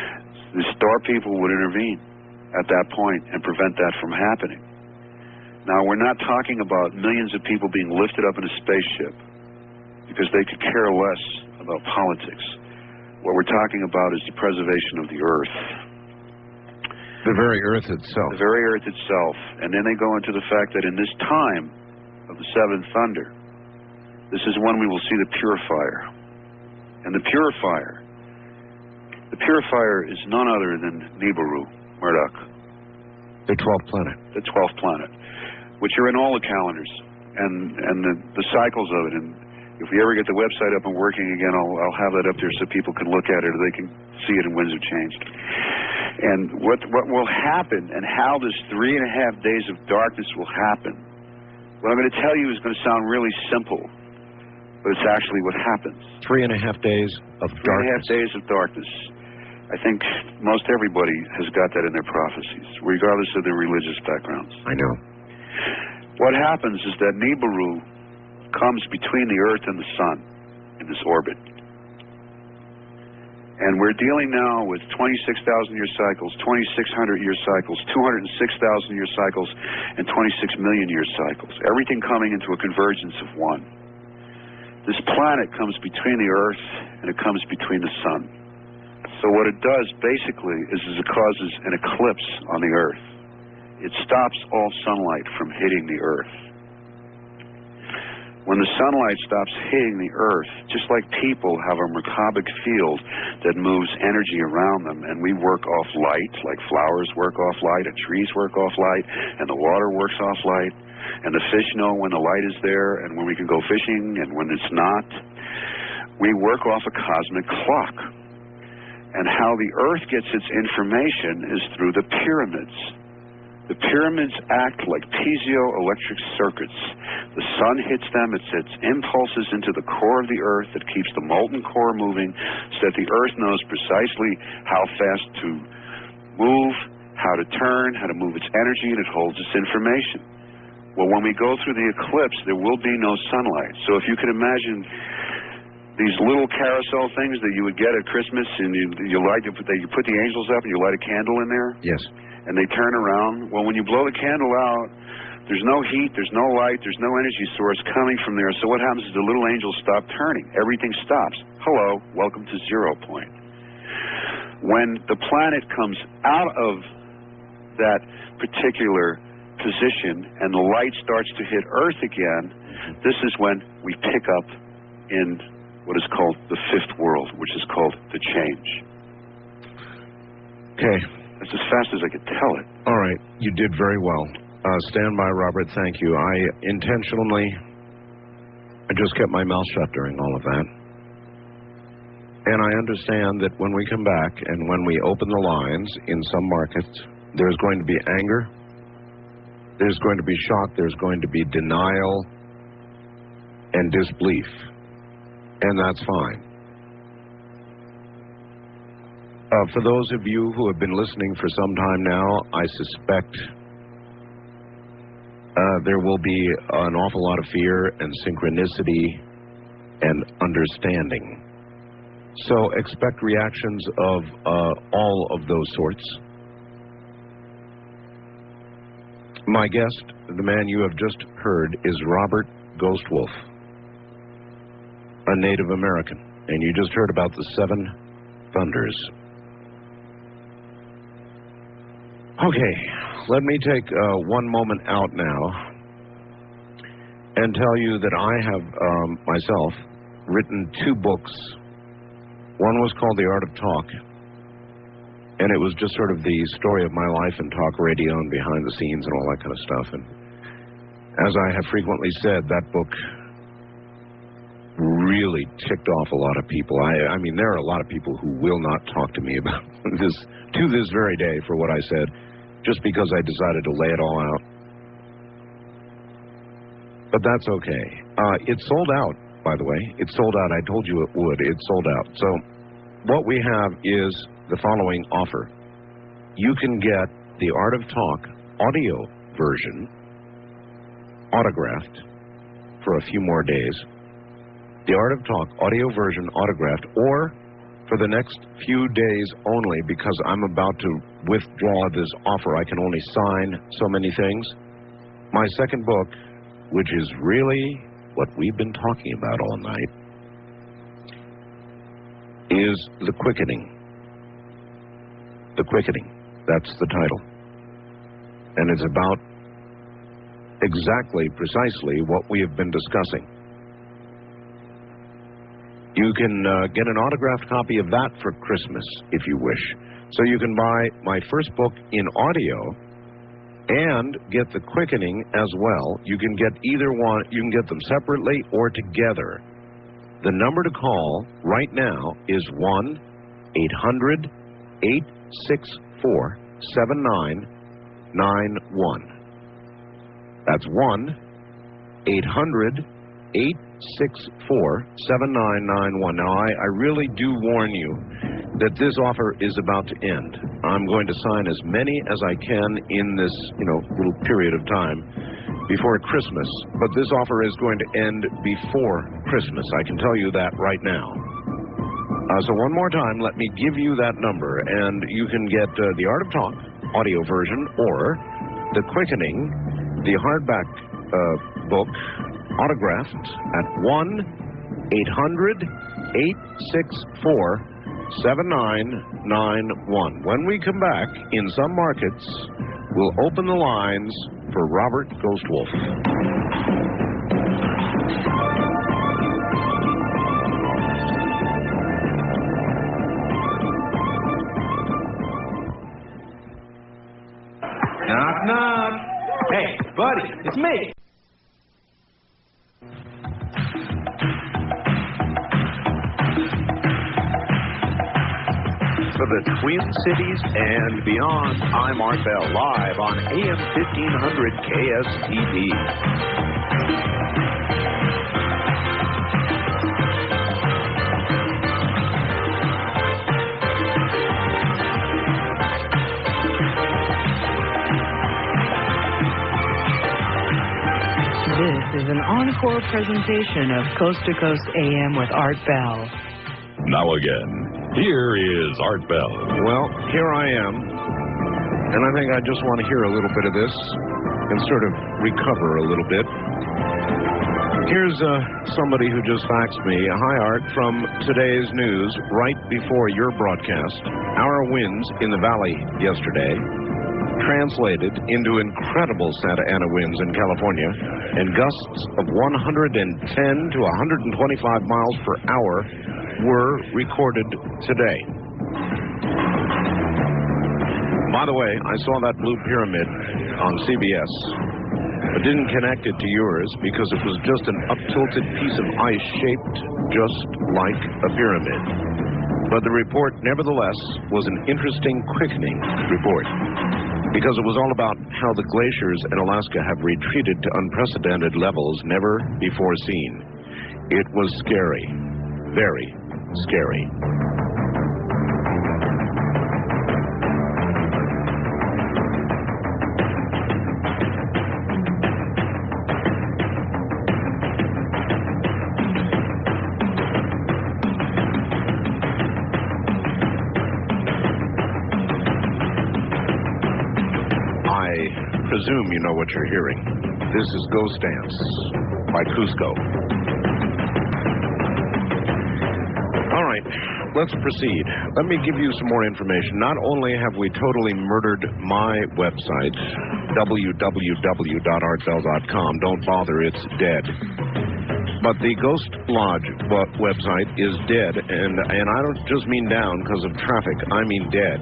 the star people would intervene at that point and prevent that from happening. Now, we're not talking about millions of people being lifted up in a spaceship because they could care less about politics. What we're talking about is the preservation of the Earth. The very Earth itself. The very Earth itself. And then they go into the fact that in this time of the seventh thunder, this is when we will see the purifier. And the purifier, the purifier is none other than Nibiru, Murdoch. The twelfth planet. The twelfth planet, which are in all the calendars and, and the, the cycles of it. And if we ever get the website up and working again, I'll, I'll have that up there so people can look at it or they can see it in Winds of Change. And what, what will happen and how this three and a half days of darkness will happen, what I'm going to tell you is going to sound really simple, but it's actually what happens. Three and a half days of three darkness. Three and a half days of darkness. I think most everybody has got that in their prophecies, regardless of their religious backgrounds. I know. What happens is that Nibiru comes between the Earth and the Sun in this orbit. And we're dealing now with twenty-six thousand year cycles, twenty-six hundred year cycles, two hundred six thousand year cycles, and twenty-six million year cycles. Everything coming into a convergence of one. This planet comes between the Earth and it comes between the Sun. So what it does basically is, is it causes an eclipse on the Earth. It stops all sunlight from hitting the Earth. When the sunlight stops hitting the Earth, just like people have a Merkabah field that moves energy around them, and we work off light, like flowers work off light, and trees work off light, and the water works off light, and the fish know when the light is there and when we can go fishing and when it's not. We work off a cosmic clock. And how the Earth gets its information is through the pyramids. The pyramids act like piezoelectric circuits. The sun hits them, it sends impulses into the core of the Earth that keeps the molten core moving so that the Earth knows precisely how fast to move, how to turn, how to move its energy, and it holds its information. Well, when we go through the eclipse, there will be no sunlight. So if you can imagine these little carousel things that you would get at Christmas, and you, you light, you put the angels up and you light a candle in there? Yes. And they turn around. Well, when you blow the candle out, there's no heat, there's no light, there's no energy source coming from there. So what happens is the little angels stop turning. Everything stops. Hello, welcome to zero point. When the planet comes out of that particular position and the light starts to hit Earth again, this is when we pick up in what is called the fifth world, which is called the change. Okay. That's as fast as I could tell it. All right. You did very well. Uh, stand by, Robert. Thank you. I intentionally, I just kept my mouth shut during all of that. And I understand that when we come back and when we open the lines in some markets, there's going to be anger, there's going to be shock, there's going to be denial and disbelief. And that's fine. Uh, for those of you who have been listening for some time now, I suspect uh, there will be an awful lot of fear and synchronicity and understanding. So expect reactions of uh, all of those sorts. My guest, the man you have just heard, is Robert Ghostwolf, a Native American. And you just heard about the seven thunders. Okay, let me take uh, one moment out now and tell you that I have um, myself written two books. One was called The Art of Talk, and it was just sort of the story of my life in talk radio and behind the scenes and all that kind of stuff. And as I have frequently said, that book really ticked off a lot of people. I, I mean, there are a lot of people who will not talk to me about this to this very day for what I said, just because I decided to lay it all out. But that's okay. Uh, it sold out, by the way. It sold out. I told you it would. It sold out. So what we have is the following offer. You can get the Art of Talk audio version autographed for a few more days. The Art of Talk audio version autographed, or for the next few days only, because I'm about to withdraw this offer. I can only sign so many things. My second book, which is really what we've been talking about all night, is The Quickening. The Quickening. That's the title. And it's about exactly, precisely what we have been discussing. You can uh, get an autographed copy of that for Christmas, if you wish. So you can buy my first book in audio and get The Quickening as well. You can get either one. You can get them separately or together. The number to call right now is one eight hundred eight six four seven nine nine one. That's one eight hundred eight six four seven nine nine one. Now, I, I really do warn you that this offer is about to end. I'm going to sign as many as I can in this, you know, little period of time before Christmas, but this offer is going to end before Christmas. I can tell you that right now. Uh, so one more time, let me give you that number, and you can get uh, the Art of Talk audio version or The Quickening, the hardback uh, book, autographed at one eight hundred eight six four seven nine nine one. When we come back, in some markets, we'll open the lines for Robert Ghostwolf. Knock, knock. Hey, buddy, it's me. For the Twin Cities and beyond, I'm Art Bell, live on A M fifteen hundred K S T P. This is an encore presentation of Coast to Coast A M with Art Bell. Now again, here is Art Bell. Well, here I am, and I think I just want to hear a little bit of this and sort of recover a little bit. Here's uh, somebody who just faxed me. Hi, Art, from today's news, right before your broadcast. Our winds in the valley yesterday translated into incredible Santa Ana winds in California, and gusts of one hundred ten to one hundred twenty-five miles per hour were recorded today. By the way, I saw that blue pyramid on C B S, but didn't connect it to yours because it was just an up-tilted piece of ice shaped just like a pyramid. But the report, nevertheless, was an interesting, quickening report, because it was all about how the glaciers in Alaska have retreated to unprecedented levels never before seen. It was scary, very scary. I presume you know what you're hearing. This is Ghost Dance by Cusco. All right, let's proceed. Let me give you some more information. Not only have we totally murdered my website, w w w dot art bell dot com, don't bother, it's dead. But the Ghost Lodge website is dead, and, and I don't just mean down because of traffic, I mean dead.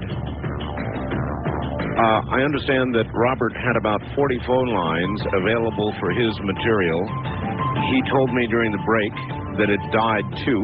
Uh, I understand that Robert had about forty phone lines available for his material. He told me during the break that it died too.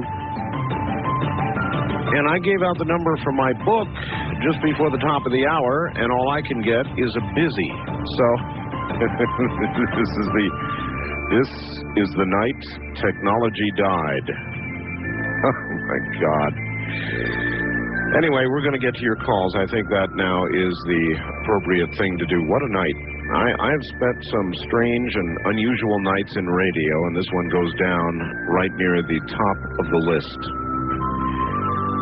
And I gave out the number for my book just before the top of the hour, and all I can get is a busy. So this is the this is the night technology died. Oh my God. Anyway, we're going to get to your calls. I think that now is the appropriate thing to do. What a night. I, I've spent some strange and unusual nights in radio, and this one goes down right near the top of the list.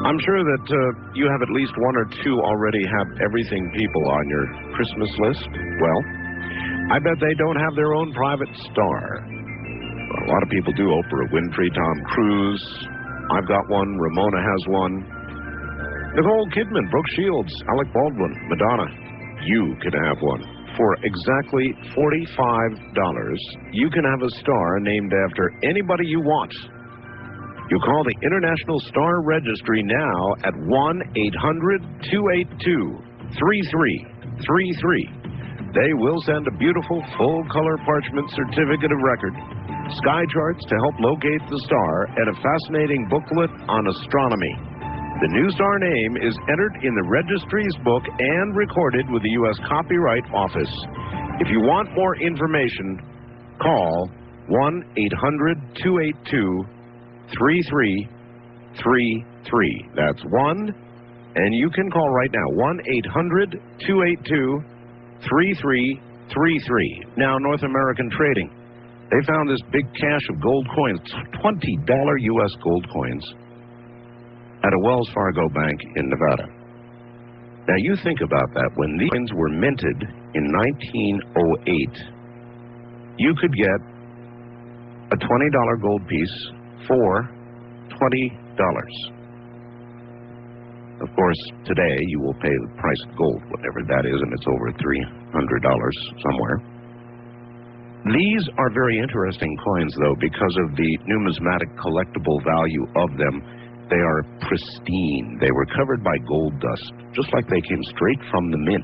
I'm sure that uh, you have at least one or two already have everything people on your Christmas list. Well, I bet they don't have their own private star. Well, a lot of people do. Oprah Winfrey, Tom Cruise. I've got one. Ramona has one. Nicole Kidman, Brooke Shields, Alec Baldwin, Madonna. You can have one. For exactly forty-five dollars, you can have a star named after anybody you want. You call the International Star Registry now at one eight hundred, two eight two, three three three three. They will send a beautiful full-color parchment certificate of record, sky charts to help locate the star, and a fascinating booklet on astronomy. The new star name is entered in the registry's book and recorded with the U S Copyright Office. If you want more information, call one eight hundred, two eight two, three three three three. That's one, and you can call right now, one eight hundred, two eight two, three three three three. Now, North American Trading. They found this big cache of gold coins, twenty dollar U S gold coins, at a Wells Fargo bank in Nevada. Now, you think about that. When these coins were minted in nineteen oh eight, you could get a twenty dollar gold piece for twenty dollars. Of course, today you will pay the price of gold, whatever that is, and it's over three hundred dollars somewhere. These are very interesting coins, though, because of the numismatic collectible value of them. They are pristine. They were covered by gold dust, just like they came straight from the mint.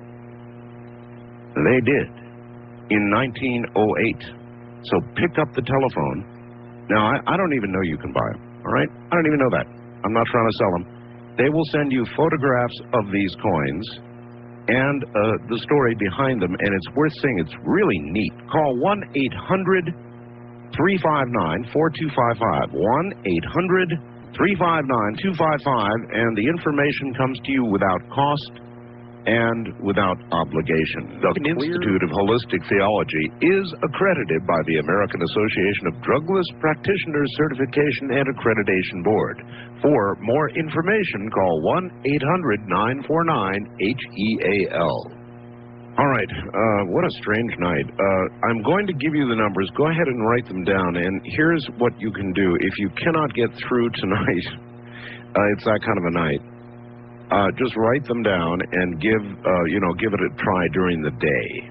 They did in nineteen oh eight. So pick up the telephone. Now, I, I don't even know you can buy them, all right? I don't even know that. I'm not trying to sell them. They will send you photographs of these coins and uh, the story behind them, and it's worth seeing. It's really neat. Call one eight hundred, three five nine, four two five five. one eight hundred, three five nine, two five five, and the information comes to you without cost and without obligation. The Institute of Holistic Theology is accredited by the American Association of Drugless Practitioners Certification and Accreditation Board. For more information, call one eight hundred, nine four nine, H E A L. All right, uh, what a strange night. Uh, I'm going to give you the numbers. Go ahead and write them down, and here's what you can do. If you cannot get through tonight, uh, it's that kind of a night, uh, just write them down and give, uh, you know, give it a try during the day.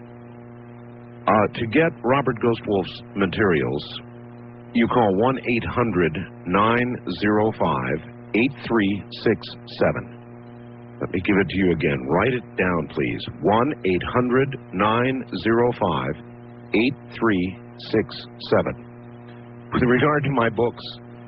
Uh, to get Robert Ghostwolf's materials, you call one eight hundred, nine oh five, eight three six seven. Let me give it to you again. Write it down, please. one eight hundred, nine oh five, eight three six seven. With regard to my books,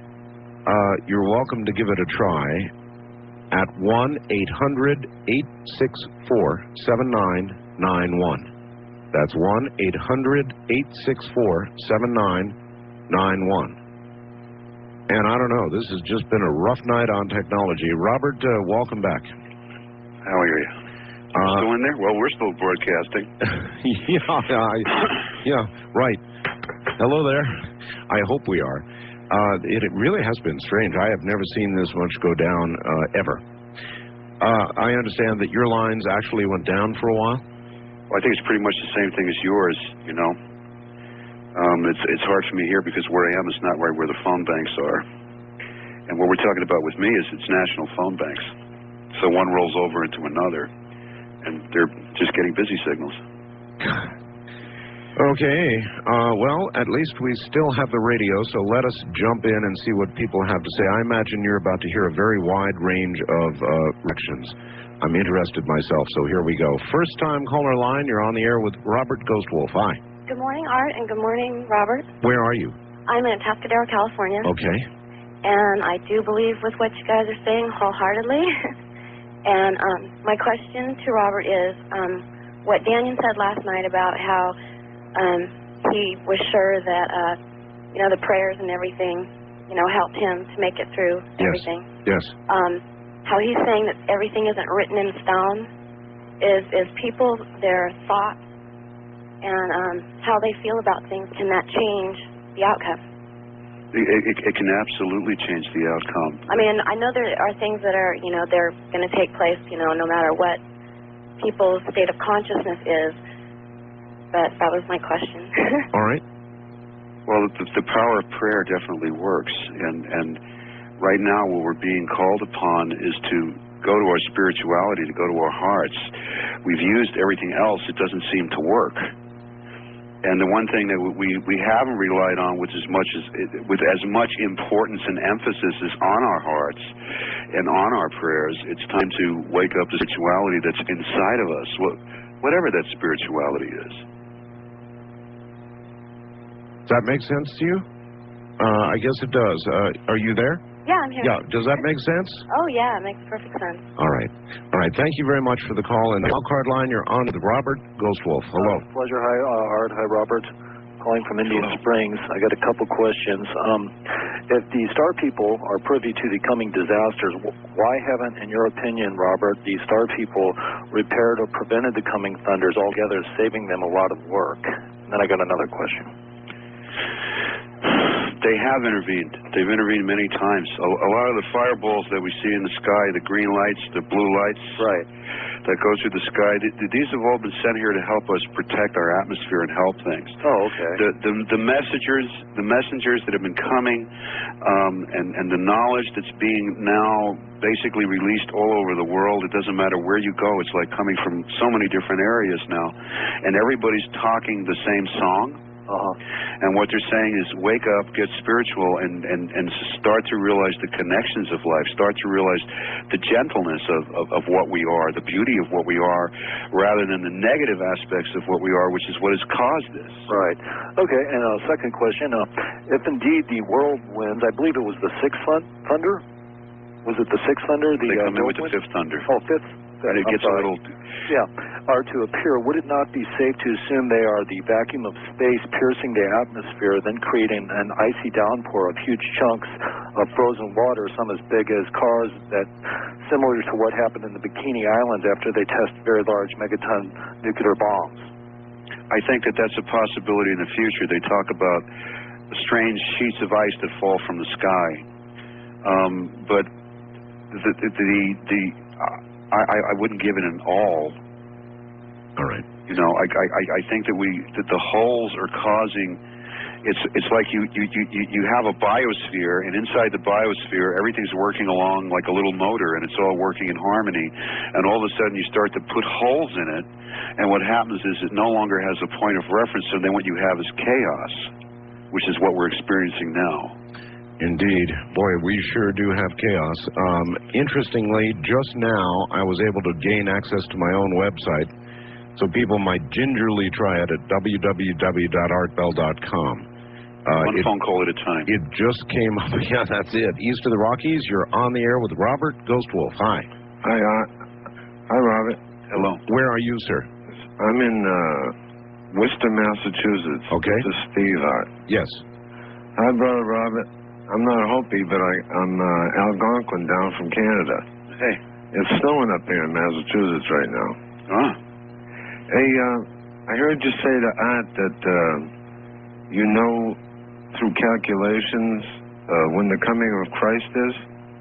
uh, you're welcome to give it a try at one eight hundred, eight six four, seven nine nine one. That's one eight hundred, eight six four, seven nine nine one. And I don't know, this has just been a rough night on technology. Robert, uh, welcome back. How are you? Uh, still in there? Well, we're still broadcasting. yeah, I, yeah, right. Hello there. I hope we are. Uh, it, it really has been strange. I have never seen this much go down uh, ever. Uh, I understand that your lines actually went down for a while? Well, I think it's pretty much the same thing as yours, you know. Um, it's, it's hard for me here because where I am is not right where the phone banks are. And what we're talking about with me is it's national phone banks. So one rolls over into another, and they're just getting busy signals. Okay. Uh, well, at least we still have the radio, so let us jump in and see what people have to say. I imagine you're about to hear a very wide range of uh, reactions. I'm interested myself, so here we go. First time caller line, you're on the air with Robert Ghostwolf. Hi. Good morning, Art, and good morning, Robert. Where are you? I'm in Atascadero, California. Okay. And I do believe with what you guys are saying wholeheartedly. And um, my question to Robert is um, what Daniel said last night about how um, he was sure that, uh, you know, the prayers and everything, you know, helped him to make it through yes. everything. Yes. Um, how he's saying that everything isn't written in stone is, is people, their thoughts, and um, how they feel about things, can that change the outcome? It, it, it can absolutely change the outcome. I mean, I know there are things that are, you know, they're going to take place, you know, no matter what people's state of consciousness is. But that was my question. All right. Well, the, the power of prayer definitely works, and and right now what we're being called upon is to go to our spirituality, to go to our hearts. We've used everything else; it doesn't seem to work. And the one thing that we we haven't relied on, with as much as with as much importance and emphasis, is on our hearts and on our prayers. It's time to wake up the spirituality that's inside of us, whatever that spirituality is. Does that make sense to you? Uh, I guess it does. Uh, are you there? Yeah, I'm here. Yeah. Does that make sense? Oh, yeah, it makes perfect sense. All right. All right. Thank you very much for the call. And the card line, you're on with Robert Ghostwolf. Hello. Uh, pleasure. Hi, uh, Art. Hi, Robert. Calling from Indian Hello. Springs. I got a couple questions. Um, if the star people are privy to the coming disasters, why haven't, in your opinion, Robert, the star people repaired or prevented the coming thunders altogether, saving them a lot of work? And then I got another question. They have intervened. They've intervened many times. A, a lot of the fireballs that we see in the sky, the green lights, the blue lights, right, that go through the sky, th these have all been sent here to help us protect our atmosphere and help things. Oh, okay. The the, the messengers, the messengers that have been coming, um, and and the knowledge that's being now basically released all over the world. It doesn't matter where you go. It's like coming from so many different areas now, and everybody's talking the same song. Uh-huh. And what they're saying is wake up, get spiritual, and, and, and start to realize the connections of life, start to realize the gentleness of, of, of what we are, the beauty of what we are, rather than the negative aspects of what we are, which is what has caused this. Right. Okay, and a uh, second question. Uh, if indeed the whirlwinds, I believe it was the sixth thunder? Was it the sixth thunder? The, they come uh, in with the fifth thunder. Oh, fifth. And it I'm gets sorry. a little... Yeah, are to appear, would it not be safe to assume they are the vacuum of space piercing the atmosphere, then creating an icy downpour of huge chunks of frozen water, some as big as cars, that similar to what happened in the Bikini Islands after they tested very large megaton nuclear bombs? I think that that's a possibility in the future. They talk about strange sheets of ice that fall from the sky. Um, but the... the, the, the uh, I, I wouldn't give it an all. All right. You know, I, I, I think that we that the holes are causing. It's it's like you you, you you have a biosphere, and inside the biosphere, everything's working along like a little motor, and it's all working in harmony. And all of a sudden, you start to put holes in it, and what happens is it no longer has a point of reference. So then, what you have is chaos, which is what we're experiencing now. Indeed. Boy, we sure do have chaos. Um, interestingly, just now I was able to gain access to my own website, so people might gingerly try it at w w w dot art bell dot com. Uh, One it, phone call at a time. It just came up. Yeah, that's it. East of the Rockies, you're on the air with Robert Ghostwolf. Hi. Hi, Art. Hi, Robert. Hello. Where are you, sir? I'm in uh, Worcester, Massachusetts. Okay. This is Steve, Art. Yes. Hi, Brother Robert. I'm not Hopi, but I, I'm uh, Algonquin down from Canada. Hey. It's snowing up here in Massachusetts right now. Ah. Hey, uh, I heard you say to Art that uh, you know through calculations uh, when the coming of Christ is?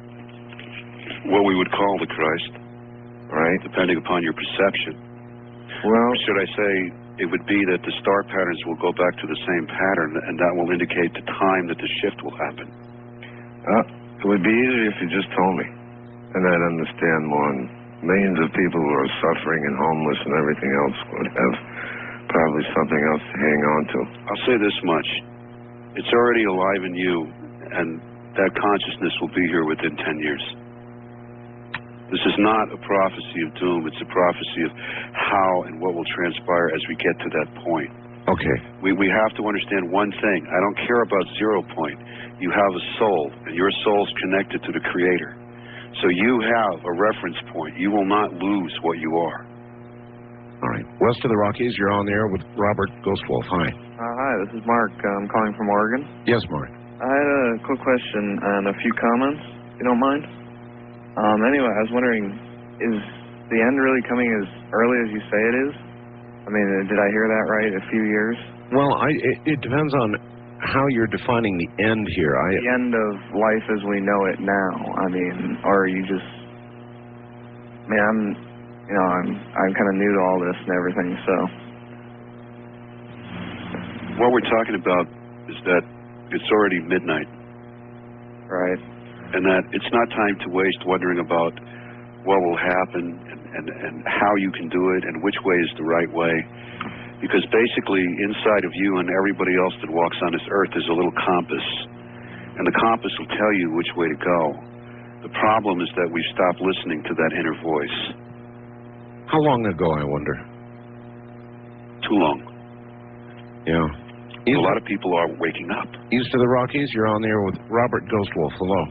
What we would call the Christ. Right. Depending upon your perception. Well, or should I say, it would be that the star patterns will go back to the same pattern, and that will indicate the time that the shift will happen. Uh, it would be easier if you just told me, and I'd understand more. And millions of people who are suffering and homeless and everything else would have probably something else to hang on to. I'll say this much. It's already alive in you, and that consciousness will be here within ten years. This is not a prophecy of doom. It's a prophecy of how and what will transpire as we get to that point. Okay. We, we have to understand one thing. I don't care about zero point. You have a soul, and your soul's connected to the Creator. So you have a reference point. You will not lose what you are. All right. West of the Rockies, you're on the air with Robert Ghostwolf. Hi. Uh, hi, this is Mark. I'm calling from Oregon. Yes, Mark. I had a quick question and a few comments, if you don't mind. Um, anyway, I was wondering, is the end really coming as early as you say it is? I mean, did I hear that right? A few years? Well, I, it, it depends on how you're defining the end here. I, the end of life as we know it now. I mean, or are you just... I mean, I'm, you know, I'm, I'm kind of new to all this and everything, so... What we're talking about is that it's already midnight. Right. And that it's not time to waste wondering about what will happen and, and, and how you can do it and which way is the right way. Because basically inside of you and everybody else that walks on this earth is a little compass. And the compass will tell you which way to go. The problem is that we've stopped listening to that inner voice. How long ago, I wonder? Too long. Yeah. A lot of people are waking up. East of the Rockies, you're on the air with Robert Ghostwolf. Hello.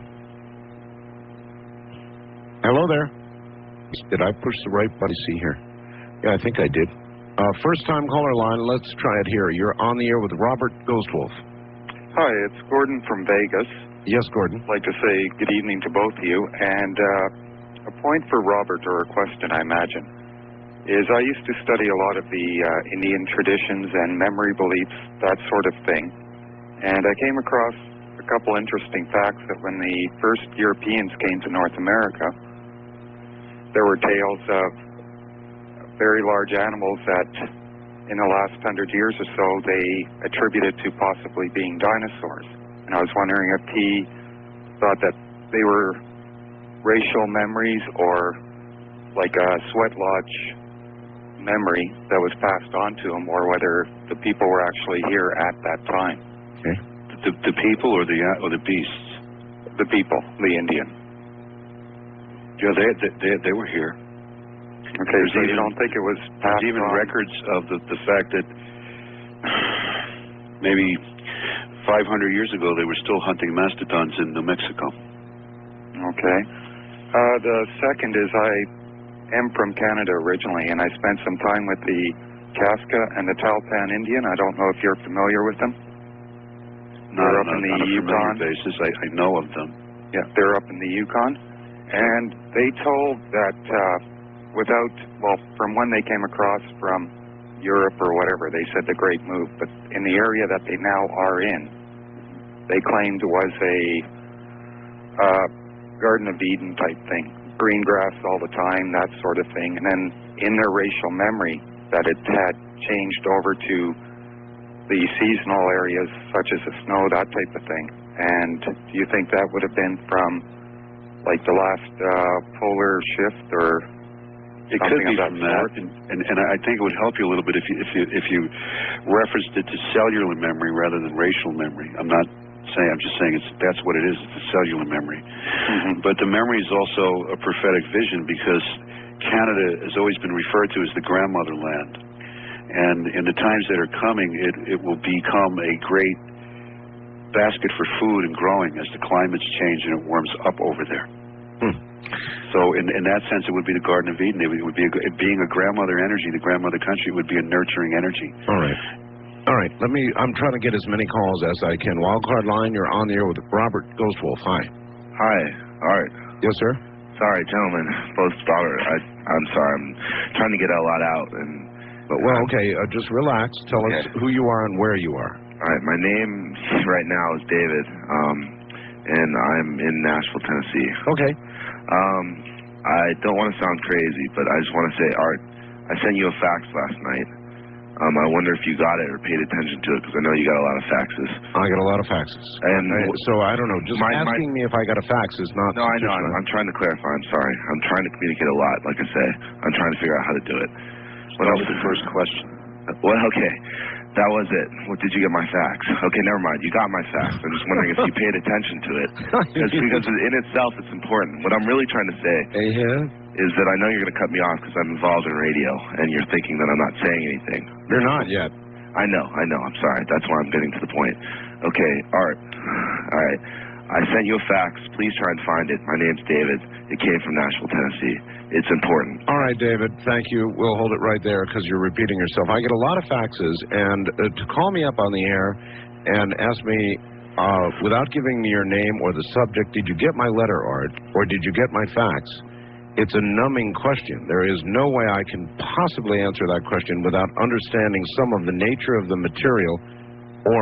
Hello there. Did I push the right button? See here. Yeah, I think I did. Uh, first time caller line, let's try it here. You're on the air with Robert Ghostwolf. Hi, it's Gordon from Vegas. Yes, Gordon. I'd like to say good evening to both of you. And uh, a point for Robert, or a question, I imagine, is I used to study a lot of the uh, Indian traditions and memory beliefs, that sort of thing. And I came across a couple interesting facts that when the first Europeans came to North America, there were tales of very large animals that in the last hundred years or so they attributed to possibly being dinosaurs. And I was wondering if he thought that they were racial memories or like a sweat lodge memory that was passed on to them, or whether the people were actually here at that time. Okay. The, the people or the or the beasts? The people, the Indian. Yeah, they they they, they were here. Okay, there's so even, you don't think it was passed There's even on? records of the the fact that maybe five hundred years ago they were still hunting mastodons in New Mexico. Okay. Uh, the second is I am from Canada originally, and I spent some time with the Casca and the Talpan Indian. I don't know if you're familiar with them. Not they're on up in a, the on a Yukon. familiar basis. I, I know of them. Yeah, they're up in the Yukon. And they told that uh, without, well, from when they came across from Europe or whatever, they said the Great Move, but in the area that they now are in, they claimed was a uh, Garden of Eden type thing. Green grass all the time, that sort of thing. And then in their racial memory, that it had changed over to the seasonal areas such as the snow, that type of thing. And do you think that would have been from like the last uh, polar shift, or it could something be of that from that, sort? and, and and I think it would help you a little bit if you if you if you referenced it to cellular memory rather than racial memory. I'm not saying, I'm just saying it's that's what it is. It's a cellular memory. Mm-hmm. But the memory is also a prophetic vision, because Canada has always been referred to as the grandmother land. And in the times that are coming, it, it will become a great basket for food and growing as the climates change and it warms up over there. Hmm. So in, in that sense, it would be the Garden of Eden. It would, it would be a, it being a grandmother energy, the grandmother country would be a nurturing energy. All right. All right, let me, I'm trying to get as many calls as I can. Wildcard line, you're on the air with Robert Ghostwolf. Hi. Hi. All right. Yes, sir? Sorry, gentlemen. Both Robert. I, I'm sorry. I'm trying to get a lot out. and. But, well, okay, uh, just relax. Tell okay. us who you are and where you are. All right, my name right now is David, um, and I'm in Nashville, Tennessee. Okay. Um, I don't want to sound crazy, but I just want to say, Art, I sent you a fax last night. Um, I wonder if you got it or paid attention to it, because I know you got a lot of faxes. I got a lot of faxes. And I, so I don't know. Just my, asking my, me if I got a fax is not. No, I know. I'm, I'm trying to clarify. I'm sorry. I'm trying to communicate a lot. Like I say, I'm trying to figure out how to do it. What else? The first question. Well, okay. That was it. What, did you get my fax? Okay, never mind. You got my fax. I'm just wondering if you paid attention to it. Because because in itself, it's important. What I'm really trying to say uh-huh. is that I know you're going to cut me off because I'm involved in radio, and you're thinking that I'm not saying anything. You're not yet. I know. I know. I'm sorry. That's why I'm getting to the point. Okay, Art. All right. I sent you a fax. Please try and find it. My name's David. It came from Nashville, Tennessee. It's important. All right, David. Thank you. We'll hold it right there because you're repeating yourself. I get a lot of faxes, and uh, to call me up on the air and ask me, uh, without giving me your name or the subject, did you get my letter, Art, or did you get my fax? It's a numbing question. There is no way I can possibly answer that question without understanding some of the nature of the material or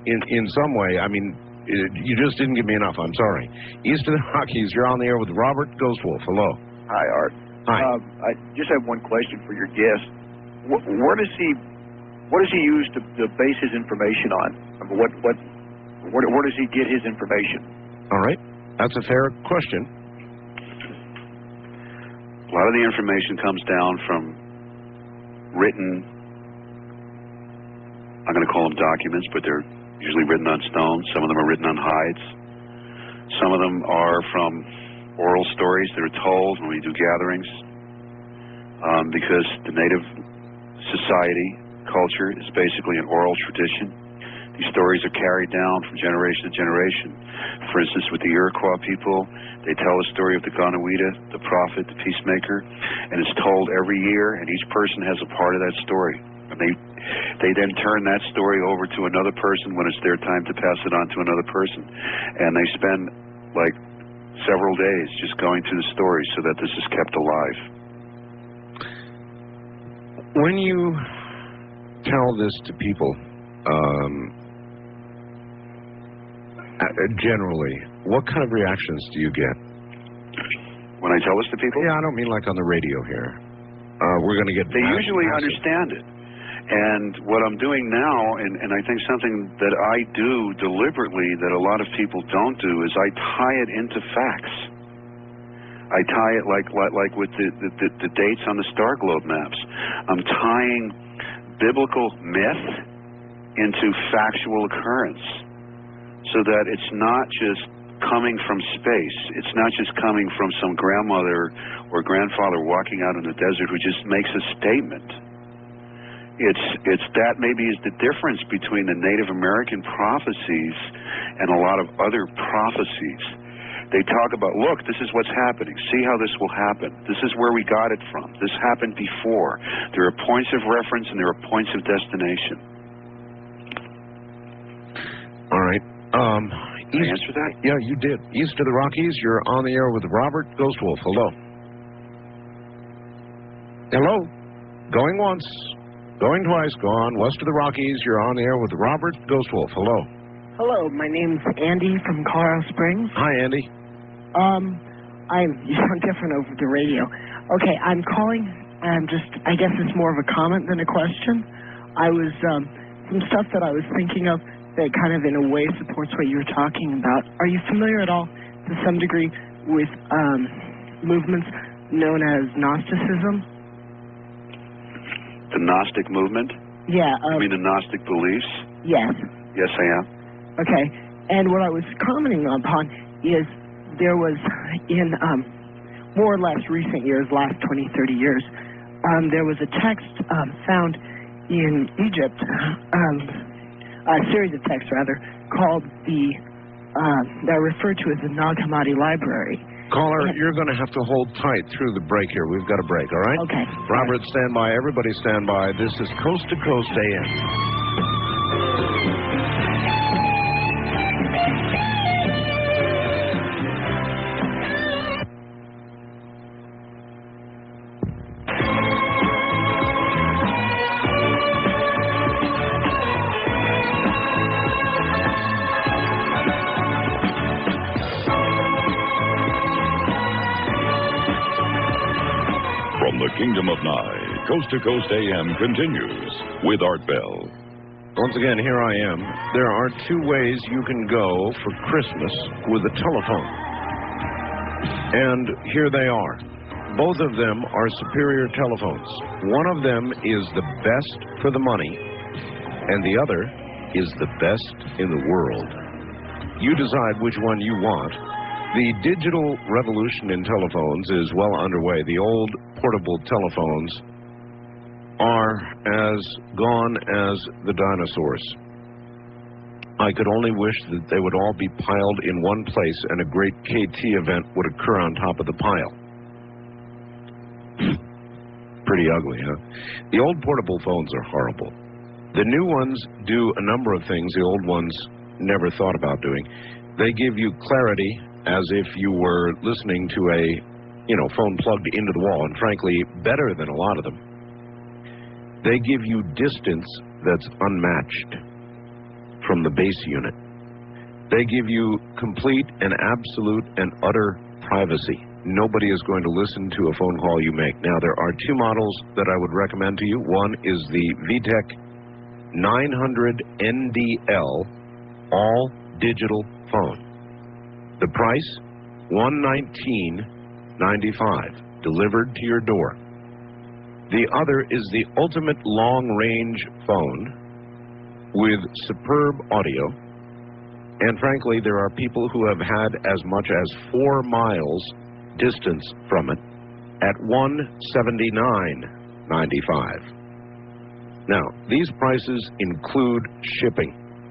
in, in some way, I mean, it, you just didn't give me enough. I'm sorry. East of the Rockies, you're on the air with Robert Ghostwolf. Hello. Hi, Art. Hi. Um, I just have one question for your guest. Wh where does he, what does he use to, to base his information on? I mean, what, what, where, where does he get his information? All right. That's a fair question. A lot of the information comes down from written, I'm going to call them documents, but they're usually written on stone. Some of them are written on hides. Some of them are from oral stories that are told when we do gatherings, um, because the Native society culture is basically an oral tradition. These stories are carried down from generation to generation. For instance, with the Iroquois people, they tell the story of the Ganawida, the prophet, the peacemaker, and it's told every year, and each person has a part of that story. And they, they then turn that story over to another person when it's their time to pass it on to another person. And they spend, like, several days just going through the story so that this is kept alive. When you tell this to people, um, generally, what kind of reactions do you get? When I tell this to people? Yeah, I don't mean like on the radio here. Uh, we're going to get... They massive, usually massive. understand it. And what I'm doing now, and, and I think something that I do deliberately that a lot of people don't do, is I tie it into facts. I tie it like like, like with the, the, the, the dates on the Star Globe maps. I'm tying biblical myth into factual occurrence so that it's not just coming from space. It's not just coming from some grandmother or grandfather walking out in the desert who just makes a statement. It's, it's that maybe is the difference between the Native American prophecies and a lot of other prophecies. They talk about, look, this is what's happening. See how this will happen. This is where we got it from. This happened before. There are points of reference and there are points of destination. All right. Um, Did I answer that? Yeah, you did. East of the Rockies, you're on the air with Robert Ghostwolf. Hello. Hello. Going once. Going twice. Gone. West of the Rockies, you're on the air with Robert Ghostwolf. Hello. Hello, my name's Andy from Colorado Springs. Hi, Andy. Um, I'm, you sound different over the radio. Okay, I'm calling, and just, I guess it's more of a comment than a question. I was, um, some stuff that I was thinking of that kind of in a way supports what you were talking about. Are you familiar at all, to some degree, with um, movements known as Gnosticism? The Gnostic movement? Yeah. You Um, mean the Gnostic beliefs? Yes. Yes, I am. Okay, and what I was commenting upon is there was, in um, more or less recent years, last twenty, thirty years, um, there was a text um, found in Egypt, um, a series of texts rather, called the, uh, that are referred to as the Nag Hammadi Library. Caller, you're going to have to hold tight through the break here. We've got a break, all right? Okay. Robert, stand by. Everybody stand by. This is Coast to Coast A M. From the Kingdom of Nye, Coast to Coast A M continues with Art Bell. Once again, here I am. There are two ways you can go for Christmas with a telephone. And here they are. Both of them are superior telephones. One of them is the best for the money, and the other is the best in the world. You decide which one you want. The digital revolution in telephones is well underway. The old portable telephones are as gone as the dinosaurs. I could only wish that they would all be piled in one place and a great K T event would occur on top of the pile. Pretty ugly, huh? The old portable phones are horrible. The new ones do a number of things the old ones never thought about doing. They give you clarity as if you were listening to a, you know, phone plugged into the wall, and frankly, better than a lot of them. They give you distance that's unmatched. from the base unit. They give you complete and absolute and utter privacy. Nobody is going to listen to a phone call you make. Now, there are two models that I would recommend to you. One is the V TEC nine hundred N D L all digital phone. The price, one hundred nineteen ninety-five, delivered to your door. The other is the ultimate long-range phone with superb audio. And frankly, there are people who have had as much as four miles distance from it at one hundred seventy-nine ninety-five. Now, these prices include shipping.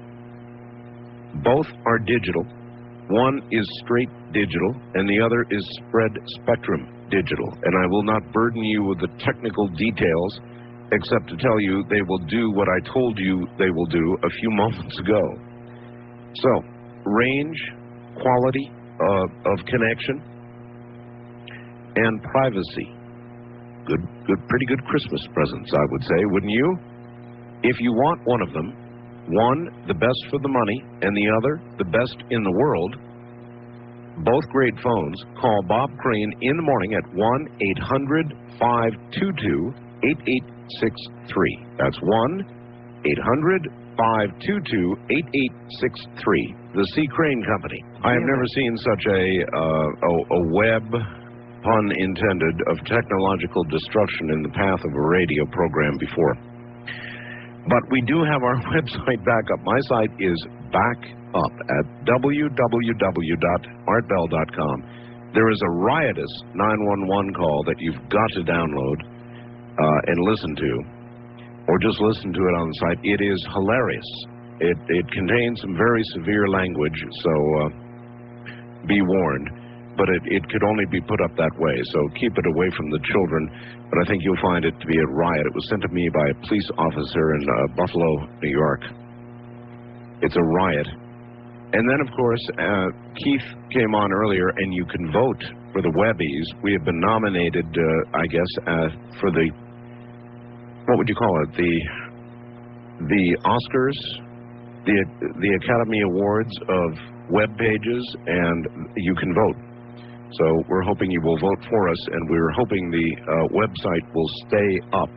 Both are digital. One is straight digital, and the other is spread spectrum digital. And I will not burden you with the technical details, except to tell you they will do what I told you they will do a few moments ago. So, range, quality uh, of connection, and privacy. Good, good, pretty good Christmas presents, I would say, wouldn't you? If you want one of them, one, the best for the money, and the other, the best in the world, both great phones, call Bob Crane in the morning at one eight hundred, five two two, eight eight six three. That's one eight hundred, five two two, eight eight six three. The C. Crane Company. I have never seen such a, uh, a, a web, pun intended, of technological destruction in the path of a radio program before. But we do have our website back up. My site is back up at w w w dot art bell dot com. There is a riotous nine one one call that you've got to download uh, and listen to, or just listen to it on the site. It is hilarious. It, it contains some very severe language, so uh, be warned. But it, it could only be put up that way, so keep it away from the children. But I think you'll find it to be a riot. It was sent to me by a police officer in uh, Buffalo, New York. It's a riot. And then, of course, uh, Keith came on earlier, and you can vote for the Webbies. We have been nominated, uh, I guess, uh, for the, what would you call it, the the Oscars, the the Academy Awards of web pages, and you can vote. So we're hoping you will vote for us, and we're hoping the uh, website will stay up.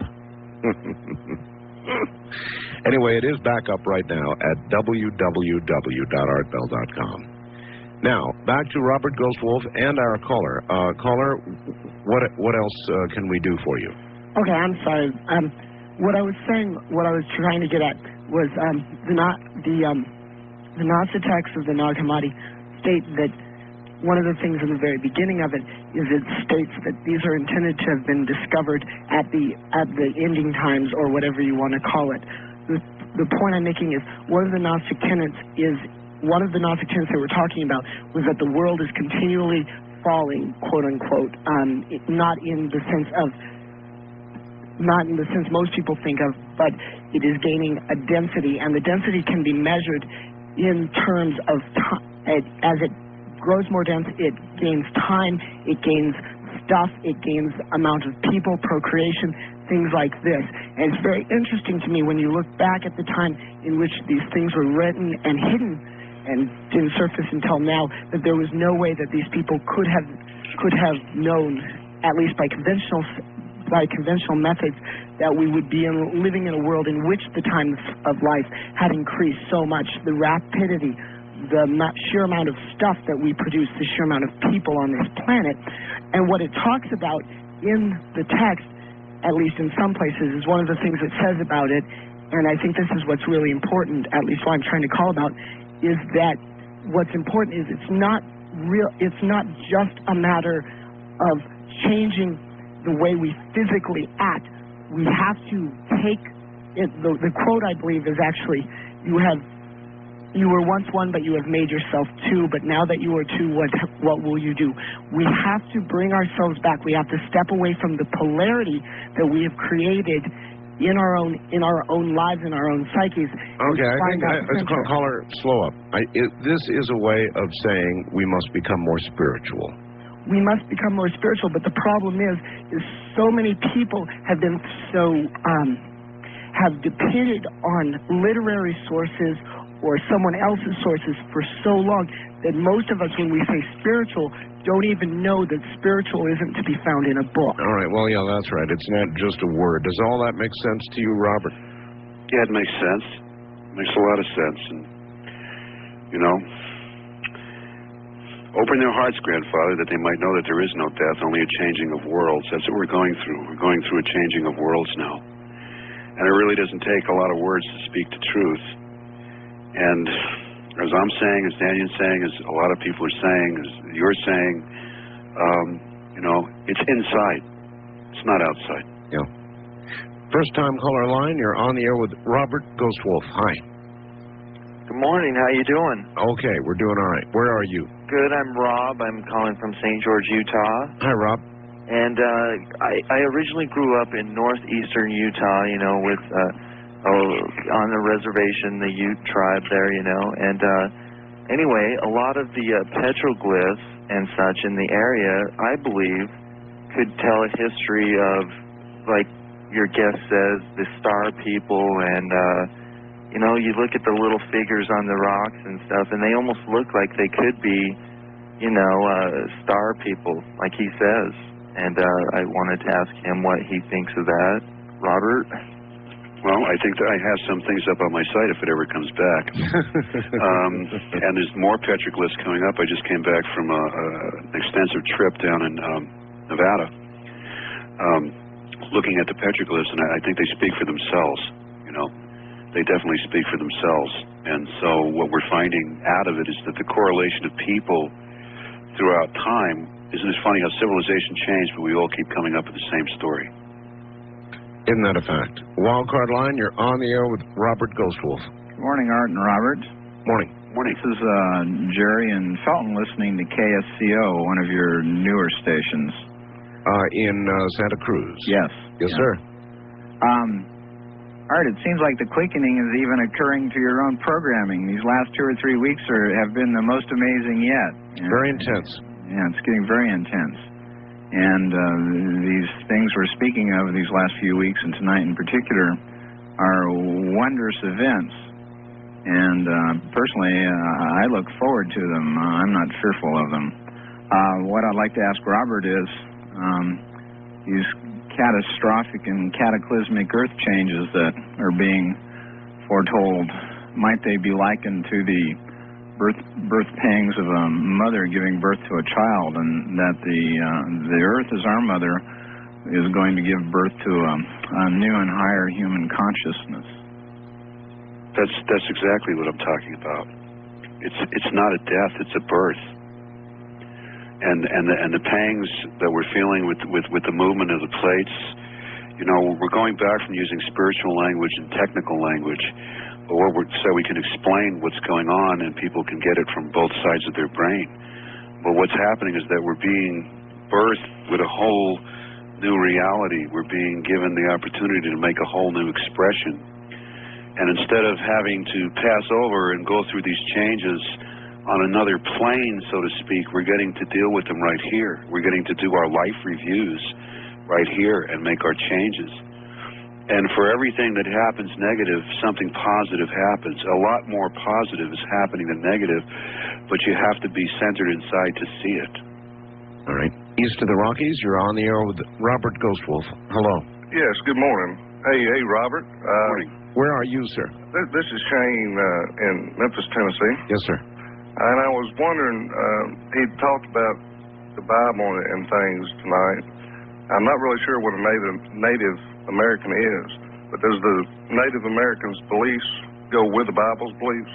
Anyway, it is back up right now at w w w dot art bell dot com. Now, back to Robert Ghostwolf and our caller. Uh, caller, what what else uh, can we do for you? Okay, I'm sorry. Um, what I was saying, what I was trying to get at was um, the not the um, the Nazi text of the Nag Hammadi state that one of the things in the very beginning of it is it states that these are intended to have been discovered at the at the ending times, or whatever you want to call it. The, the point I'm making is one of the Gnostic tenets is one of the Gnostic tenets that we're talking about was that the world is continually falling, quote unquote, um, it, not in the sense of not in the sense most people think of, but it is gaining a density, and the density can be measured in terms of time. As it grows more dense, it gains time, it gains stuff, it gains amount of people, procreation, things like this. And it's very interesting to me when you look back at the time in which these things were written and hidden and didn't surface until now, that there was no way that these people could have could have known, at least by conventional by conventional methods, that we would be in, living in a world in which the times of life had increased so much. The rapidity, the sheer amount of stuff that we produce, the sheer amount of people on this planet. And what it talks about in the text, at least in some places, is one of the things it says about it, and I think this is what's really important, at least what I'm trying to call about, is that what's important is it's not real, it's not just a matter of changing the way we physically act. We have to take it, the, the quote I believe is actually, you have you were once one, but you have made yourself two, but now that you are two, what what will you do? We have to bring ourselves back. We have to step away from the polarity that we have created in our own in our own lives, in our own psyches. Okay, I think, I, let's call, caller, slow up. I, it, this is a way of saying we must become more spiritual. We must become more spiritual, but the problem is, is so many people have been so, um, have depended on literary sources or someone else's sources for so long that most of us, when we say spiritual, don't even know that spiritual isn't to be found in a book. All right, well, yeah, that's right. It's not just a word. Does all that make sense to you, Robert? Yeah, it makes sense. It makes a lot of sense. And, you know, open their hearts, grandfather, that they might know that there is no death, only a changing of worlds. That's what we're going through. We're going through a changing of worlds now. And it really doesn't take a lot of words to speak the truth. And as I'm saying, as Daniel's saying, as a lot of people are saying, as you're saying, um, you know, it's inside. It's not outside. Yeah. First time caller line, you're on the air with Robert Ghostwolf. Hi. Good morning. How you doing? Okay, we're doing all right. Where are you? Good. I'm Rob. I'm calling from Saint George, Utah. Hi, Rob. And uh, I, I originally grew up in northeastern Utah, you know, with uh, oh, on the reservation, the Ute tribe there, you know. And uh, anyway, a lot of the uh, petroglyphs and such in the area, I believe, could tell a history of, like your guest says, the star people. And, uh, you know, you look at the little figures on the rocks and stuff, and they almost look like they could be, you know, uh, star people, like he says. And uh, I wanted to ask him what he thinks of that. Robert? Well, I think that I have some things up on my site if it ever comes back. um, and there's more petroglyphs coming up. I just came back from a, a, an extensive trip down in um, Nevada, um, looking at the petroglyphs, and I, I think they speak for themselves, you know. They definitely speak for themselves. And so what we're finding out of it is that the correlation of people throughout time, isn't it funny how civilization changed, but we all keep coming up with the same story? Isn't that a fact? Wildcard line, you're on the air with Robert Ghostwolf. Good morning, Art and Robert. Morning. Morning. This is uh, Jerry in Felton listening to K S C O, one of your newer stations. Uh, in uh, Santa Cruz? Yes. Yes, yeah. sir. Um, Art, it seems like the quickening is even occurring to your own programming. These last two or three weeks are, have been the most amazing yet. Yeah. Very intense. Yeah, it's getting very intense. And uh, these things we're speaking of these last few weeks, and tonight in particular, are wondrous events. And uh, personally, uh, I look forward to them. Uh, I'm not fearful of them. Uh, what I'd like to ask Robert is, um, these catastrophic and cataclysmic earth changes that are being foretold, might they be likened to the birth birth pangs of a mother giving birth to a child, and that the uh, the earth as our mother is going to give birth to a, a new and higher human consciousness? That's that's exactly what I'm talking about. It's it's not a death; it's a birth. And and the and the pangs that we're feeling with with with the movement of the plates, you know, we're going back from using spiritual language and technical language, but what we're, so we can explain what's going on and people can get it from both sides of their brain. But what's happening is that we're being birthed with a whole new reality. We're being given the opportunity to make a whole new expression. And instead of having to pass over and go through these changes on another plane, so to speak, we're getting to deal with them right here. We're getting to do our life reviews right here and make our changes. And for everything that happens negative, something positive happens. A lot more positive is happening than negative, but you have to be centered inside to see it. All right. East of the Rockies, you're on the air with Robert Ghostwolf. Hello. Yes, good morning. Hey, hey, Robert. Uh, morning. Where are you, sir? This, this is Shane uh, in Memphis, Tennessee. Yes, sir. And I was wondering, uh, he talked about the Bible and things tonight. I'm not really sure what a Native, Native American is, but does the Native Americans' beliefs go with the Bible's beliefs?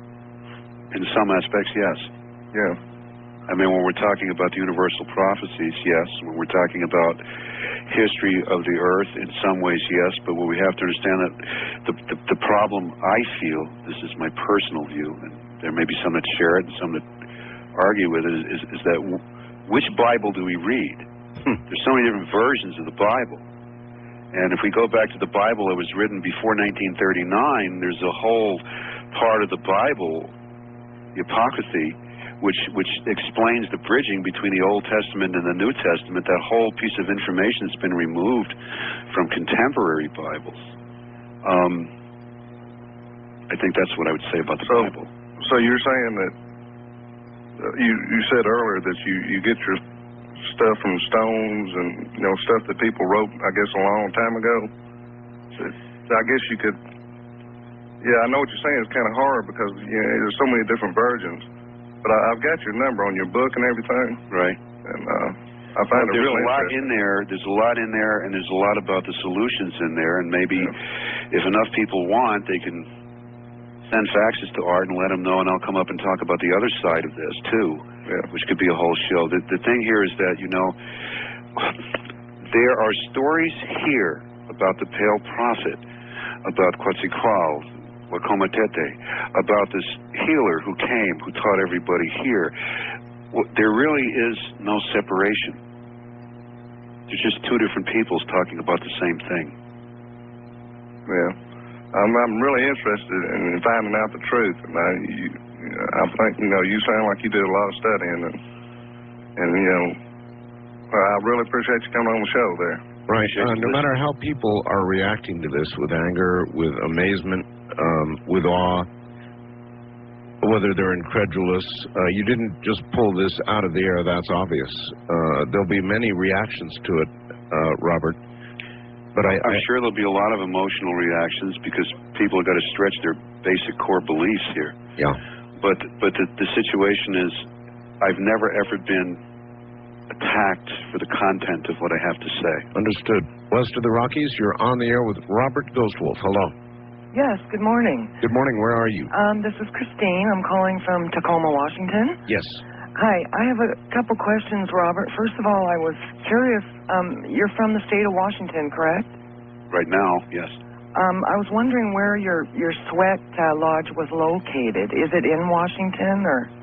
In some aspects, yes. Yeah. I mean, when we're talking about the universal prophecies, yes. When we're talking about history of the earth, in some ways, yes. But what we have to understand that the, the, the problem I feel, this is my personal view, and there may be some that share it and some that argue with it, is, is that w which Bible do we read? Hmm. There's so many different versions of the Bible. And if we go back to the Bible that was written before nineteen thirty-nine, there's a whole part of the Bible, the Apocryphy, which which explains the bridging between the Old Testament and the New Testament. That whole piece of information has been removed from contemporary Bibles. Um, I think that's what I would say about the So, Bible. so you're saying that uh, you you said earlier that you you get your stuff from stones and you know stuff that people wrote, I guess, a long time ago. So, I guess you could. Yeah, I know what you're saying. It's kind of hard because you know, there's so many different versions. But I, I've got your number on your book and everything. Right. And uh, I find well, it there's really a lot interesting. in there. There's a lot in there, and there's a lot about the solutions in there. And maybe Yeah. if enough people want, they can send faxes to Art and let him know, and I'll come up and talk about the other side of this too, Yeah. which could be a whole show. The, the thing here is that, you know, there are stories here about the Pale Prophet, about Quetzalcoatl, Wacomatete, about this healer who came, who taught everybody here. Well, there really is no separation. There's just two different peoples talking about the same thing. Yeah. I'm, I'm really interested in finding out the truth. And I, you, I think, you know, you sound like you did a lot of studying. And, and you know, I really appreciate you coming on the show there. Right. Uh, no matter how people are reacting to this with anger, with amazement, um, with awe, whether they're incredulous, uh, you didn't just pull this out of the air, that's obvious. Uh, there'll be many reactions to it, uh, Robert. But I, I'm I, sure there'll be a lot of emotional reactions because people have got to stretch their basic core beliefs here. Yeah. But but the, the situation is, I've never ever been attacked for the content of what I have to say. Understood. West of the Rockies, you're on the air with Robert Ghostwolf. Hello. Yes, good morning. Good morning. Where are you? Um, this is Christine. I'm calling from Tacoma, Washington. Yes. Hi, I have a couple questions, Robert. First of all, I was curious, um, you're from the state of Washington, correct? Right now, yes. Um, I was wondering where your, your sweat uh, lodge was located. Is it in Washington, or?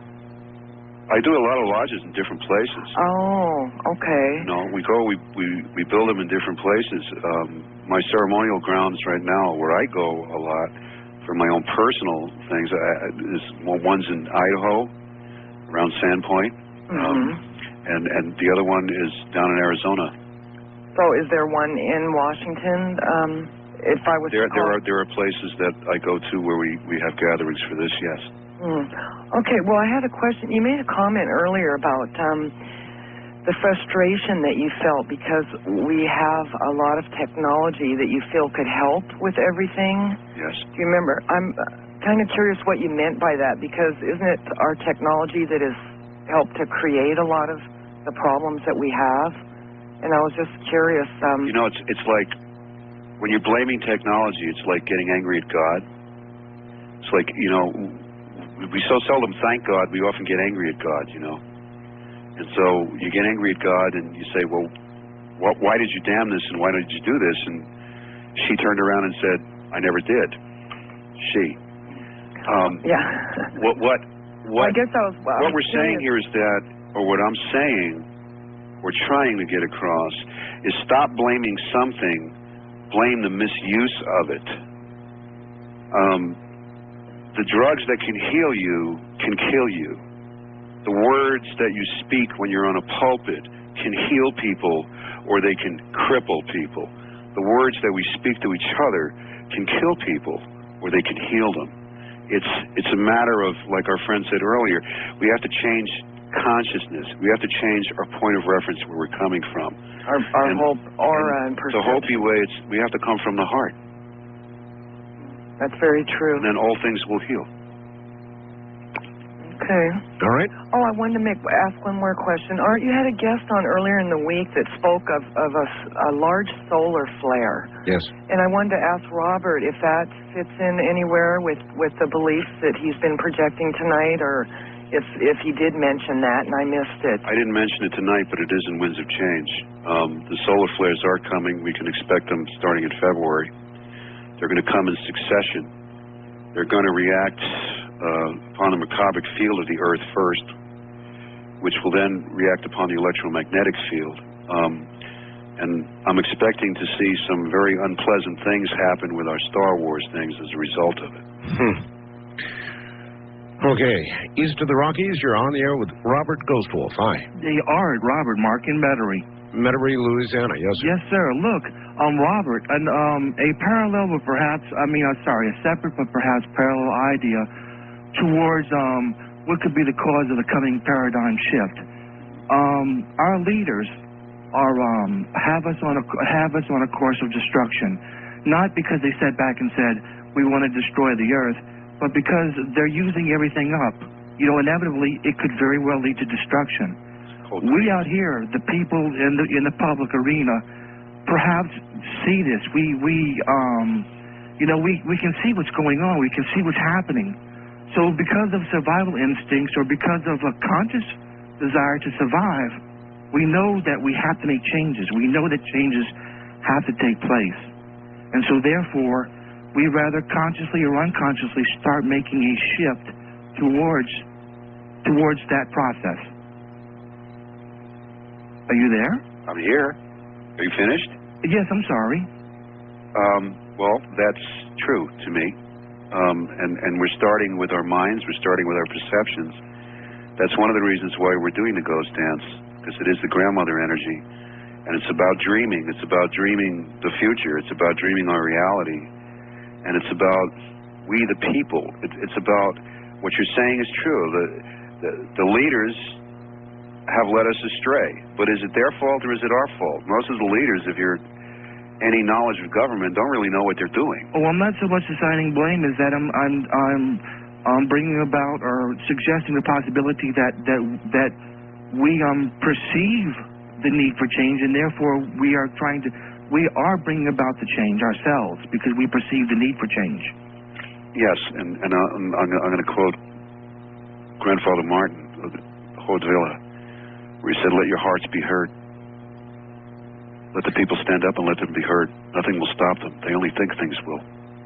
I do a lot of lodges in different places. Oh, okay. You know, we go, we, we, we build them in different places. Um, my ceremonial grounds right now, where I go a lot for my own personal things, I, is well, one's in Idaho, around Sandpoint, Mm-hmm. um, and and the other one is down in Arizona. So is there one in Washington? Um, if I was There to there call- are there are places that I go to where we we have gatherings for this. Yes. Hmm. Okay, well, I had a question. You made a comment earlier about um, the frustration that you felt because we have a lot of technology that you feel could help with everything. Yes. Do you remember? I'm kind of curious what you meant by that, because isn't it our technology that has helped to create a lot of the problems that we have? And I was just curious. Um, You know, it's it's like when you're blaming technology, it's like getting angry at God. It's like, you know, we so seldom thank God, we often get angry at God, you know. And so you get angry at God and you say, well, wh why did you damn this and why did you do this? And she turned around and said, I never did. She. Um, yeah. What, what, what, I guess I was, well, what I was we're saying curious. here is that, or what I'm saying, we're trying to get across, is stop blaming something, blame the misuse of it. Um, the drugs that can heal you can kill you. The words that you speak when you're on a pulpit can heal people or they can cripple people. The words that we speak to each other can kill people or they can heal them. It's, it's a matter of, like our friend said earlier, we have to change consciousness. We have to change our point of reference where we're coming from. Our, our And- whole aura and, and the perception. Hopi way, it's, we have to come from the heart. That's very true. And then all things will heal. Okay. All right. Oh, I wanted to make ask one more question. Art, you had a guest on earlier in the week that spoke of, of a, s- a large solar flare. Yes. And I wanted to ask Robert if that fits in anywhere with, with the beliefs that he's been projecting tonight, or if if he did mention that and I missed it. I didn't mention it tonight, but it is in Winds of Change. Um, the solar flares are coming. We can expect them starting in February. They're going to come in succession. They're going to react uh, upon the mercabic field of the Earth first, which will then react upon the electromagnetic field. Um, and I'm expecting to see some very unpleasant things happen with our Star Wars things as a result of it. Hmm. Okay. East of the Rockies, you're on the air with Robert Ghostwolf. Hi. They are Robert, Mark and Battery. Metairie, Louisiana. Yes, sir. Yes, sir. Look, um, Robert, and um, a parallel, but perhaps, I mean, I'm sorry, a separate but perhaps parallel idea towards um, what could be the cause of the coming paradigm shift. Um, our leaders are um, have us on a have us on a course of destruction, not because they sat back and said we want to destroy the earth, but because they're using everything up. You know, inevitably, it could very well lead to destruction. We out here, the people in the in the public arena, perhaps see this. We we um, you know, we we can see what's going on. We can see what's happening. So, because of survival instincts or because of a conscious desire to survive, we know that we have to make changes. We know that changes have to take place, and so therefore, we rather consciously or unconsciously start making a shift towards towards that process. Are you there? I'm here. Are you finished? Yes, I'm sorry. Um, well, that's true to me. Um, and, and we're starting with our minds. We're starting with our perceptions. That's one of the reasons why we're doing the ghost dance, because it is the grandmother energy. And it's about dreaming. It's about dreaming the future. It's about dreaming our reality. And it's about we the people. It, it's about what you're saying is true. The, the, the leaders have led us astray. But is it their fault or is it our fault? Most of the leaders, if you're any knowledge of government, don't really know what they're doing. Oh, I'm not so much assigning blame as that I'm I'm I'm um, bringing about or suggesting the possibility that that that we um perceive the need for change, and therefore we are trying to we are bringing about the change ourselves because we perceive the need for change. Yes, and and I'm I'm, I'm going to quote Grandfather Martin of the Haute Villa, where he said, "Let your hearts be heard. Let the people stand up and let them be heard. Nothing will stop them. They only think things will."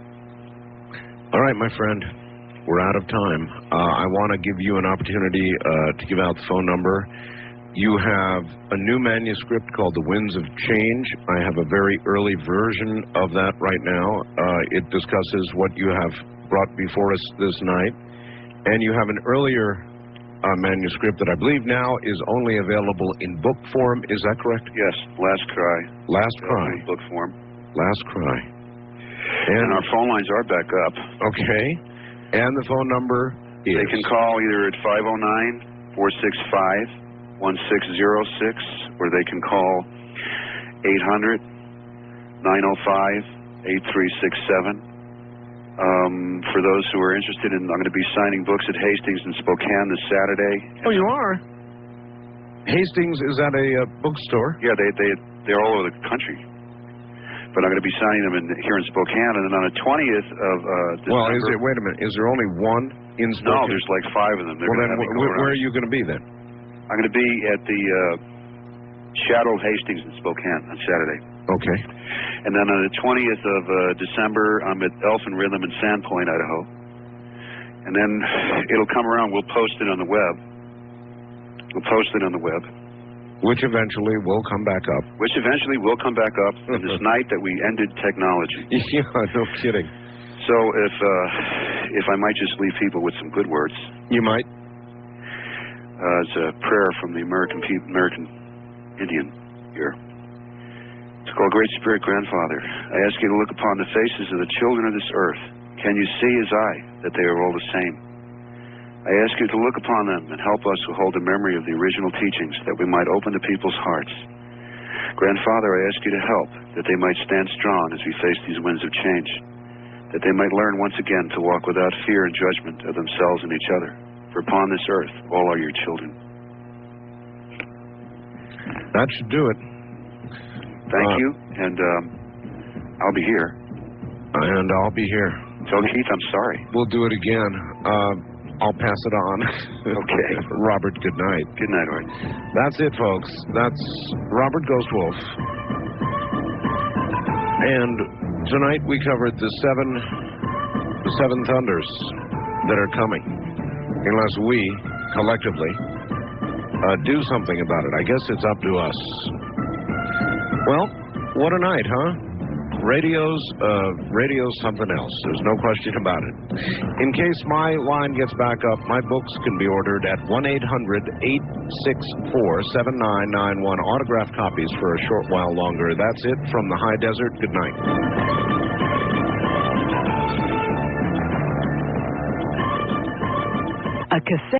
All right, my friend, we're out of time. Uh, I want to give you an opportunity uh, to give out the phone number. You have a new manuscript called The Winds of Change. I have a very early version of that right now. Uh, it discusses what you have brought before us this night. And you have an earlier uh, manuscript that I believe now is only available in book form. Is that correct? Yes, Last Cry. Last Cry. In book form. Last Cry. And, And our phone lines are back up. Okay. And the phone number is? They can call either at five oh nine, four six five, one six zero six, or they can call eight hundred, nine oh five, eight three six seven. Um, for those who are interested in, I'm going to be signing books at Hastings and Spokane this Saturday. Oh, you are? Hastings is at a uh, bookstore? Yeah, they, they, they're all over the country. But I'm going to be signing them in, here in Spokane, and then on the twentieth of uh, December... Well, is there, wait a minute, is there only one in Spokane? No, there's like five of them. They're well, going then, to have wh- where are you going to be then? I'm going to be at the uh, Shadow Hastings in Spokane on Saturday. Okay. And then on the twentieth of uh, December, I'm at Elfin Rhythm in Sandpoint, Idaho. And then it'll come around. We'll post it on the web. We'll post it on the web. Which eventually will come back up. Which eventually will come back up on this night that we ended technology. Yeah, no kidding. So if uh, if I might just leave people with some good words. You might. Uh, it's a prayer from the American pe- American Indian here. It's called Great Spirit Grandfather. I ask you to look upon the faces of the children of this earth. Can you see as I, that they are all the same? I ask you to look upon them and help us who hold the memory of the original teachings, that we might open the people's hearts. Grandfather, I ask you to help, that they might stand strong as we face these winds of change, that they might learn once again to walk without fear and judgment of themselves and each other. For upon this earth, all are your children. That should do it. Thank uh, you, and um, I'll be here. And I'll be here. Tell Keith I'm sorry. We'll do it again. Uh, I'll pass it on. Okay. Robert, good night. Good night, Art. That's it, folks. That's Robert Ghostwolf. And tonight we covered the seven, the seven thunders that are coming, unless we, collectively, uh, do something about it. I guess it's up to us. Well, what a night, huh? radio's, uh, radio's something else. There's no question about it. In case my line gets back up, my books can be ordered at one eight hundred, eight six four, seven nine nine one. Autographed copies for a short while longer. That's it from the high desert. Good night. A cassette.